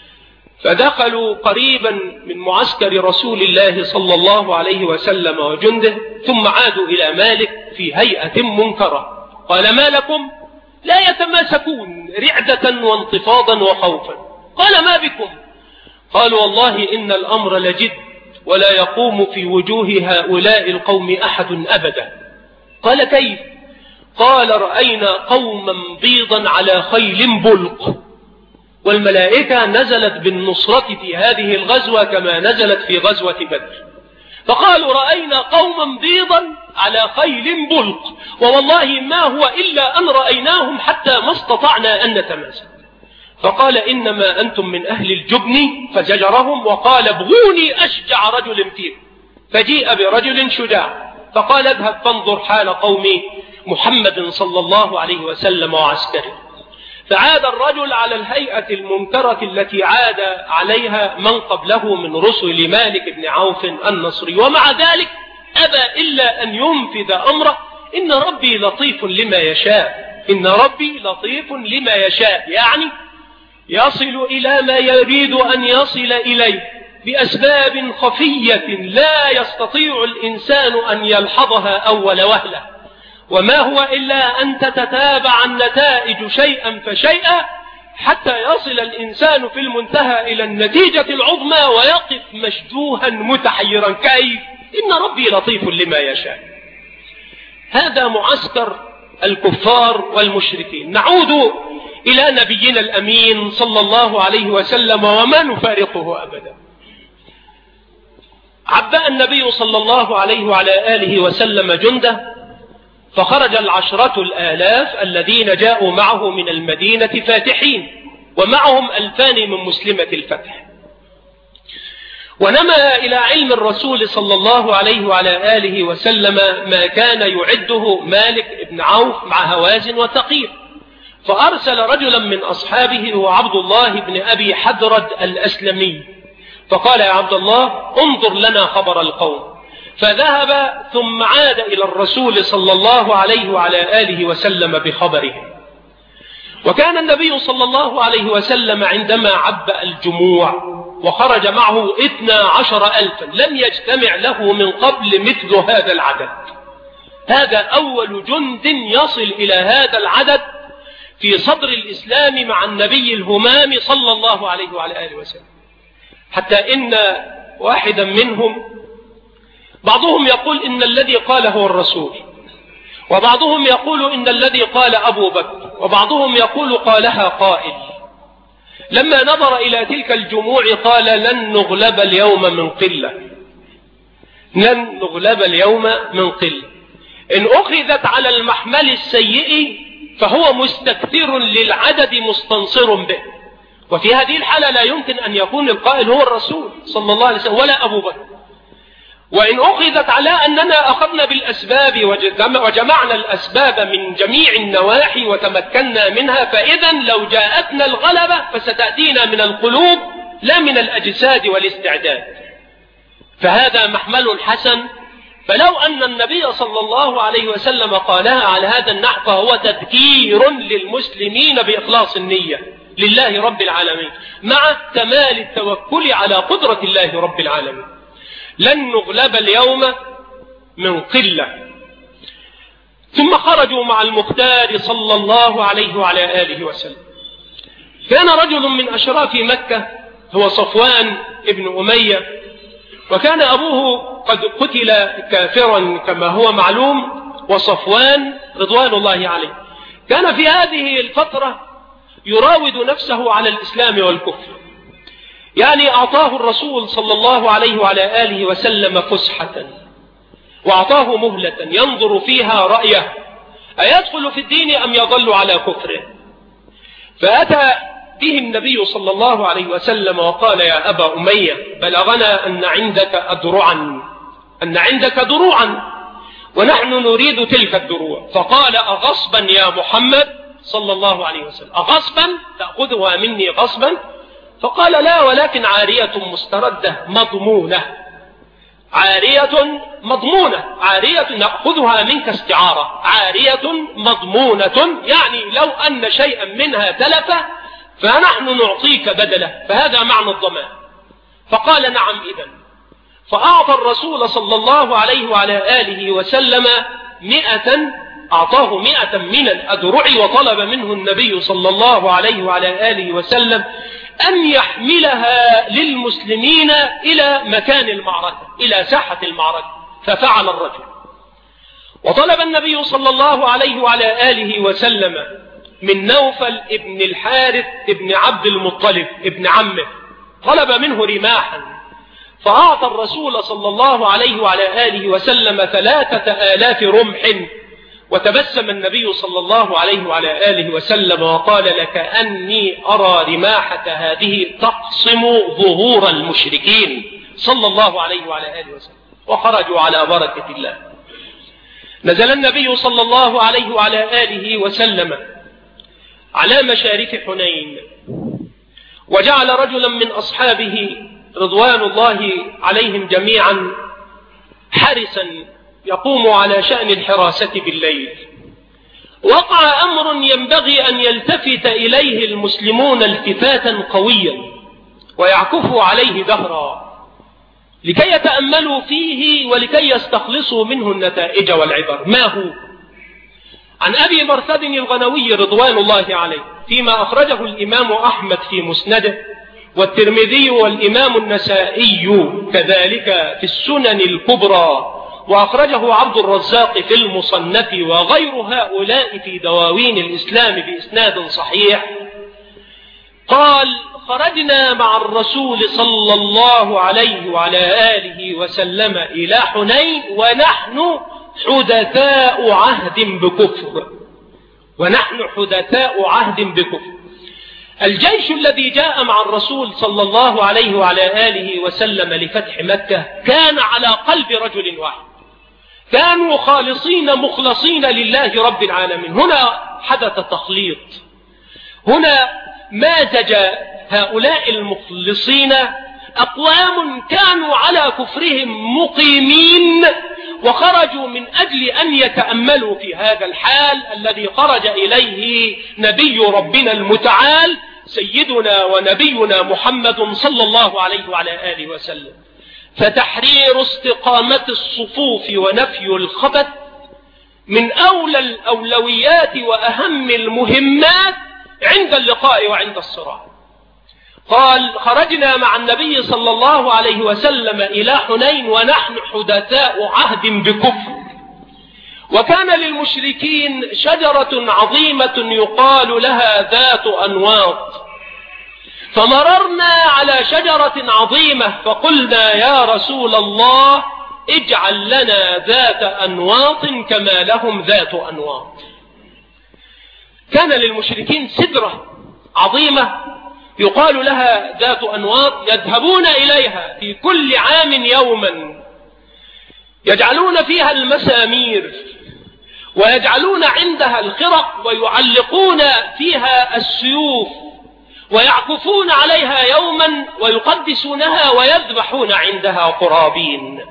S3: فدخلوا قريبا من معسكر رسول الله صلى الله عليه وسلم وجنده، ثم عادوا إلى مالك في هيئة منكرة. قال ما لكم لا يتماسكون رعدة وانتفاضا وخوفا؟ قال ما بكم؟ قالوا والله إن الأمر لجد ولا يقوم في وجوه هؤلاء القوم أحد أبدا. قال كيف؟ قال رأينا قوما بيضا على خيل بلق، والملائكة نزلت بالنصرة في هذه الغزوة كما نزلت في غزوة بدر. فقالوا رأينا قوما بيضا على خيل بلق، ووالله ما هو إلا أن رأيناهم حتى ما استطعنا أن نتماسك. فقال إنما أنتم من أهل الجبن، فزجرهم وقال ابغوني أشجع رجل فيكم، فجيء برجل شجاع فقال اذهب فانظر حال قوم محمد صلى الله عليه وسلم وعسكره. فعاد الرجل على الهيئة المنكرة التي عاد عليها من قبله من رسل مالك بن عوف النصري، ومع ذلك أبى إلا أن ينفذ أمره. إن ربي لطيف لما يشاء، إن ربي لطيف لما يشاء، يعني يصل إلى ما يريد أن يصل إليه بأسباب خفية لا يستطيع الإنسان أن يلحظها أول وهلة، وما هو إلا أن تتتابع النتائج شيئا فشيئا حتى يصل الإنسان في المنتهى إلى النتيجة العظمى ويقف مشجوها متحيرا. كيف؟ إن ربي لطيف لما يشاء. هذا معسكر الكفار والمشركين. نعود إلى نبينا الأمين صلى الله عليه وسلم وما نفارقه أبدا. عبأ النبي صلى الله عليه وعلى آله وسلم جنده، فخرج 10,000 الذين جاءوا معه من المدينة فاتحين، ومعهم 2000 من مسلمة الفتح. ونما إلى علم الرسول صلى الله عليه وعلى آله وسلم ما كان يعده مالك بن عوف مع هوازن وثقيف، فأرسل رجلا من أصحابه هو عبد الله بن أبي حدرد الأسلمي، فقال يا عبد الله انظر لنا خبر القوم. فذهب ثم عاد إلى الرسول صلى الله عليه وعلى آله وسلم بخبره. وكان النبي صلى الله عليه وسلم عندما عبأ الجموع وخرج معه 12,000 لم يجتمع له من قبل مثل هذا العدد. هذا أول جند يصل إلى هذا العدد في صدر الإسلام مع النبي الهمام صلى الله عليه وعلى آله وسلم، حتى إن واحدا منهم بعضهم يقول إن الذي قال هو الرسول، وبعضهم يقول إن الذي قال أبو بكر، وبعضهم يقول قالها قائل. لما نظر إلى تلك الجموع قال لن نغلب اليوم من قلة، لن نغلب اليوم من قلة. إن أخذت على المحمل السيء فهو مستكثر للعدد مستنصر به، وفي هذه الحالة لا يمكن أن يكون القائل هو الرسول صلى الله عليه وسلم ولا أبو بكر. وإن أخذت على أننا أخذنا بالأسباب وجمعنا الأسباب من جميع النواحي وتمكنا منها، فإذا لو جاءتنا الغلبة فستأتينا من القلوب لا من الأجساد والاستعداد. فهذا محمل حسن. فلو أن النبي صلى الله عليه وسلم قالها على هذا النحو فهو تذكير للمسلمين بإخلاص النية لله رب العالمين مع كمال التوكل على قدرة الله رب العالمين. لن نغلب اليوم من قلة. ثم خرجوا مع المختار صلى الله عليه وعلى آله وسلم. كان رجل من أشراف مكة هو صفوان ابن أمية، وكان أبوه قد قتل كافرا كما هو معلوم، وصفوان رضوان الله عليه كان في هذه الفترة يراود نفسه على الإسلام والكفر. يعني أعطاه الرسول صلى الله عليه وعلى آله وسلم فسحة، وأعطاه مهلة ينظر فيها رأيه أيدخل في الدين أم يظل على كفره. فأتى به النبي صلى الله عليه وسلم وقال يا أبا أمية بلغنا أن عندك دروعا ونحن نريد تلك الدروع. فقال أغصبا يا محمد صلى الله عليه وسلم، أغصبا تأخذها مني غصبا؟ فقال لا، ولكن عارية مستردة مضمونة، عارية نأخذها منك استعارة، عارية مضمونة، يعني لو أن شيئا منها تلف فنحن نعطيك بدله، فهذا معنى الضمان. فقال نعم إذن. فأعطى الرسول صلى الله عليه وعلى آله وسلم 100، أعطاه 100 من الأدرع، وطلب منه النبي صلى الله عليه وعلى آله وسلم أن يحملها للمسلمين إلى مكان المعركة، إلى ساحة المعركة. ففعل الرجل. وطلب النبي صلى الله عليه وعلى آله وسلم من نوفل ابن الحارث ابن عبد المطلب ابن عمه، طلب منه رماحا، فأعطى الرسول صلى الله عليه وعلى آله وسلم 3000 رمح. وتبسم النبي صلى الله عليه وعلى آله وسلم وقال لكأني أرى رماحة هذه تقصم ظهور المشركين صلى الله عليه وعلى آله وسلم. وخرجوا على بركة الله. نزل النبي صلى الله عليه وعلى آله وسلم على مشارف حنين، وجعل رجلا من أصحابه رضوان الله عليهم جميعا حارسا يقوم على شأن الحراسة بالليل. وقع أمر ينبغي أن يلتفت إليه المسلمون التفاتا قويا ويعكفوا عليه دهرا لكي يتأملوا فيه ولكي يستخلصوا منه النتائج والعبر. ما هو؟ عن أبي مرثد الغنوي رضوان الله عليه فيما أخرجه الإمام أحمد في مسنده، والترمذي والإمام النسائي كذلك في السنن الكبرى، وأخرجه عبد الرزاق في المصنف، وغير هؤلاء في دواوين الإسلام بإسناد صحيح. قال خرجنا مع الرسول صلى الله عليه وعلى آله وسلم إلى حنين ونحن حدثاء عهد بكفر، الجيش الذي جاء مع الرسول صلى الله عليه وعلى آله وسلم لفتح مكة كان على قلب رجل واحد، كانوا خالصين مخلصين لله رب العالمين. هنا حدث تخليط، هنا مازج هؤلاء المخلصين أقوام كانوا على كفرهم مقيمين، وخرجوا من أجل أن يتأملوا في هذا الحال الذي خرج إليه نبي ربنا المتعال سيدنا ونبينا محمد صلى الله عليه وعلى آله وسلم. فتحرير استقامة الصفوف ونفي الخبث من أولى الأولويات وأهم المهمات عند اللقاء وعند الصراع. قال: خرجنا مع النبي صلى الله عليه وسلم إلى حنين ونحن حدثاء عهد بكفر، وكان للمشركين شجرة عظيمة يقال لها ذات أنواط، فمررنا على شجرة عظيمة فقلنا: يا رسول الله اجعل لنا ذات أنواط كما لهم ذات أنواط. كان للمشركين سدرة عظيمة يقال لها ذات أنواط، يذهبون إليها في كل عام يوما، يجعلون فيها المسامير ويجعلون عندها الخرق ويعلقون فيها السيوف ويعكفون عليها يوما ويقدسونها ويذبحون عندها قرابين.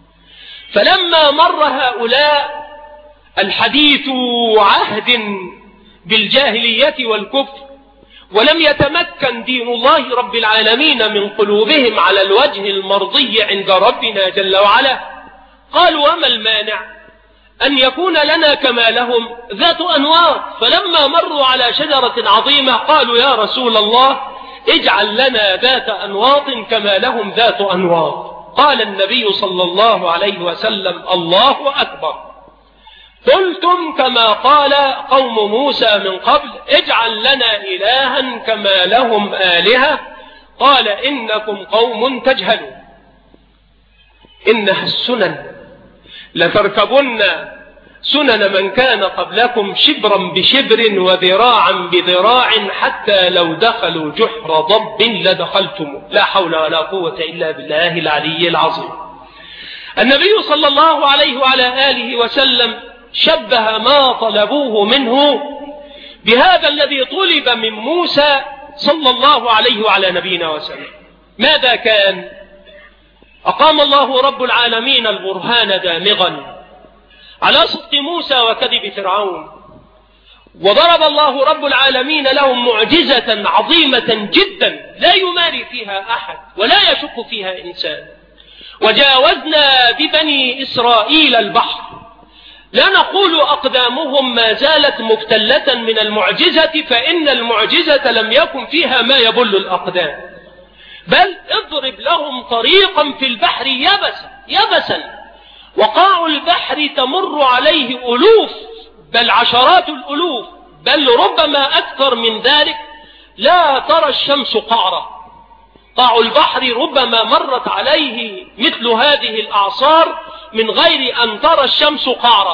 S3: فلما مر هؤلاء الحديث عهد بالجاهلية والكفر ولم يتمكن دين الله رب العالمين من قلوبهم على الوجه المرضي عند ربنا جل وعلا، قالوا: وما المانع أن يكون لنا كما لهم ذات أنواط؟ فلما مروا على شجرة عظيمة قالوا: يا رسول الله اجعل لنا ذات أنواط كما لهم ذات أنواط. قال النبي صلى الله عليه وسلم: الله أكبر، قلتم كما قال قوم موسى من قبل: اجعل لنا إلها كما لهم آلهة. قال: إنكم قوم تجهلون، إنها السنن لتركبن سنن من كان قبلكم شبرا بشبر وذراعا بذراع حتى لو دخلوا جحر ضب لدخلتم. لا حول ولا قوة إلا بالله العلي العظيم. النبي صلى الله عليه وعلى آله وسلم شبه ما طلبوه منه بهذا الذي طلب من موسى صلى الله عليه وعلى نبينا وسلم. ماذا كان؟ أقام الله رب العالمين البرهان دامغا على صدق موسى وكذب فرعون، وضرب الله رب العالمين لهم معجزة عظيمة جدا لا يماري فيها أحد ولا يشك فيها إنسان. وجاوزنا ببني إسرائيل البحر، لا نقول أقدامهم ما زالت مبتلة من المعجزة، فإن المعجزة لم يكن فيها ما يبل الأقدام، بل اضرب لهم طريقا في البحر يبسا وقاع البحر تمر عليه ألوف بل عشرات الألوف بل ربما أكثر من ذلك، لا ترى الشمس قعرة. قاع البحر ربما مرت عليه مثل هذه الأعصار من غير أن ترى الشمس قعرة،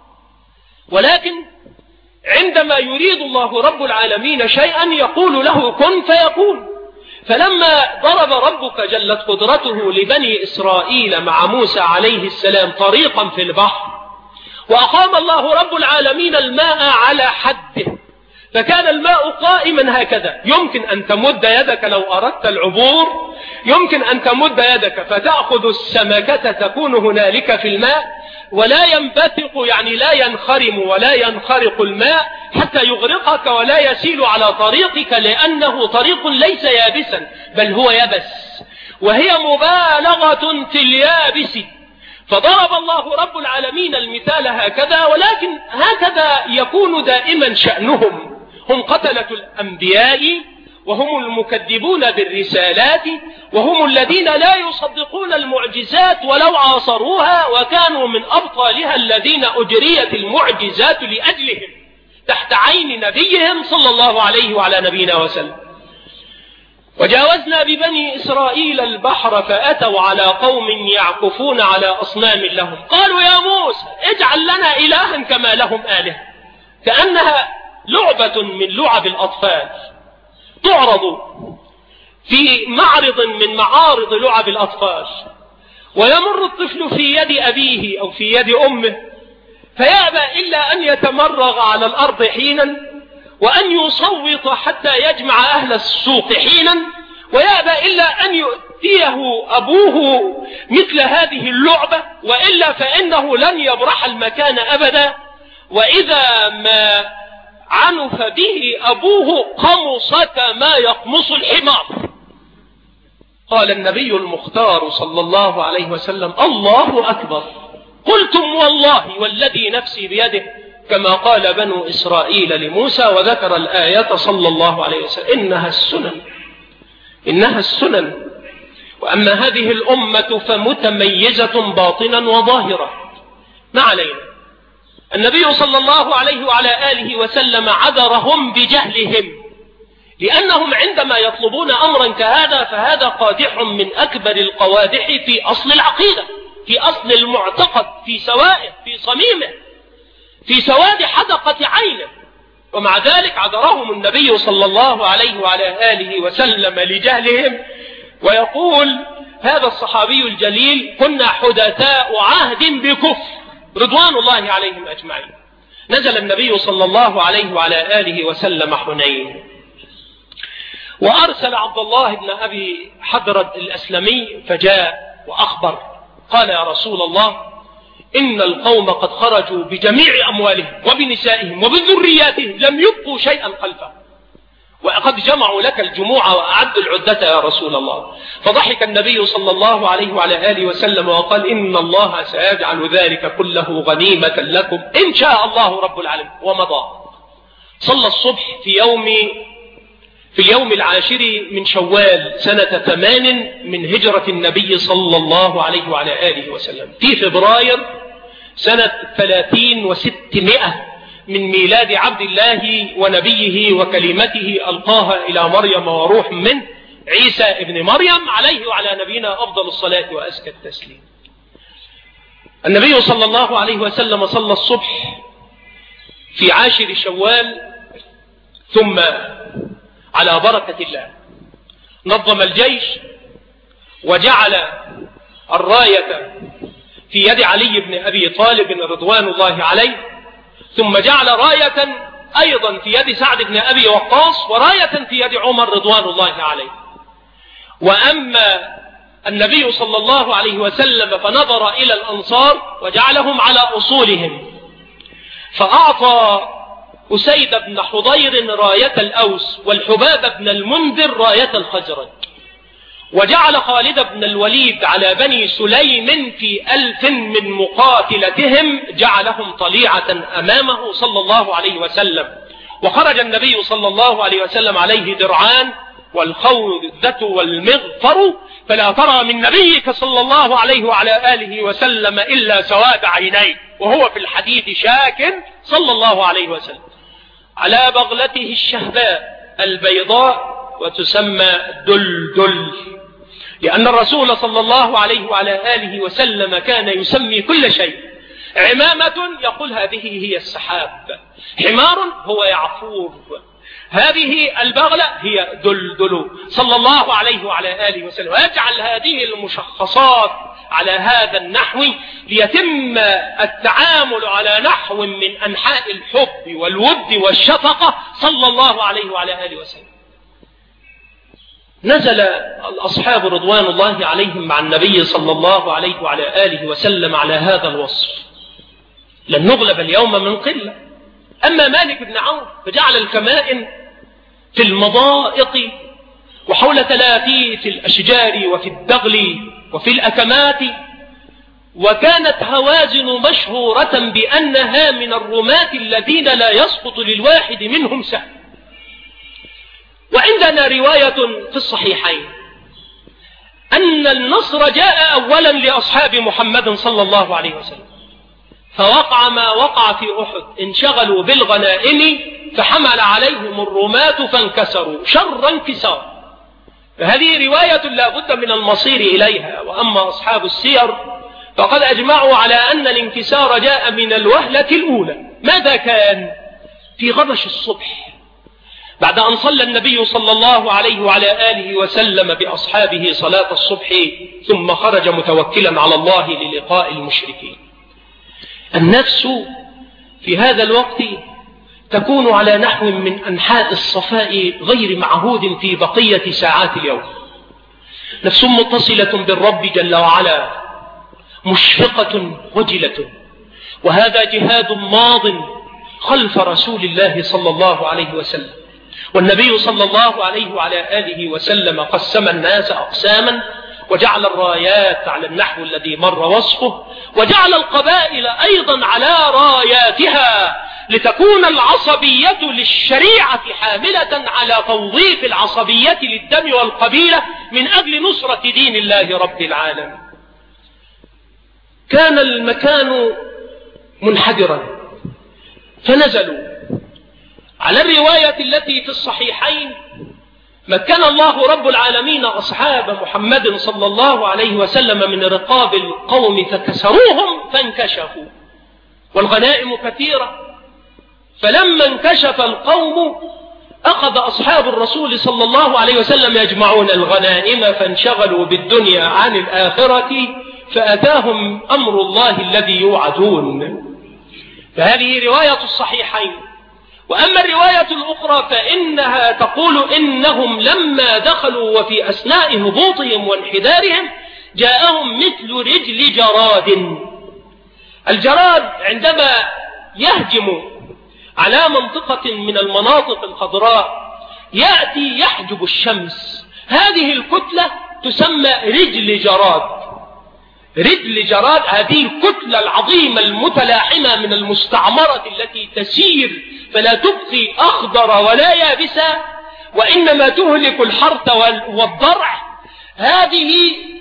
S3: ولكن عندما يريد الله رب العالمين شيئا يقول له كن فيكون. فلما ضرب ربك جلت قدرته لبني إسرائيل مع موسى عليه السلام طريقا في البحر، وأقام الله رب العالمين الماء على حده، فكان الماء قائما هكذا، يمكن أن تمد يدك لو أردت العبور، يمكن أن تمد يدك فتأخذ السمكة تكون هنالك في الماء، ولا ينبثق يعني لا ينخرم ولا ينخرق الماء حتى يغرقك ولا يسيل على طريقك، لأنه طريق ليس يابسا بل هو يبس، وهي مبالغة في اليابس. فضرب الله رب العالمين المثال هكذا، ولكن هكذا يكون دائما شأنهم. هم قتلة الأنبياء وهم المكذبون بالرسالات وهم الذين لا يصدقون المعجزات ولو عاصروها، وكانوا من أبطالها الذين أجريت المعجزات لأجلهم تحت عين نبيهم صلى الله عليه وعلى نبينا وسلم. وجاوزنا ببني إسرائيل البحر فأتوا على قوم يعكفون على أصنام لهم، قالوا يا موسى اجعل لنا إلها كما لهم آلهة، كأنها لعبة من لعب الأطفال. تعرض في معرض من معارض لعب الأطفال، ويمر الطفل في يد أبيه أو في يد أمه، فيأبى إلا أن يتمرغ على الأرض حينا، وأن يصوت حتى يجمع أهل السوق حينا، ويأبى إلا أن يؤتيه أبوه مثل هذه اللعبة، وإلا فإنه لن يبرح المكان أبدا. وإذا ما عنف به أبوه قمص كما يقمص الحمار. قال النبي المختار صلى الله عليه وسلم: الله أكبر. قلتم والله والذي نفسي بيده، كما قال بنو إسرائيل لموسى، وذكر الآية صلى الله عليه وسلم: إنها السنن. وأما هذه الأمة فمتميزة باطنا وظاهرة. ما علينا. النبي صلى الله عليه وعلى آله وسلم عذرهم بجهلهم، لأنهم عندما يطلبون أمرا كهذا فهذا قادح من أكبر القوادح في أصل العقيدة، في أصل المعتقد، في سوائه، في صميمه، في سواد حدقة عينه. ومع ذلك عذرهم النبي صلى الله عليه وعلى آله وسلم لجهلهم. ويقول هذا الصحابي الجليل: كنا حدثاء عهد بكفر رضوان الله عليهم أجمعين. نزل النبي صلى الله عليه وعلى آله وسلم حنين، وأرسل عبد الله بن أبي حضرة الأسلمي فجاء وأخبر، قال: يا رسول الله، إن القوم قد خرجوا بجميع أموالهم وبنسائهم وبذرياتهم، لم يبقوا شيئا خلفه، وقد جمعوا لك الجموع وأعدوا العدة يا رسول الله. فضحك النبي صلى الله عليه وعلى آله وسلم وقال: إن الله سيجعل ذلك كله غنيمة لكم إن شاء الله رب العالمين. ومضى. صلى الصبح في اليوم العاشر من شوال سنة 8 من هجرة النبي صلى الله عليه وعلى آله وسلم، في فبراير سنة 30 و600 من ميلاد عبد الله ونبيه وكلمته ألقاها إلى مريم وروح منه، عيسى ابن مريم عليه وعلى نبينا أفضل الصلاة وأزكى التسليم. النبي صلى الله عليه وسلم صلى الصبح في 10 شوال، ثم على بركة الله نظم الجيش وجعل الراية في يد علي بن أبي طالب رضوان الله عليه، ثم جعل راية أيضا في يد سعد بن أبي وقاص، وراية في يد عمر رضوان الله عليه. وأما النبي صلى الله عليه وسلم فنظر إلى الأنصار وجعلهم على أصولهم، فأعطى أسيد بن حضير راية الأوس، والحباب بن المنذر راية الخزرج، وجعل خالد بن الوليد على بني سليم في 1000 من مقاتلتهم، جعلهم طليعة أمامه صلى الله عليه وسلم. وخرج النبي صلى الله عليه وسلم عليه درعان، والخوذة والمغفر، فلا ترى من نبيك صلى الله عليه وعلى آله وسلم إلا سواد عينيه، وهو في الحديث شاك صلى الله عليه وسلم على بغلته الشهباء البيضاء، وتسمى دلدل، لأن الرسول صلى الله عليه وعلى آله وسلم كان يسمي كل شيء. عمامة يقول هذه هي السحاب، حمار هو يعفور، هذه البغلة هي دلدل صلى الله عليه وعلى آله وسلم. ويجعل هذه المشخصات على هذا النحو ليتم التعامل على نحو من أنحاء الحب والود والشفقة صلى الله عليه وعلى آله وسلم. نزل الأصحاب رضوان الله عليهم مع النبي صلى الله عليه وعلى آله وسلم على هذا الوصف: لن نغلب اليوم من قلة. أما مالك بن عوف فجعل الكمائن في المضائق وحول تلافيف الأشجار وفي الدغل وفي الأكمات، وكانت هوازن مشهورة بأنها من الرماة الذين لا يسقط للواحد منهم سهم. وعندنا رواية في الصحيحين أن النصر جاء أولا لأصحاب محمد صلى الله عليه وسلم، فوقع ما وقع في أحد، انشغلوا بالغنائم فحمل عليهم الرماة فانكسروا شر انكسار. فهذه رواية لا بد من المصير إليها. وأما أصحاب السير فقد أجمعوا على أن الانكسار جاء من الوهلة الأولى. ماذا كان؟ في غبش الصبح بعد أن صلى النبي صلى الله عليه وعلى آله وسلم بأصحابه صلاة الصبح ثم خرج متوكلا على الله للقاء المشركين. النفس في هذا الوقت تكون على نحو من أنحاء الصفاء غير معهود في بقية ساعات اليوم، نفس متصلة بالرب جل وعلا، مشفقة وجلة، وهذا جهاد ماض خلف رسول الله صلى الله عليه وسلم. والنبي صلى الله عليه وعلى آله وسلم قسم الناس أقساما، وجعل الرايات على النحو الذي مر وصفه، وجعل القبائل أيضا على راياتها، لتكون العصبية للشريعة حاملة على توظيف العصبية للدم والقبيلة من أجل نصرة دين الله رب العالمين. كان المكان منحدرا فنزلوا. على الرواية التي في الصحيحين مكن الله رب العالمين أصحاب محمد صلى الله عليه وسلم من رقاب القوم فكسروهم فانكشفوا، والغنائم كثيرة. فلما انكشف القوم أخذ أصحاب الرسول صلى الله عليه وسلم يجمعون الغنائم، فانشغلوا بالدنيا عن الآخرة، فأتاهم أمر الله الذي يوعدون. فهذه رواية الصحيحين. وأما الرواية الأخرى فإنها تقول إنهم لما دخلوا وفي أثناء هبوطهم وانحدارهم جاءهم مثل رجل جراد. الجراد عندما يهجم على منطقة من المناطق الخضراء يأتي يحجب الشمس، هذه الكتلة تسمى رجل جراد. رجل جراد هذه الكتلة العظيمة المتلاحمة من المستعمرة التي تسير فلا تبقي أخضر ولا يابسة، وإنما تهلك الحرث والضرع. هذه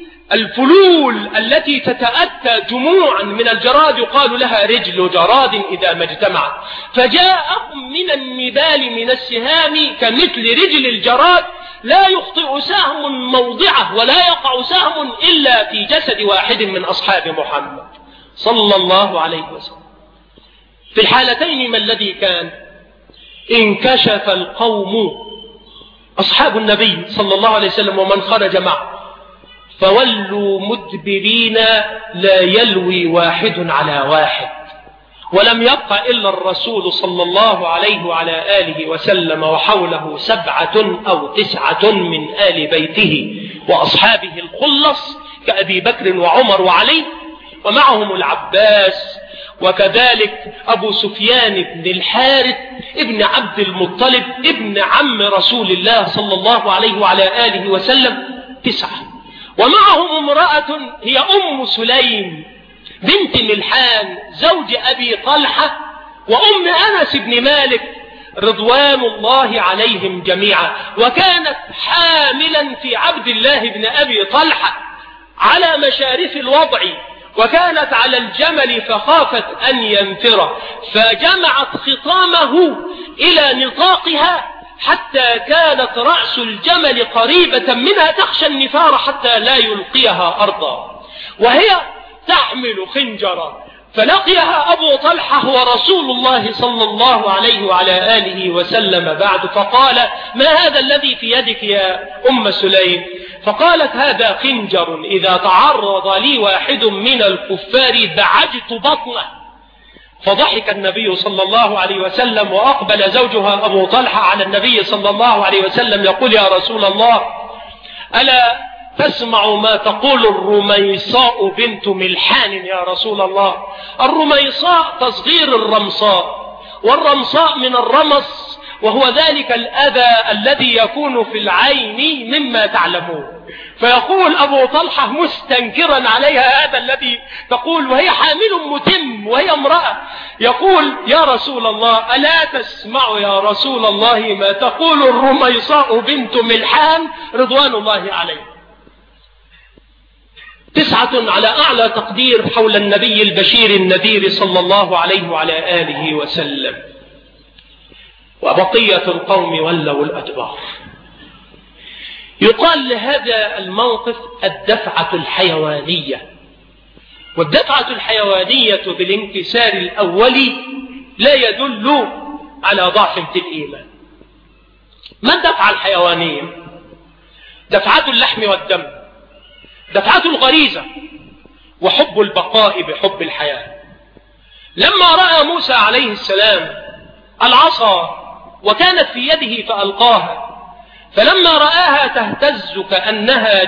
S3: الفلول التي تتأتى جموعا من الجراد يقال لها رجل جراد إذا ما اجتمعت. فجاءهم من النبال من السهام كمثل رجل الجراد، لا يخطئ سهم موضعه ولا يقع سهم إلا في جسد واحد من أصحاب محمد صلى الله عليه وسلم. في الحالتين ما الذي كان؟ انكشف القوم أصحاب النبي صلى الله عليه وسلم ومن خرج معه، فولوا مدبرين لا يلوي واحد على واحد، ولم يبق إلا الرسول صلى الله عليه وعلى آله وسلم وحوله 7 أو 9 من آل بيته وأصحابه الخلص كأبي بكر وعمر وعلي، ومعهم العباس، وكذلك أبو سفيان بن الحارث ابن عبد المطلب ابن عم رسول الله صلى الله عليه وعلى آله وسلم 9. ومعهم امرأة هي أم سليم بنت ملحان زوج أبي طلحة وأم أنس بن مالك رضوان الله عليهم جميعا، وكانت حاملا في عبد الله بن أبي طلحة على مشارف الوضع، وكانت على الجمل فخافت أن ينفر، فجمعت خطامه إلى نطاقها حتى كانت رأس الجمل قريبة منها تخشى النفار حتى لا يلقيها أرضا، وهي تحمل خنجرا. فلقيها أبو طلحة ورسول الله صلى الله عليه وعلى آله وسلم بعد، فقال: ما هذا الذي في يدك يا أم سليم؟ فقالت: هذا خنجر إذا تعرض لي واحد من الكفار دعجت بطنه. فضحك النبي صلى الله عليه وسلم، وأقبل زوجها أبو طلحة على النبي صلى الله عليه وسلم يقول: يا رسول الله، ألا تسمع ما تقول الرميصاء بنت ملحان يا رسول الله؟ الرميصاء تصغير الرمصاء، والرمصاء من الرمص، وهو ذلك الأذى الذي يكون في العين مما تعلمون. فيقول أبو طلحة مستنكرا عليها هذا الذي تقول، وهي حامل متم وهي امرأة، يقول: يا رسول الله، ألا تسمع يا رسول الله ما تقول الرميصاء بنت ملحان رضوان الله عليه؟ 9 على أعلى تقدير حول النبي البشير النذير صلى الله عليه وعلى آله وسلم، وبقية القوم ولوا الأدبار. يقال لهذا الموقف الدفعة الحيوانية، والدفعة الحيوانية بالانكسار الأولي لا يدل على ضعف في الإيمان، ما الدفعة الحيوانية؟ دفعة اللحم والدم، دفعة الغريزة، وحب البقاء بحب الحياة. لما رأى موسى عليه السلام العصا وكانت في يده فألقاها، فلما رآها تهتز كأنها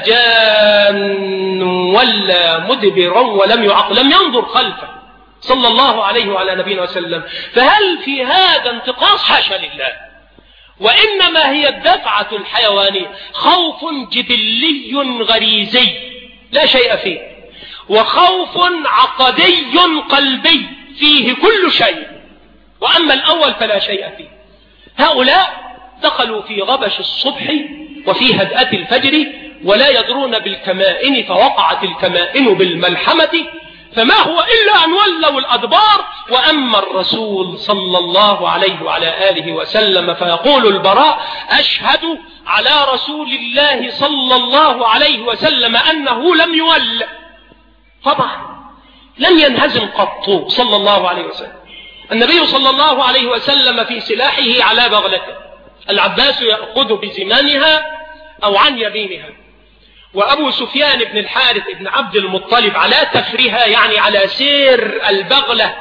S3: جان ولا مدبرا ولم يعق، لم ينظر خلفه صلى الله عليه وعلى نبينا وسلم. فهل في هذا انتقاص؟ حاشا لله، وإنما هي الدفعة الحيوانية، خوف جبلي غريزي لا شيء فيه، وخوف عقدي قلبي فيه كل شيء، وأما الأول فلا شيء فيه. هؤلاء دخلوا في غبش الصبح وفي هدأة الفجر ولا يدرون بالكمائن، فوقعت الكمائن بالملحمة، فما هو إلا أن ولوا الأدبار. وأما الرسول صلى الله عليه وعلى آله وسلم فيقول البراء: أشهد على رسول الله صلى الله عليه وسلم أنه لم يول. طبعا لم ينهزم قط صلى الله عليه وسلم. النبي صلى الله عليه وسلم في سلاحه على بغلته، العباس يأخذ بزمامها أو عن يمينها، وأبو سفيان بن الحارث بن عبد المطلب على تفرها، يعني على سير البغلة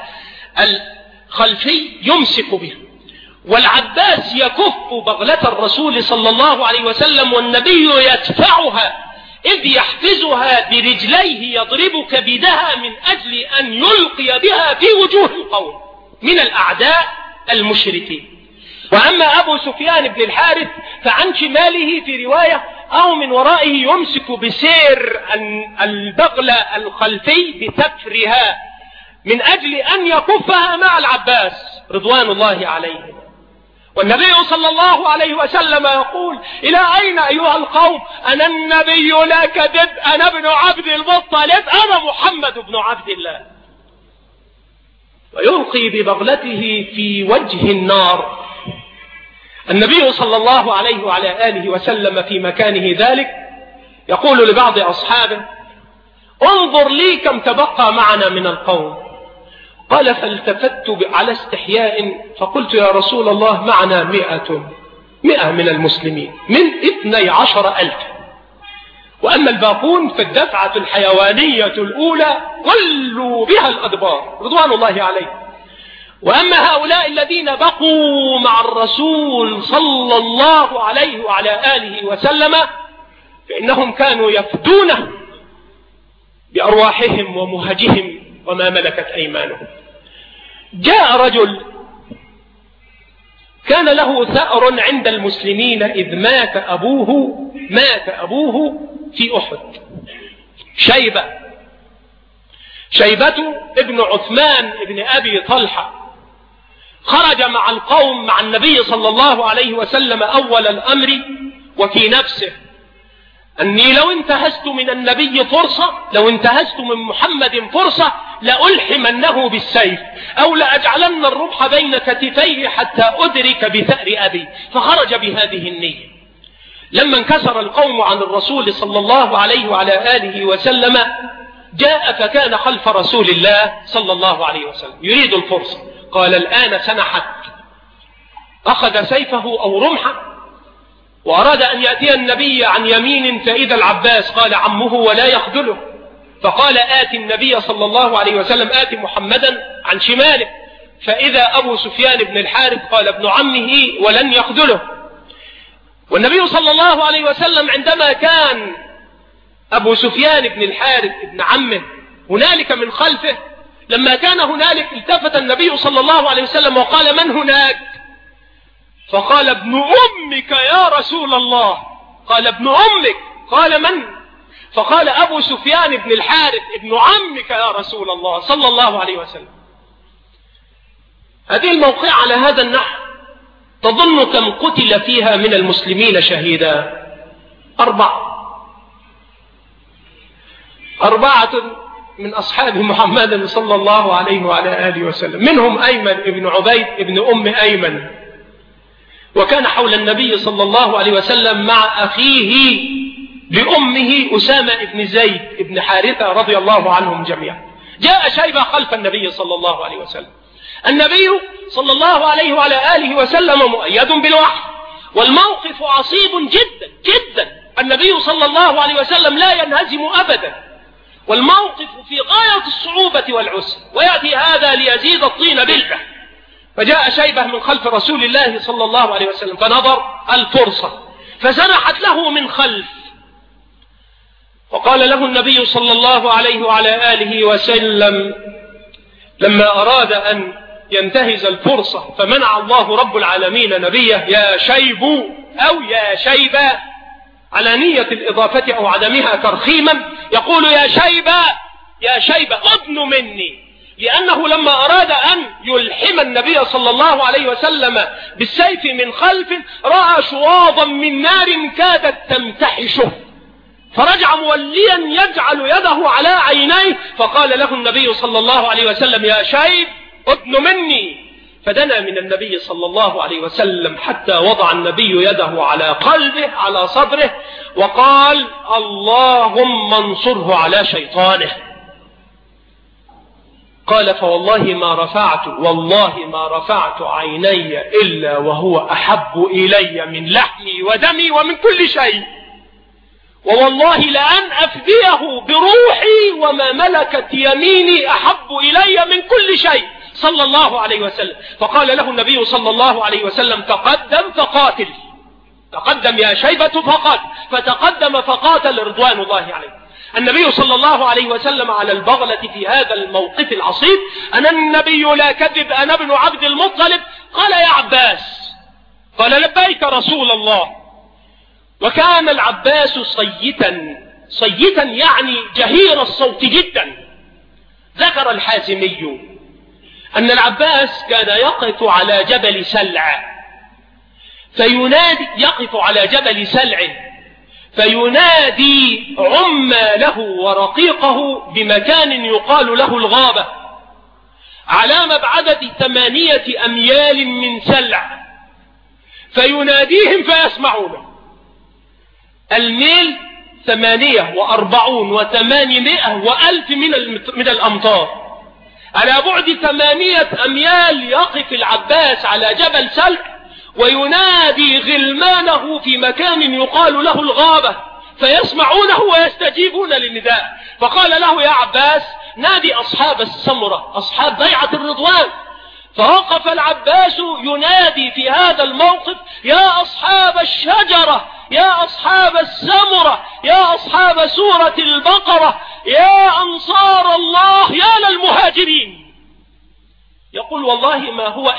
S3: الخلفي يمسك بها، والعباس يكف بغلة الرسول صلى الله عليه وسلم والنبي يدفعها إذ يحفزها برجليه يضرب كبدها من أجل أن يلقي بها في وجوه القوم من الأعداء المشركين. وأما أبو سفيان بن الحارث فعن شماله في رواية أو من ورائه يمسك بسير البغلة الخلفي بتفرها من أجل أن يكفها مع العباس رضوان الله عليه. والنبي صلى الله عليه وسلم يقول: إلى أين أيها القوم؟ أنا النبي لا كذب، أنا ابن عبد المطلب، أنا محمد بن عبد الله. ويلقي ببغلته في وجه النار. النبي صلى الله عليه وعلى آله وسلم في مكانه ذلك يقول لبعض أصحابه: انظر لي كم تبقى معنا من القوم. قال: فالتفت على استحياء فقلت: يا رسول الله معنا 100 من المسلمين من 12,000، وأما الباقون فالدفعة الحيوانية الأولى ولوا بها الأدبار رضوان الله عليه. وأما هؤلاء الذين بقوا مع الرسول صلى الله عليه وعلى آله وسلم فإنهم كانوا يفدونه بأرواحهم ومهجهم وما ملكت أيمانهم. جاء رجل كان له ثأر عند المسلمين إذ مات أبوه في أحد، شيبة ابن عثمان ابن أبي طلحة، خرج مع القوم مع النبي صلى الله عليه وسلم أول الأمر وفي نفسه أني لو انتهزت من النبي فرصة، لو انتهزت من محمد فرصة لألحمنه بالسيف أو لأجعلن الرمح بين كتفيه حتى أدرك بثأر أبي. فخرج بهذه النية. لما انكسر القوم عن الرسول صلى الله عليه وعلى آله وسلم جاء فكان خلف رسول الله صلى الله عليه وسلم يريد الفرصة. قال: الآن سنحت. أخذ سيفه أو رمحه وأراد أن يأتي النبي عن يمين فإذا العباس قال عمه ولا يخذله، فقال: آتي النبي صلى الله عليه وسلم، آتي محمدا عن شماله، فإذا أبو سفيان بن الحارث قال ابن عمه ولن يخذله. والنبي صلى الله عليه وسلم عندما كان أبو سفيان بن الحارث ابن عمه هنالك من خلفه، لما كان هنالك التفت النبي صلى الله عليه وسلم وقال: من هناك؟ فقال: ابن أمك يا رسول الله. قال: ابن أمك؟ قال: من؟ فقال: أبو سفيان بن الحارث ابن عمك يا رسول الله صلى الله عليه وسلم. هذه الموقعة على هذا النحو تظن كم قتل فيها من المسلمين شهيدا؟ 4 من أصحاب محمد صلى الله عليه وعلى آله وسلم، منهم أيمن ابن عبيد ابن أم أيمن، وكان حول النبي صلى الله عليه وسلم مع أخيه لأمه أسامة ابن زيد ابن حارثة رضي الله عنهم جميعا. جاء شيبة خلف النبي صلى الله عليه وسلم. النبي صلى الله عليه وعلى آله وسلم مؤيد بالوحي، والموقف عصيب جدا جدا. النبي صلى الله عليه وسلم لا ينهزم أبدا، والموقف في غاية الصعوبة والعسر، ويأتي هذا ليزيد الطين بلة. فجاء شيبة من خلف رسول الله صلى الله عليه وسلم فنظر الفرصة فسنحت له من خلف، وقال له النبي صلى الله عليه وعلى آله وسلم لما أراد أن ينتهز الفرصة فمنع الله رب العالمين نبيه: يا شيب أو يا شيبة، على نية الإضافة أو عدمها ترخيما، يقول يا شيبة يا شيبة أدن مني، لأنه لما أراد أن يلحم النبي صلى الله عليه وسلم بالسيف من خلف رأى شواظا من نار كادت تمتحشه، فرجع موليا يجعل يده على عينيه، فقال له النبي صلى الله عليه وسلم: يا شيب أدن مني. فدنا من النبي صلى الله عليه وسلم حتى وضع النبي يده على قلبه على صدره وقال: اللهم انصره على شيطانه. قال: فوالله ما رفعت عيني إلا وهو أحب إلي من لحمي ودمي ومن كل شيء، ووالله لأن أفديه بروحي وما ملكت يميني أحب إلي من كل شيء، صلى الله عليه وسلم. فقال له النبي صلى الله عليه وسلم: تقدم فقاتل، تقدم يا شيبة فقاتل. فتقدم فقاتل رضوان الله عليه. النبي صلى الله عليه وسلم على البغلة في هذا الموقف العصيب: أنا النبي لا كذب، أنا ابن عبد المطلب. قال: يا عباس. قال: لبيك رسول الله. وكان العباس صيتا يعني جهير الصوت جدا. ذكر الحازمي أن العباس كان يقف على جبل سلع فينادي عماله ورقيقه بمكان يقال له الغابة على مبعدة 8 أميال من سلع، فيناديهم فيسمعونه. الميل 48 و800 وألف من الأمطار. على بعد 8 أميال يقف العباس على جبل سلع وينادي غلمانه في مكان يقال له الغابة، فيسمعونه ويستجيبون للنداء. فقال له: يا عباس، نادي أصحاب السمرة، أصحاب بيعة الرضوان. فوقف العباس ينادي في هذا الموقف: يا أصحاب الشجرة، يا أصحاب السمرة، يا أصحاب سورة البقرة، يا أنصار الله، يا للمهاجرين. يقول: والله ما هو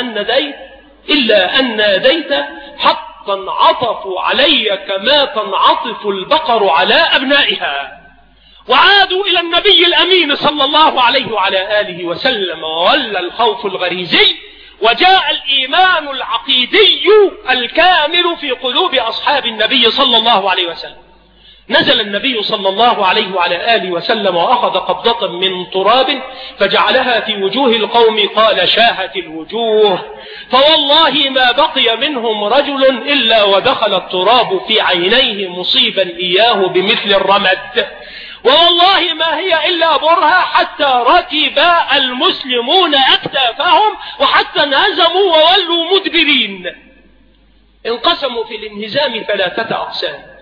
S3: إلا أن ناديت حتى انعطفوا علي كما تنعطف البقر على أبنائها. وعادوا إلى النبي الأمين صلى الله عليه وعلى آله وسلم، وولى الخوف الغريزي، وجاء الإيمان العقيدي الكامل في قلوب أصحاب النبي صلى الله عليه وسلم. نزل النبي صلى الله عليه وعلى آله وسلم وأخذ قبضة من تراب فجعلها في وجوه القوم، قال: شاهت الوجوه، فوالله ما بقي منهم رجل إلا ودخل التراب في عينيه مصيبا إياه بمثل الرمد، والله ما هي إلا برهة حتى ركب المسلمون أكتافهم وحتى انهزموا وولوا مدبرين. انقسموا في الانهزام 3 أقسام: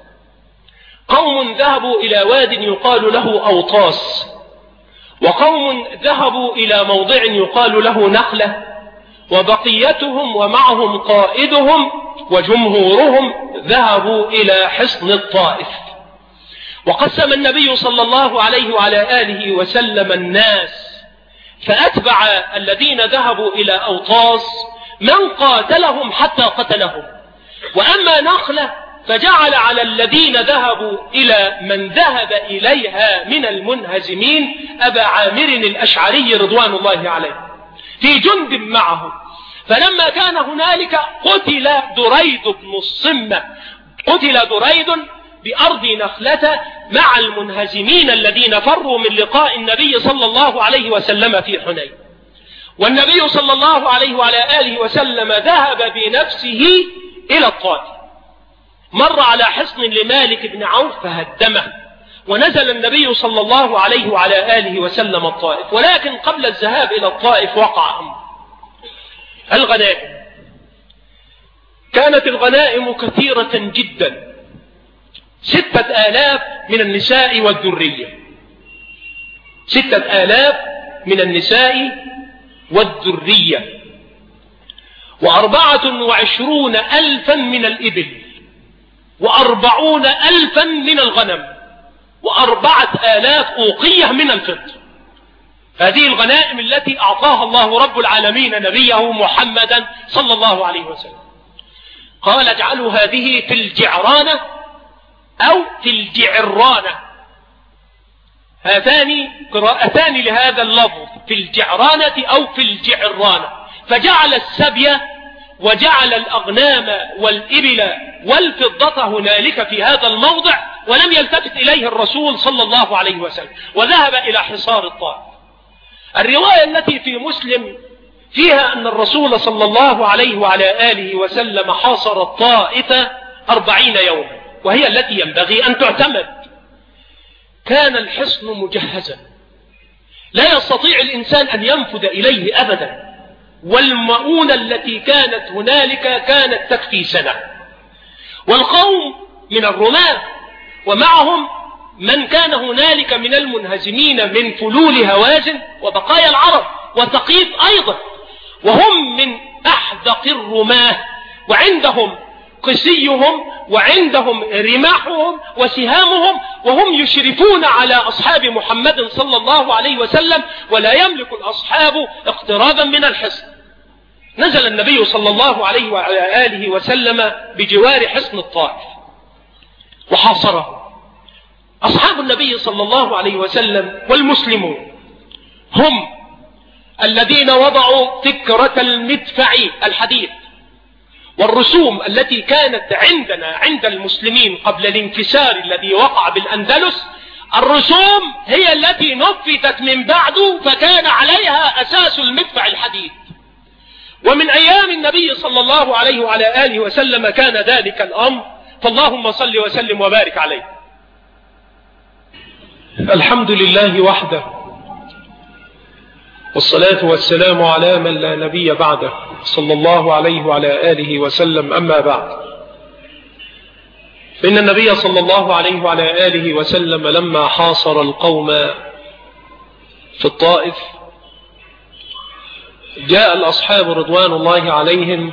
S3: قوم ذهبوا إلى واد يقال له أوطاس، وقوم ذهبوا إلى موضع يقال له نخلة، وبقيتهم ومعهم قائدهم وجمهورهم ذهبوا إلى حصن الطائف. وقسم النبي صلى الله عليه وعلى آله وسلم الناس، فأتبع الذين ذهبوا إلى أوطاس من قاتلهم حتى قتلهم، وأما نخلة فجعل على الذين ذهبوا إلى من ذهب إليها من المنهزمين أبا عامر الأشعري رضوان الله عليه في جند معه. فلما كان هنالك قتل دريد بن الصمة، قتل دريد بأرض نخلة مع المنهزمين الذين فروا من لقاء النبي صلى الله عليه وسلم في حنين. والنبي صلى الله عليه وعلى آله وسلم ذهب بنفسه إلى الطائف، مر على حصن لمالك بن عوف فهدمه، ونزل النبي صلى الله عليه وعلى آله وسلم الطائف. ولكن قبل الذهاب إلى الطائف وقع أمر الغنائم. كانت الغنائم كثيرة جدا، 6000 من النساء والذرية، 6000 من النساء والذرية، 24,000 من الإبل، 40,000 من الغنم، 4,000 أوقية من الفضة. هذه الغنائم التي أعطاها الله رب العالمين نبيه محمدا صلى الله عليه وسلم. قال اجعلوا هذه في الجعرانة أو في الجعرانة، هاتان قراءتان لهذا اللفظ، في الجعرانة أو في الجعرانة. فجعل السبي وجعل الأغنام والإبل والفضة هنالك في هذا الموضع، ولم يلتفت إليه الرسول صلى الله عليه وسلم، وذهب إلى حصار الطائف. الرواية التي في مسلم فيها أن الرسول صلى الله عليه وعلى آله وسلم حاصر الطائف 40 يوما، وهي التي ينبغي أن تعتمد. كان الحصن مجهزا، لا يستطيع الإنسان أن ينفذ إليه أبدا، والمؤونة التي كانت هنالك كانت تكفي سنة. والقوم من الرماة ومعهم من كان هنالك من المنهزمين من فلول هوازن وبقايا العرب وثقيف أيضا، وهم من أحدق الرماة، وعندهم قسيهم وعندهم رماحهم وسهامهم، وهم يشرفون على أصحاب محمد صلى الله عليه وسلم، ولا يملك الأصحاب اقترابا من الحصن. نزل النبي صلى الله عليه وعلى آله وسلم بجوار حصن الطائف وحاصره. أصحاب النبي صلى الله عليه وسلم والمسلمون هم الذين وضعوا فكرة المدفع الحديث، والرسوم التي كانت عندنا عند المسلمين قبل الانكسار الذي وقع بالأندلس، الرسوم هي التي نفذت من بعد، فكان عليها أساس المدفع الحديث. ومن أيام النبي صلى الله عليه وعلى آله وسلم كان ذلك الأمر، فاللهم صل وسلم وبارك عليه. الحمد لله وحده، والصلاة والسلام على من لا نبي بعده، صلى الله عليه وعلى آله وسلم. أما بعد، فإن النبي صلى الله عليه وعلى آله وسلم لما حاصر القوم في الطائف، جاء الأصحاب رضوان الله عليهم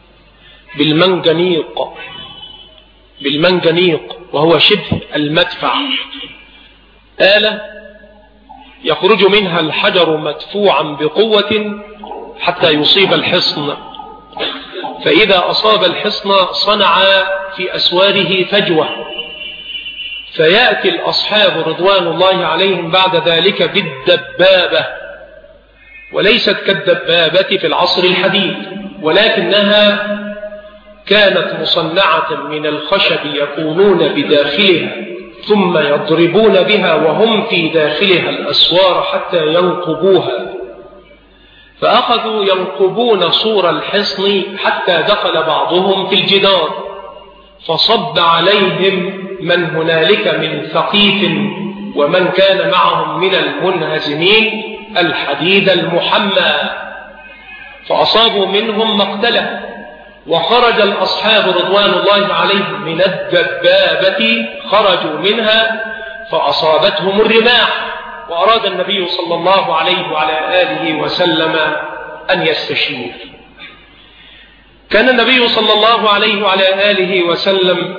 S3: بالمنجنيق، وهو شبه المدفع، آلة يخرج منها الحجر مدفوعا بقوة حتى يصيب الحصن، فإذا أصاب الحصن صنع في أسواره فجوة، فيأتي الأصحاب رضوان الله عليهم بعد ذلك بالدبابة، وليست كالدبابة في العصر الحديث، ولكنها كانت مصنعة من الخشب يكونون بداخلها، ثم يضربون بها وهم في داخلها الأسوار حتى ينقبوها. فأخذوا ينقبون سور الحصن حتى دخل بعضهم في الجدار، فصب عليهم من هنالك من ثقيف ومن كان معهم من المنهزمين الحديد المحمى، فأصابوا منهم مقتله. وخرج الأصحاب رضوان الله عليهم من الدبابة، خرجوا منها فأصابتهم الرماح، وأراد النبي صلى الله عليه وعلى آله وسلم أن يستشير. كان النبي صلى الله عليه وعلى آله وسلم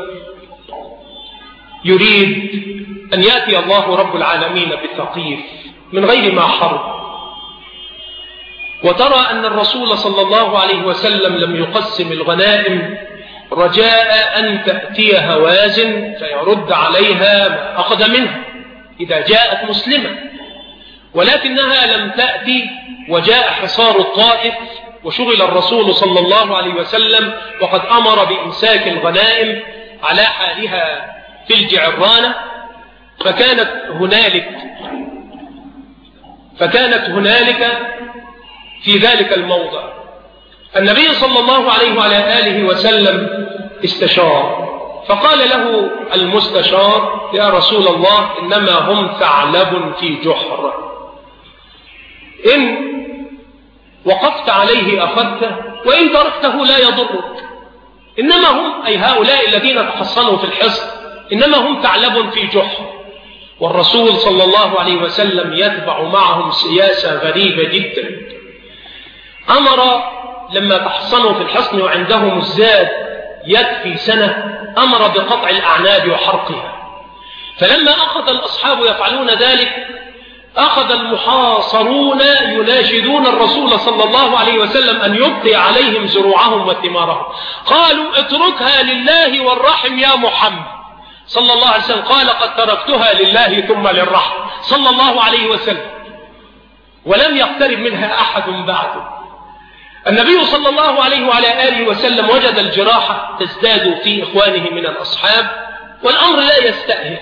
S3: يريد أن يأتي الله رب العالمين بثقيف من غير ما حرب، وترى أن الرسول صلى الله عليه وسلم لم يقسم الغنائم رجاء أن تأتي هوازن فيرد عليها ما أخذ منها إذا جاءت مسلمة، ولكنها لم تأتي، وجاء حصار الطائف وشغل الرسول صلى الله عليه وسلم، وقد أمر بإمساك الغنائم على حالها في الجعرانة. فكانت هنالك في ذلك الموضع النبي صلى الله عليه وعلى آله وسلم استشار، فقال له المستشار: يا رسول الله، إنما هم ثعلب في جحر، إن وقفت عليه أخذته، وإن تركته لا يضرك. إنما هم أي هؤلاء الذين تحصنوا في الحصن إنما هم ثعلب في جحر، والرسول صلى الله عليه وسلم يتبع معهم سياسة غريبة جدا. أمر لما تحصنوا في الحصن وعندهم الزاد يكفي سنة أمر بقطع الأعناب وحرقها. فلما أخذ الأصحاب يفعلون ذلك أخذ المحاصرون يناشدون الرسول صلى الله عليه وسلم أن يبقي عليهم زروعهم وثمارهم. قالوا اتركها لله والرحم يا محمد صلى الله عليه وسلم. قال قد تركتها لله ثم للرحم صلى الله عليه وسلم، ولم يقترب منها أحد بعده. النبي صلى الله عليه وعلى آله وسلم وجد الجراحة تزداد في إخوانه من الأصحاب والأمر لا يستأهل،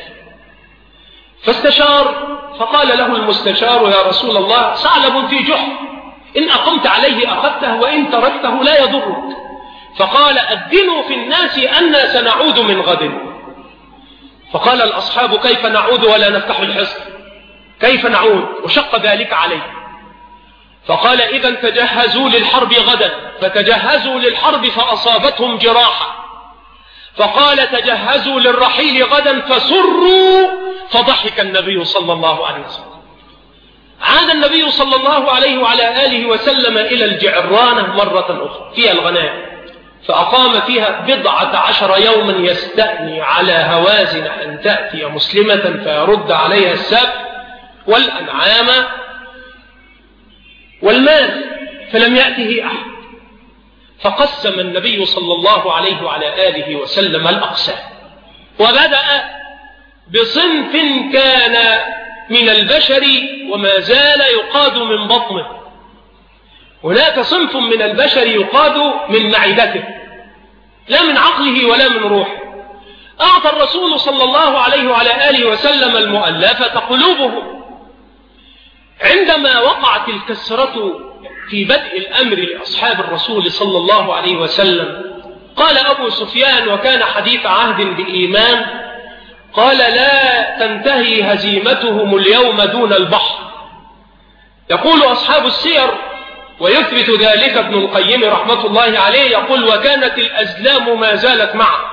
S3: فاستشار فقال له المستشار يا رسول الله ثعلب في جحر، إن أقمت عليه أخذته وإن تركته لا يضرك. فقال أذنوا في الناس أنا سنعود من غد. فقال الأصحاب كيف نعود ولا نفتح الحصن؟ كيف نعود؟ وشق ذلك عليه. فقال إذن تجهزوا للحرب غدا. فتجهزوا للحرب فأصابتهم جراحة. فقال تجهزوا للرحيل غدا فسروا. فضحك النبي صلى الله عليه وسلم. عاد النبي صلى الله عليه وعلى آله وسلم إلى الجعرانة مرة أخرى فيها الغنائم، فأقام فيها 14 يوما يستأني على هوازن أن تأتي مسلمة فيرد عليها السبت والأنعام والمال، فلم يأته أحد. فقسم النبي صلى الله عليه وعلى آله وسلم الأقسام، وبدأ بصنف كان من البشر وما زال يقاد من بطنه. هناك صنف من البشر يقاد من معدته لا من عقله ولا من روحه. أعطى الرسول صلى الله عليه وعلى آله وسلم المؤلفة قلوبهم. عندما وقعت الكسرة في بدء الأمر لأصحاب الرسول صلى الله عليه وسلم قال أبو سفيان وكان حديث عهد بإيمان قال لا تنتهي هزيمتهم اليوم دون البحر. يقول أصحاب السير ويثبت ذلك ابن القيم رحمة الله عليه يقول وكانت الأزلام ما زالت معه.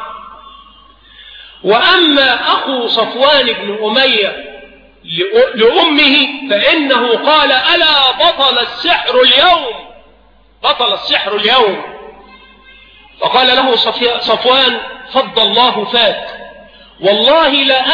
S3: وأما أخو صفوان بن أمية لأمه فإنه قال ألا بطل السحر اليوم، بطل السحر اليوم. فقال له صفوان فض الله فات والله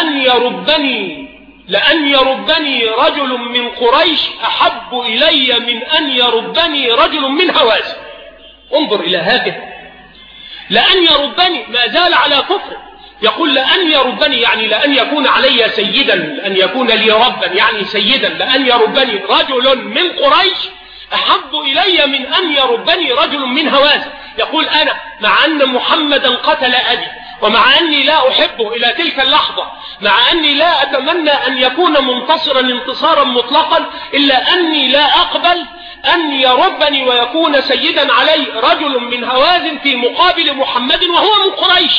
S3: لأن يربني رجل من قريش أحب إلي من أن يربني رجل من هوازن. انظر إلى هذه، لأن يربني ما زال على كفر. يقول لأن يربني يعني لأن يكون علي سيدا، لأن يكون لي ربا يعني سيدا، لأن يربني رجل من قريش أحب إلي من أن يربني رجل من هوازن. يقول أنا مع أن محمدا قتل أبي ومع أني لا أحبه إلى تلك اللحظة، مع أني لا أتمنى أن يكون منتصرا انتصارا مطلقا، إلا أني لا أقبل أن يربني ويكون سيدا علي رجل من هوازن في مقابل محمد وهو من قريش.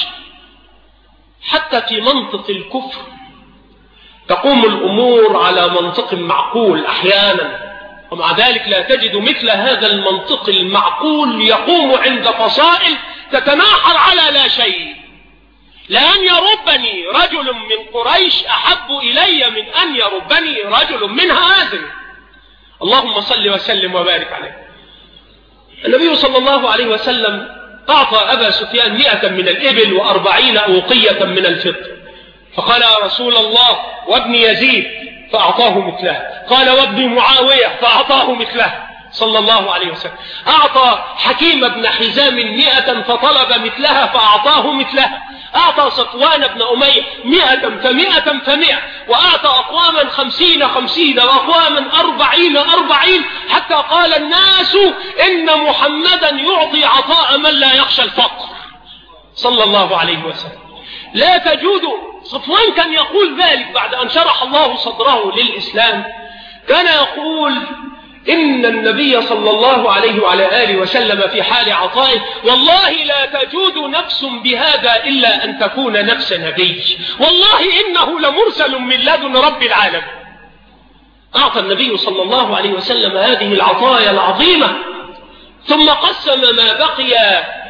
S3: حتى في منطق الكفر تقوم الأمور على منطق معقول أحيانا، ومع ذلك لا تجد مثل هذا المنطق المعقول يقوم عند فصائل تتناحر على لا شيء. لأن يربني رجل من قريش أحب إلي من أن يربني رجل من هوازن. اللهم صل وسلم وبارك عليه. النبي صلى الله عليه وسلم أعطى أبا سفيان 100 من الإبل و40 أوقية من الفضة. فقال يا رسول الله وابن يزيد، فأعطاه مثله. قال وابن معاوية، فأعطاه مثله صلى الله عليه وسلم. أعطى حكيم بن حزام 100 فطلب مثلها فأعطاه مثلها. أعطى صفوان بن أمية 100 ف100 ف100، وأعطى أقواما 50 50 وأقواما 40 40، حتى قال الناس إن محمدا يعطي عطاء من لا يخشى الفقر صلى الله عليه وسلم. لا تجود. صفوان كان يقول ذلك بعد أن شرح الله صدره للإسلام، كان يقول إن النبي صلى الله عليه وعلى آله وسلم في حال عطائه والله لا تجود نفس بهذا إلا أن تكون نفس نبي، والله إنه لمرسل من لدن رب العالمين. أعطى النبي صلى الله عليه وسلم هذه العطايا العظيمة، ثم قسم ما بقي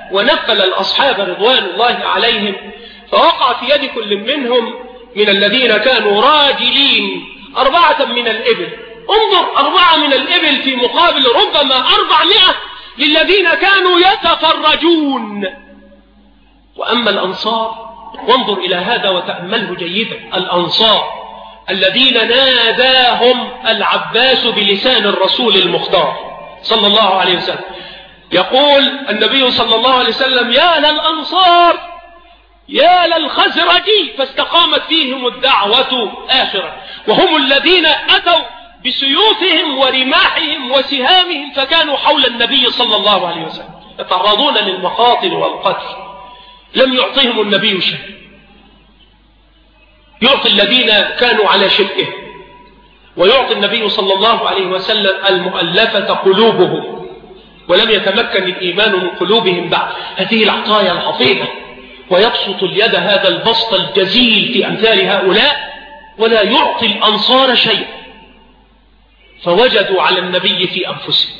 S3: ونقل الأصحاب رضوان الله عليهم، فوقع في يد كل منهم من الذين كانوا راجلين 4 من الإبل. انظر، 4 من الإبل في مقابل ربما 400 للذين كانوا يتفرجون. وأما الأنصار، وانظر إلى هذا وتأمله جيدا، الأنصار الذين ناداهم العباس بلسان الرسول المختار صلى الله عليه وسلم، يقول النبي صلى الله عليه وسلم: يا للأنصار يا للخزرج، فاستقامت فيهم الدعوة آخرة، وهم الذين أتوا بسيوفهم ورماحهم وسهامهم فكانوا حول النبي صلى الله عليه وسلم يتعرضون للمقاتل والقتل. لم يعطيهم النبي شيء، يعطي الذين كانوا على شركه، ويعطي النبي صلى الله عليه وسلم المؤلفة قلوبهم، ولم يتمكن الإيمان من قلوبهم بعد. هذه العطايا العظيمة، ويبسط اليد هذا البسط الجزيل في أمثال هؤلاء، ولا يعطي الأنصار شيء. فوجدوا على النبي في أنفسهم،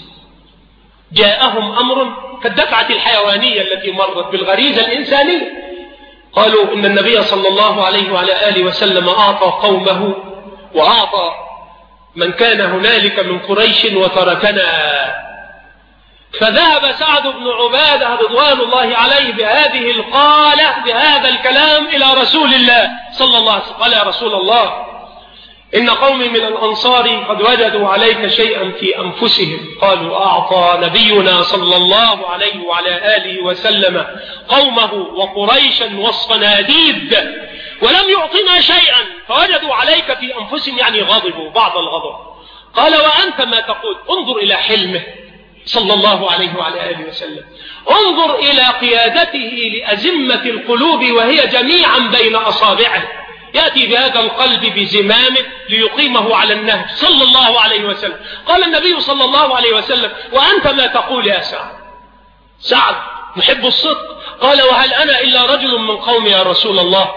S3: جاءهم أمر كالدفعة الحيوانية التي مرت بالغريزة الإنسانية. قالوا إن النبي صلى الله عليه وعلى آله وسلم أعطى قومه وأعطى من كان هنالك من قريش وتركنا. فذهب سعد بن عبادة رضوان الله عليه بهذه القالة، بهذا الكلام، إلى رسول الله صلى الله عليه وسلم. قال: يا رسول الله، إن قومي من الأنصار قد وجدوا عليك شيئا في أنفسهم. قالوا: أعطى نبينا صلى الله عليه وعلى آله وسلم قومه وقريشا والصناديد ولم يعطنا شيئا، فوجدوا عليك في أنفسهم، يعني غضبوا بعض الغضب. قال: وأنت ما تقول؟ انظر إلى حلمه صلى الله عليه وعلى آله وسلم، انظر إلى قيادته لأزمة القلوب وهي جميعا بين أصابعه، يأتي بهذا القلب بزمامه ليقيمه على النهج صلى الله عليه وسلم. قال النبي صلى الله عليه وسلم: وأنت ما تقول يا سعد؟ سعد محب الصدق. قال: وهل أنا إلا رجل من قومي يا رسول الله؟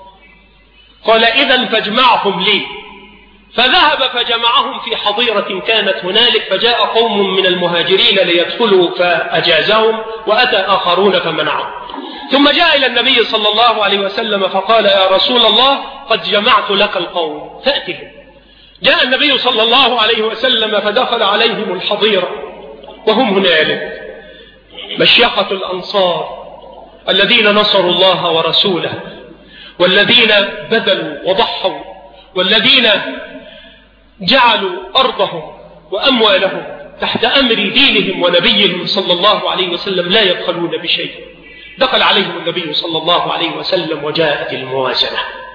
S3: قال: إذن فاجمعهم لي. فذهب فجمعهم في حظيرة كانت هنالك، فجاء قوم من المهاجرين ليدخلوا فأجازهم، وأتى آخرون فمنعهم. ثم جاء إلى النبي صلى الله عليه وسلم فقال: يا رسول الله، قد جمعت لك القوم فأتهم. جاء النبي صلى الله عليه وسلم فدخل عليهم الحظيرة، وهم هنالك مشيخة الأنصار الذين نصروا الله ورسوله، والذين بذلوا وضحوا، والذين جعلوا أرضهم وأموالهم تحت أمر دينهم ونبيهم صلى الله عليه وسلم لا يبخلون بشيء. دخل عليهم النبي صلى الله عليه وسلم وجاءت الموازنة.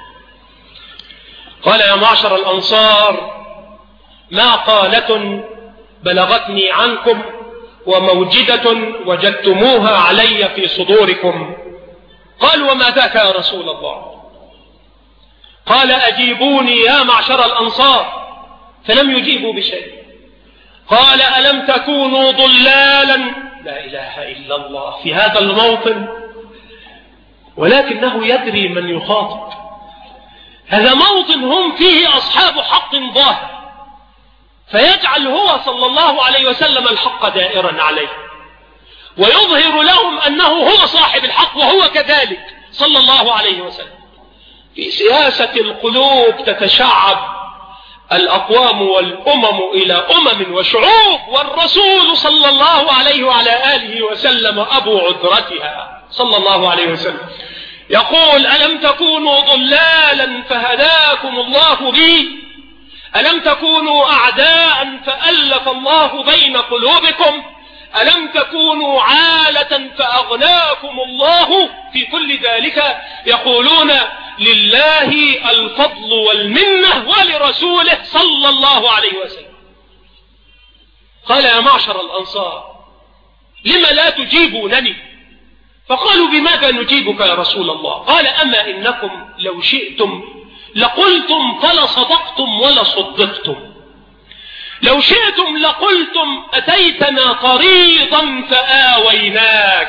S3: قال: يا معشر الأنصار، ما قالة بلغتني عنكم وموجدة وجدتموها علي في صدوركم. قالوا: وما ذاك يا رسول الله؟ قال: أجيبوني يا معشر الأنصار. فلم يجيبوا بشيء. قال: ألم تكونوا ضلالا؟ لا إله إلا الله في هذا الموطن، ولكنه يدري من يخاطب. هذا موطن هم فيه أصحاب حق ظاهر، فيجعل هو صلى الله عليه وسلم الحق دائرا عليه، ويظهر لهم أنه هو صاحب الحق وهو كذلك صلى الله عليه وسلم. في سياسة القلوب تتشعب الأقوام والأمم إلى أمم وشعوب، والرسول صلى الله عليه وعلى آله وسلم أبو عذرتها صلى الله عليه وسلم يقول: ألم تكونوا ضلالا فهداكم الله بي؟ ألم تكونوا أعداء فألف الله بين قلوبكم؟ ألم تكونوا عالة فأغناكم الله؟ في كل ذلك يقولون: لله الفضل والمنة ولرسوله صلى الله عليه وسلم. قال: يا معشر الأنصار، لم لا تجيبونني؟ فقالوا: بماذا نجيبك يا رسول الله؟ قال: أما إنكم لو شئتم لقلتم فلصدقتم ولصدقتم، لو شئتم لقلتم أتيتنا طريضا فآويناك،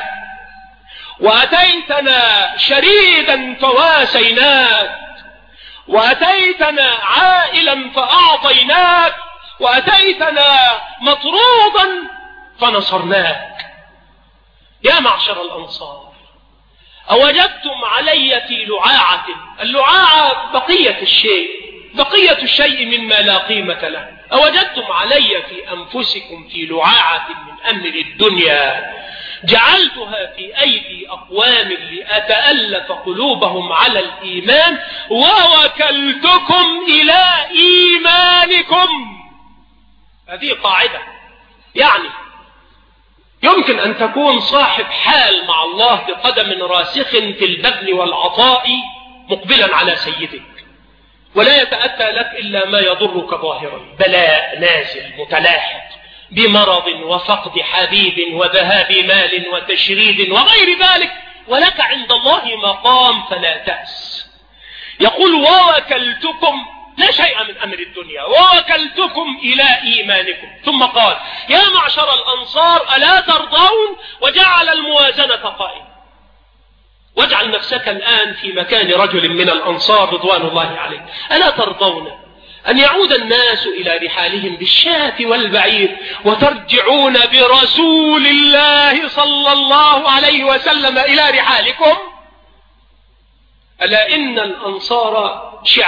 S3: وأتيتنا شريدا فواسيناك، وأتيتنا عائلا فأعطيناك، وأتيتنا مطرودا فنصرناك. يا معشر الأنصار أوجدتم علي في لعاعة، اللعاعة بقية الشيء مما لا قيمة له، أوجدتم علي في أنفسكم في لعاعة من أمر الدنيا جعلتها في أيدي أقوام لأتألف قلوبهم على الإيمان ووكلتكم إلى إيمانكم. هذه قاعدة، يعني يمكن أن تكون صاحب حال مع الله بقدم راسخ في البذل والعطاء مقبلا على سيدك، ولا يتأتى لك إلا ما يضرك ظاهرا، بلاء نازل متلاحق بمرض وفقد حبيب وذهاب مال وتشريد وغير ذلك، ولك عند الله مقام فلا تأس. يقول ووكلتكم، لا شيء من أمر الدنيا، ووكلتكم إلى إيمانكم. ثم قال يا معشر الأنصار ألا ترضون، وجعل الموازنة قائمة. واجعل نفسك الآن في مكان رجل من الأنصار رضوان الله عليه، ألا ترضون أن يعود الناس إلى رحالهم بالشاة والبعير وترجعون برسول الله صلى الله عليه وسلم إلى رحالكم؟ ألا إن الأنصار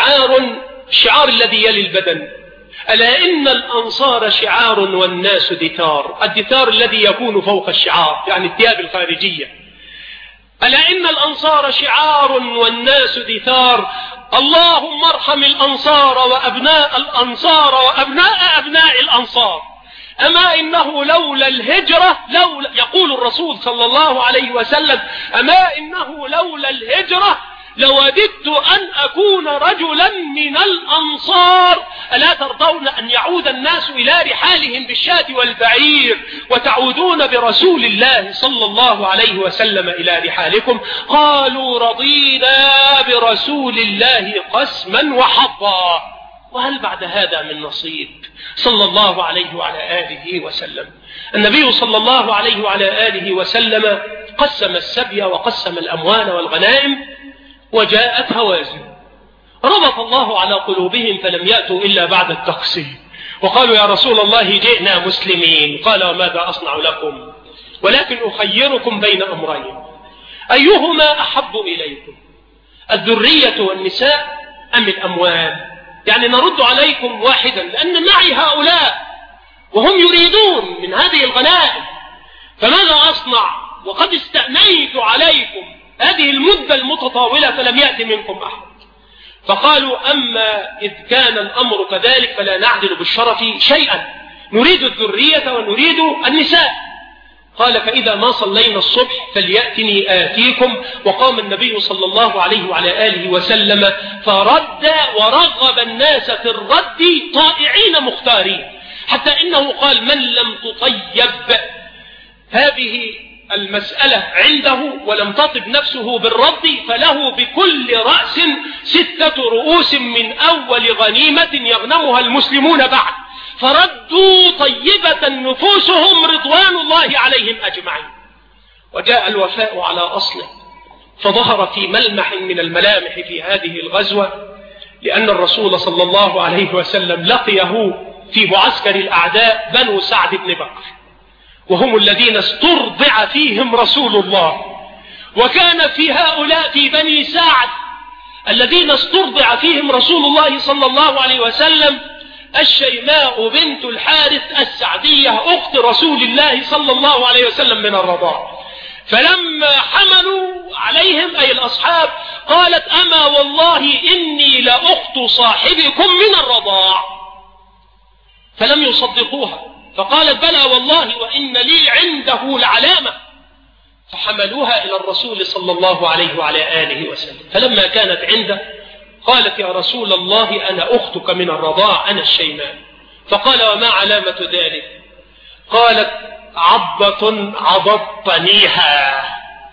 S3: شعار الذي يلي البدن، ألا إن الأنصار شعار والناس دثار، الدثار الذي يكون فوق الشعار يعني الثياب الخارجية. ألا إن الأنصار شعار والناس دثار، اللهم ارحم الأنصار وأبناء الأنصار وأبناء أبناء الأنصار. أما إنه لولا الهجرة، يقول الرسول صلى الله عليه وسلم أما إنه لولا الهجرة لوددت أن أكون رجلا من الأنصار. ألا ترضون أن يعود الناس إلى رحالهم بالشاة والبعير وتعودون برسول الله صلى الله عليه وسلم إلى رحالكم؟ قالوا رضينا برسول الله قسما وحظا. وهل بعد هذا من نصيب؟ صلى الله عليه وعلى آله وسلم. النبي صلى الله عليه وعلى آله وسلم قسم السبي وقسم الأموال والغنائم، وجاءت هوازن ربط الله على قلوبهم فلم يأتوا إلا بعد التقسيم، وقالوا يا رسول الله جئنا مسلمين. قال وماذا أصنع لكم؟ ولكن أخيركم بين أمرين، أيهما أحب إليكم، الذرية والنساء أم الأموال؟ يعني نرد عليكم واحدا، لأن معي هؤلاء وهم يريدون من هذه الغنائم، فماذا أصنع وقد استأنيت عليكم هذه المدة المتطاولة فلم يأتي منكم أحد؟ فقالوا أما إذ كان الأمر كذلك فلا نعدل بالشرف شيئا، نريد الذرية ونريد النساء. قال فإذا ما صلينا الصبح فليأتني آتيكم. وقام النبي صلى الله عليه وعلى آله وسلم فرد ورغب الناس في الرد طائعين مختارين، حتى إنه قال من لم تطيب هذه المسألة عنده ولم تطب نفسه بالرد فله بكل رأس 6 رؤوس من أول غنيمة يغنمها المسلمون بعد. فردوا طيبة نفوسهم رضوان الله عليهم أجمعين. وجاء الوفاء على أصله، فظهر في ملمح من الملامح في هذه الغزوة، لأن الرسول صلى الله عليه وسلم لقيه في معسكر الأعداء بنو سعد بن بكر، وهم الذين استرضع فيهم رسول الله. وكان في هؤلاء في بني سعد الذين استرضع فيهم رسول الله صلى الله عليه وسلم الشيماء بنت الحارث السعدية أخت رسول الله صلى الله عليه وسلم من الرضاع. فلما حملوا عليهم أي الأصحاب قالت أما والله إني لأخت صاحبكم من الرضاع، فلم يصدقوها، فقالت بلى والله وإن لي عنده العلامة. فحملوها إلى الرسول صلى الله عليه وعلى آله وسلم. فلما كانت عنده قالت يا رسول الله أنا أختك من الرضاع، أنا الشيماء. فقال وما علامة ذلك؟ قالت عضة عضضتنيها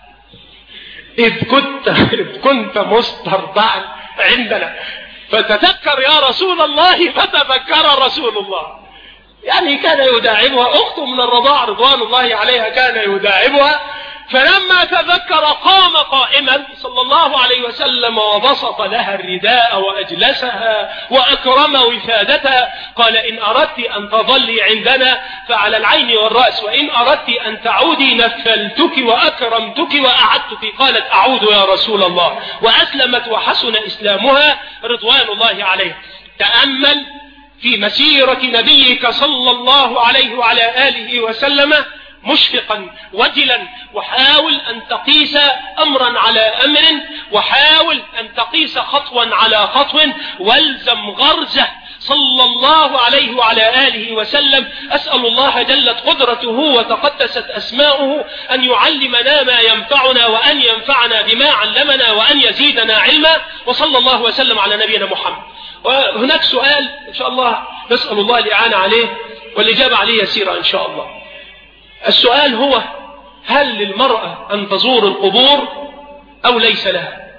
S3: إذ كنت مسترضعا عندنا. فتذكر يا رسول الله، فتذكر رسول الله. يعني كان يداعبها، أخته من الرضاع رضوان الله عليها كان يداعبها فلما تذكر قام قائما صلى الله عليه وسلم وبسط لها الرداء وأجلسها وأكرم وفادتها. قال: إن أردت أن تظلي عندنا فعلى العين والرأس، وإن أردت أن تعودي نفلتك وأكرمتك وأعدتك. قالت: أعود يا رسول الله. وأسلمت وحسن إسلامها رضوان الله عليه. تأمل في مسيرة نبيك صلى الله عليه وعلى آله وسلم مشفقا وجلا، وحاول أن تقيس أمرا على أمر، وحاول أن تقيس خطوا على خطو، والزم غرزه صلى الله عليه وعلى آله وسلم. أسأل الله جلت قدرته وتقدست أسماؤه أن يعلمنا ما ينفعنا، وأن ينفعنا بما علمنا، وأن يزيدنا علما. وصلى الله وسلم على نبينا محمد. وهناك سؤال إن شاء الله نسأل الله الإعانة عليه، والإجابة عليه يسيرة إن شاء الله. السؤال هو: هل للمرأة أن تزور القبور أو ليس لها؟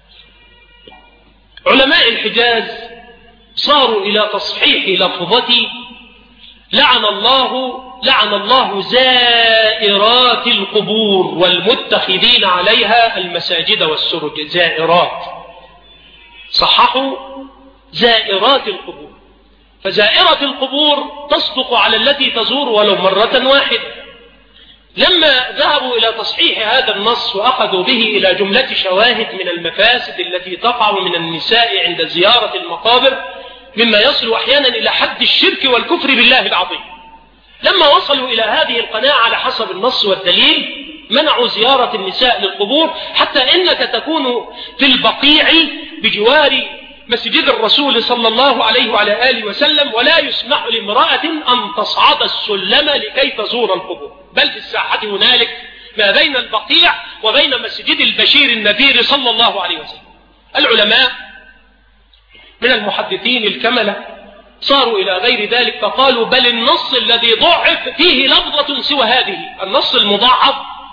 S3: علماء الحجاز صاروا إلى تصحيح لفظة لعن الله زائرات القبور والمتخذين عليها المساجد والسرج. زائرات، صححوا زائرات القبور. فزائرة القبور تصدق على التي تزور ولو مرة واحدة. لما ذهبوا إلى تصحيح هذا النص وأخذوا به إلى جملة شواهد من المفاسد التي تقع من النساء عند زيارة المقابر، مما يصل أحيانا إلى حد الشرك والكفر بالله العظيم، لما وصلوا إلى هذه القناعة على حسب النص والدليل منعوا زيارة النساء للقبور، حتى إنك تكون في البقيع بجوار مسجد الرسول صلى الله عليه وعلى آله وسلم، ولا يسمح لامرأة أن تصعد السلم لكي تزور القبور، بل في الساحة هنالك ما بين البقيع وبين مسجد البشير النذير صلى الله عليه وسلم. العلماء من المحدثين الكملة صاروا إلى غير ذلك، فقالوا: بل النص الذي ضعف فيه لفظة سوى هذه. النص المضاعف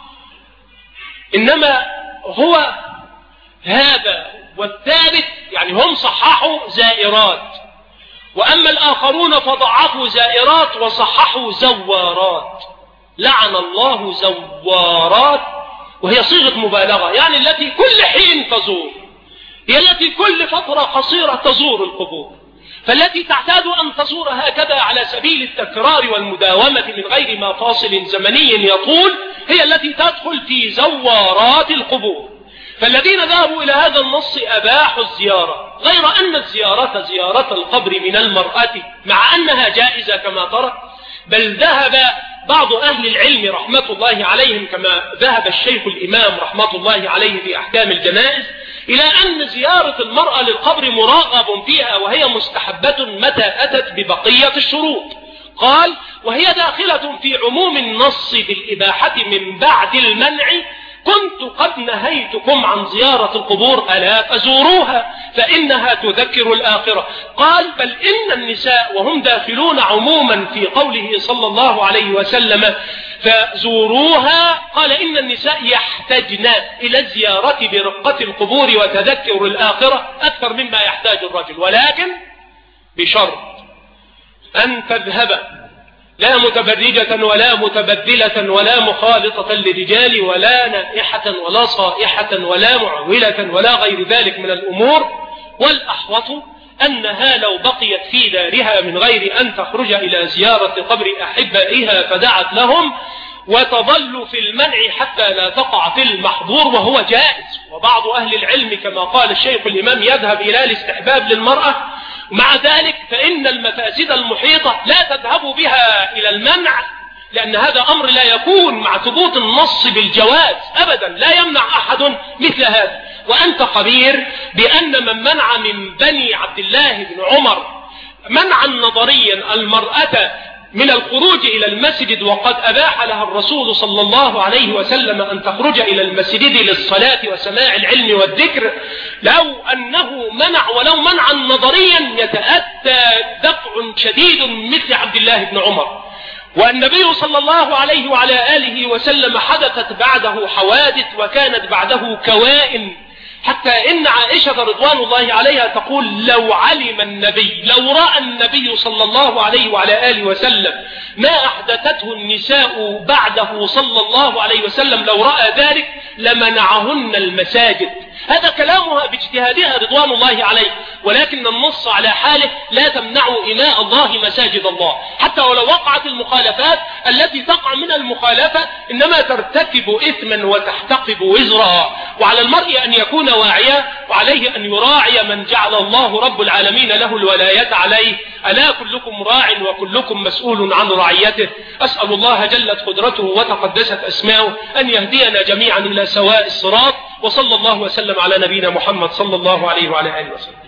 S3: إنما هو هذا، والثالث يعني هم صححوا زائرات، وأما الآخرون فضعفوا زائرات وصححوا زوارات. لعن الله زوارات، وهي صيغة مبالغة، يعني التي كل حين تزور، هي التي كل فترة قصيرة تزور القبور. فالتي تعتاد أن تزور هكذا على سبيل التكرار والمداومة من غير ما فاصل زمني يطول، هي التي تدخل في زوارات القبور. فالذين ذهبوا إلى هذا النص أباحوا الزيارة، غير أن الزيارة زيارة القبر من المرأة مع أنها جائزة كما ترى، بل ذهب بعض أهل العلم رحمة الله عليهم كما ذهب الشيخ الإمام رحمة الله عليه في أحكام الجنائز إلى أن زيارة المرأة للقبر مرغب فيها، وهي مستحبة متى أتت ببقية الشروط. قال: وهي داخلة في عموم النص بالإباحة من بعد المنع. كنت قد نهيتكم عن زيارة القبور ألا فزوروها فإنها تذكر الآخرة. قال: بل إن النساء وهم داخلون عموما في قوله صلى الله عليه وسلم فزوروها، قال: إن النساء يحتاجن إلى الزيارة برقة القبور وتذكر الآخرة أكثر مما يحتاج الرجل، ولكن بشرط أن تذهب لا متبرجة ولا متبدلة ولا مخالطة للرجال ولا نائحة ولا صائحة ولا معولة ولا غير ذلك من الأمور. والأحوط أنها لو بقيت في دارها من غير أن تخرج إلى زيارة قبر أحبائها فدعت لهم، وتظل في المنع حتى لا تقع في المحظور، وهو جائز. وبعض أهل العلم كما قال الشيخ الإمام يذهب إلى الاستحباب للمرأة. مع ذلك فإن المفاسد المحيطة لا تذهب بها إلى المنع، لأن هذا أمر لا يكون مع ثبوت النص بالجواز أبدا، لا يمنع أحد مثل هذا. وأنت خبير بأن من منع من بني عبد الله بن عمر منعا نظريا المرأة من الخروج إلى المسجد، وقد أباح لها الرسول صلى الله عليه وسلم أن تخرج إلى المسجد للصلاة وسماع العلم والذكر، لو أنه منع ولو منعا نظريا يتأتى دفع شديد مثل عبد الله بن عمر. والنبي صلى الله عليه وعلى آله وسلم حدثت بعده حوادث، وكانت بعده كوائن حتى إن عائشة رضوان الله عليها تقول لو علم النبي، لو رأى النبي صلى الله عليه وعلى آله وسلم ما أحدثته النساء بعده صلى الله عليه وسلم، لو رأى ذلك لمنعهن المساجد. هذا كلامها باجتهادها رضوان الله عليه، ولكن النص على حاله لا تمنعوا إماء الله مساجد الله، حتى ولو وقعت المخالفات التي تقع من المخالفة إنما ترتكب إثما وتحتقب وزرها. وعلى المرء أن يكون واعيا، وعليه أن يراعي من جعل الله رب العالمين له الولاية عليه. ألا كلكم راع وكلكم مسؤول عن رعيته. أسأل الله جلت قدرته وتقدست أسماؤه أن يهدينا جميعا إلى سواء الصراط، وصلى الله وسلم على نبينا محمد صلى الله عليه وعلى آله وسلم.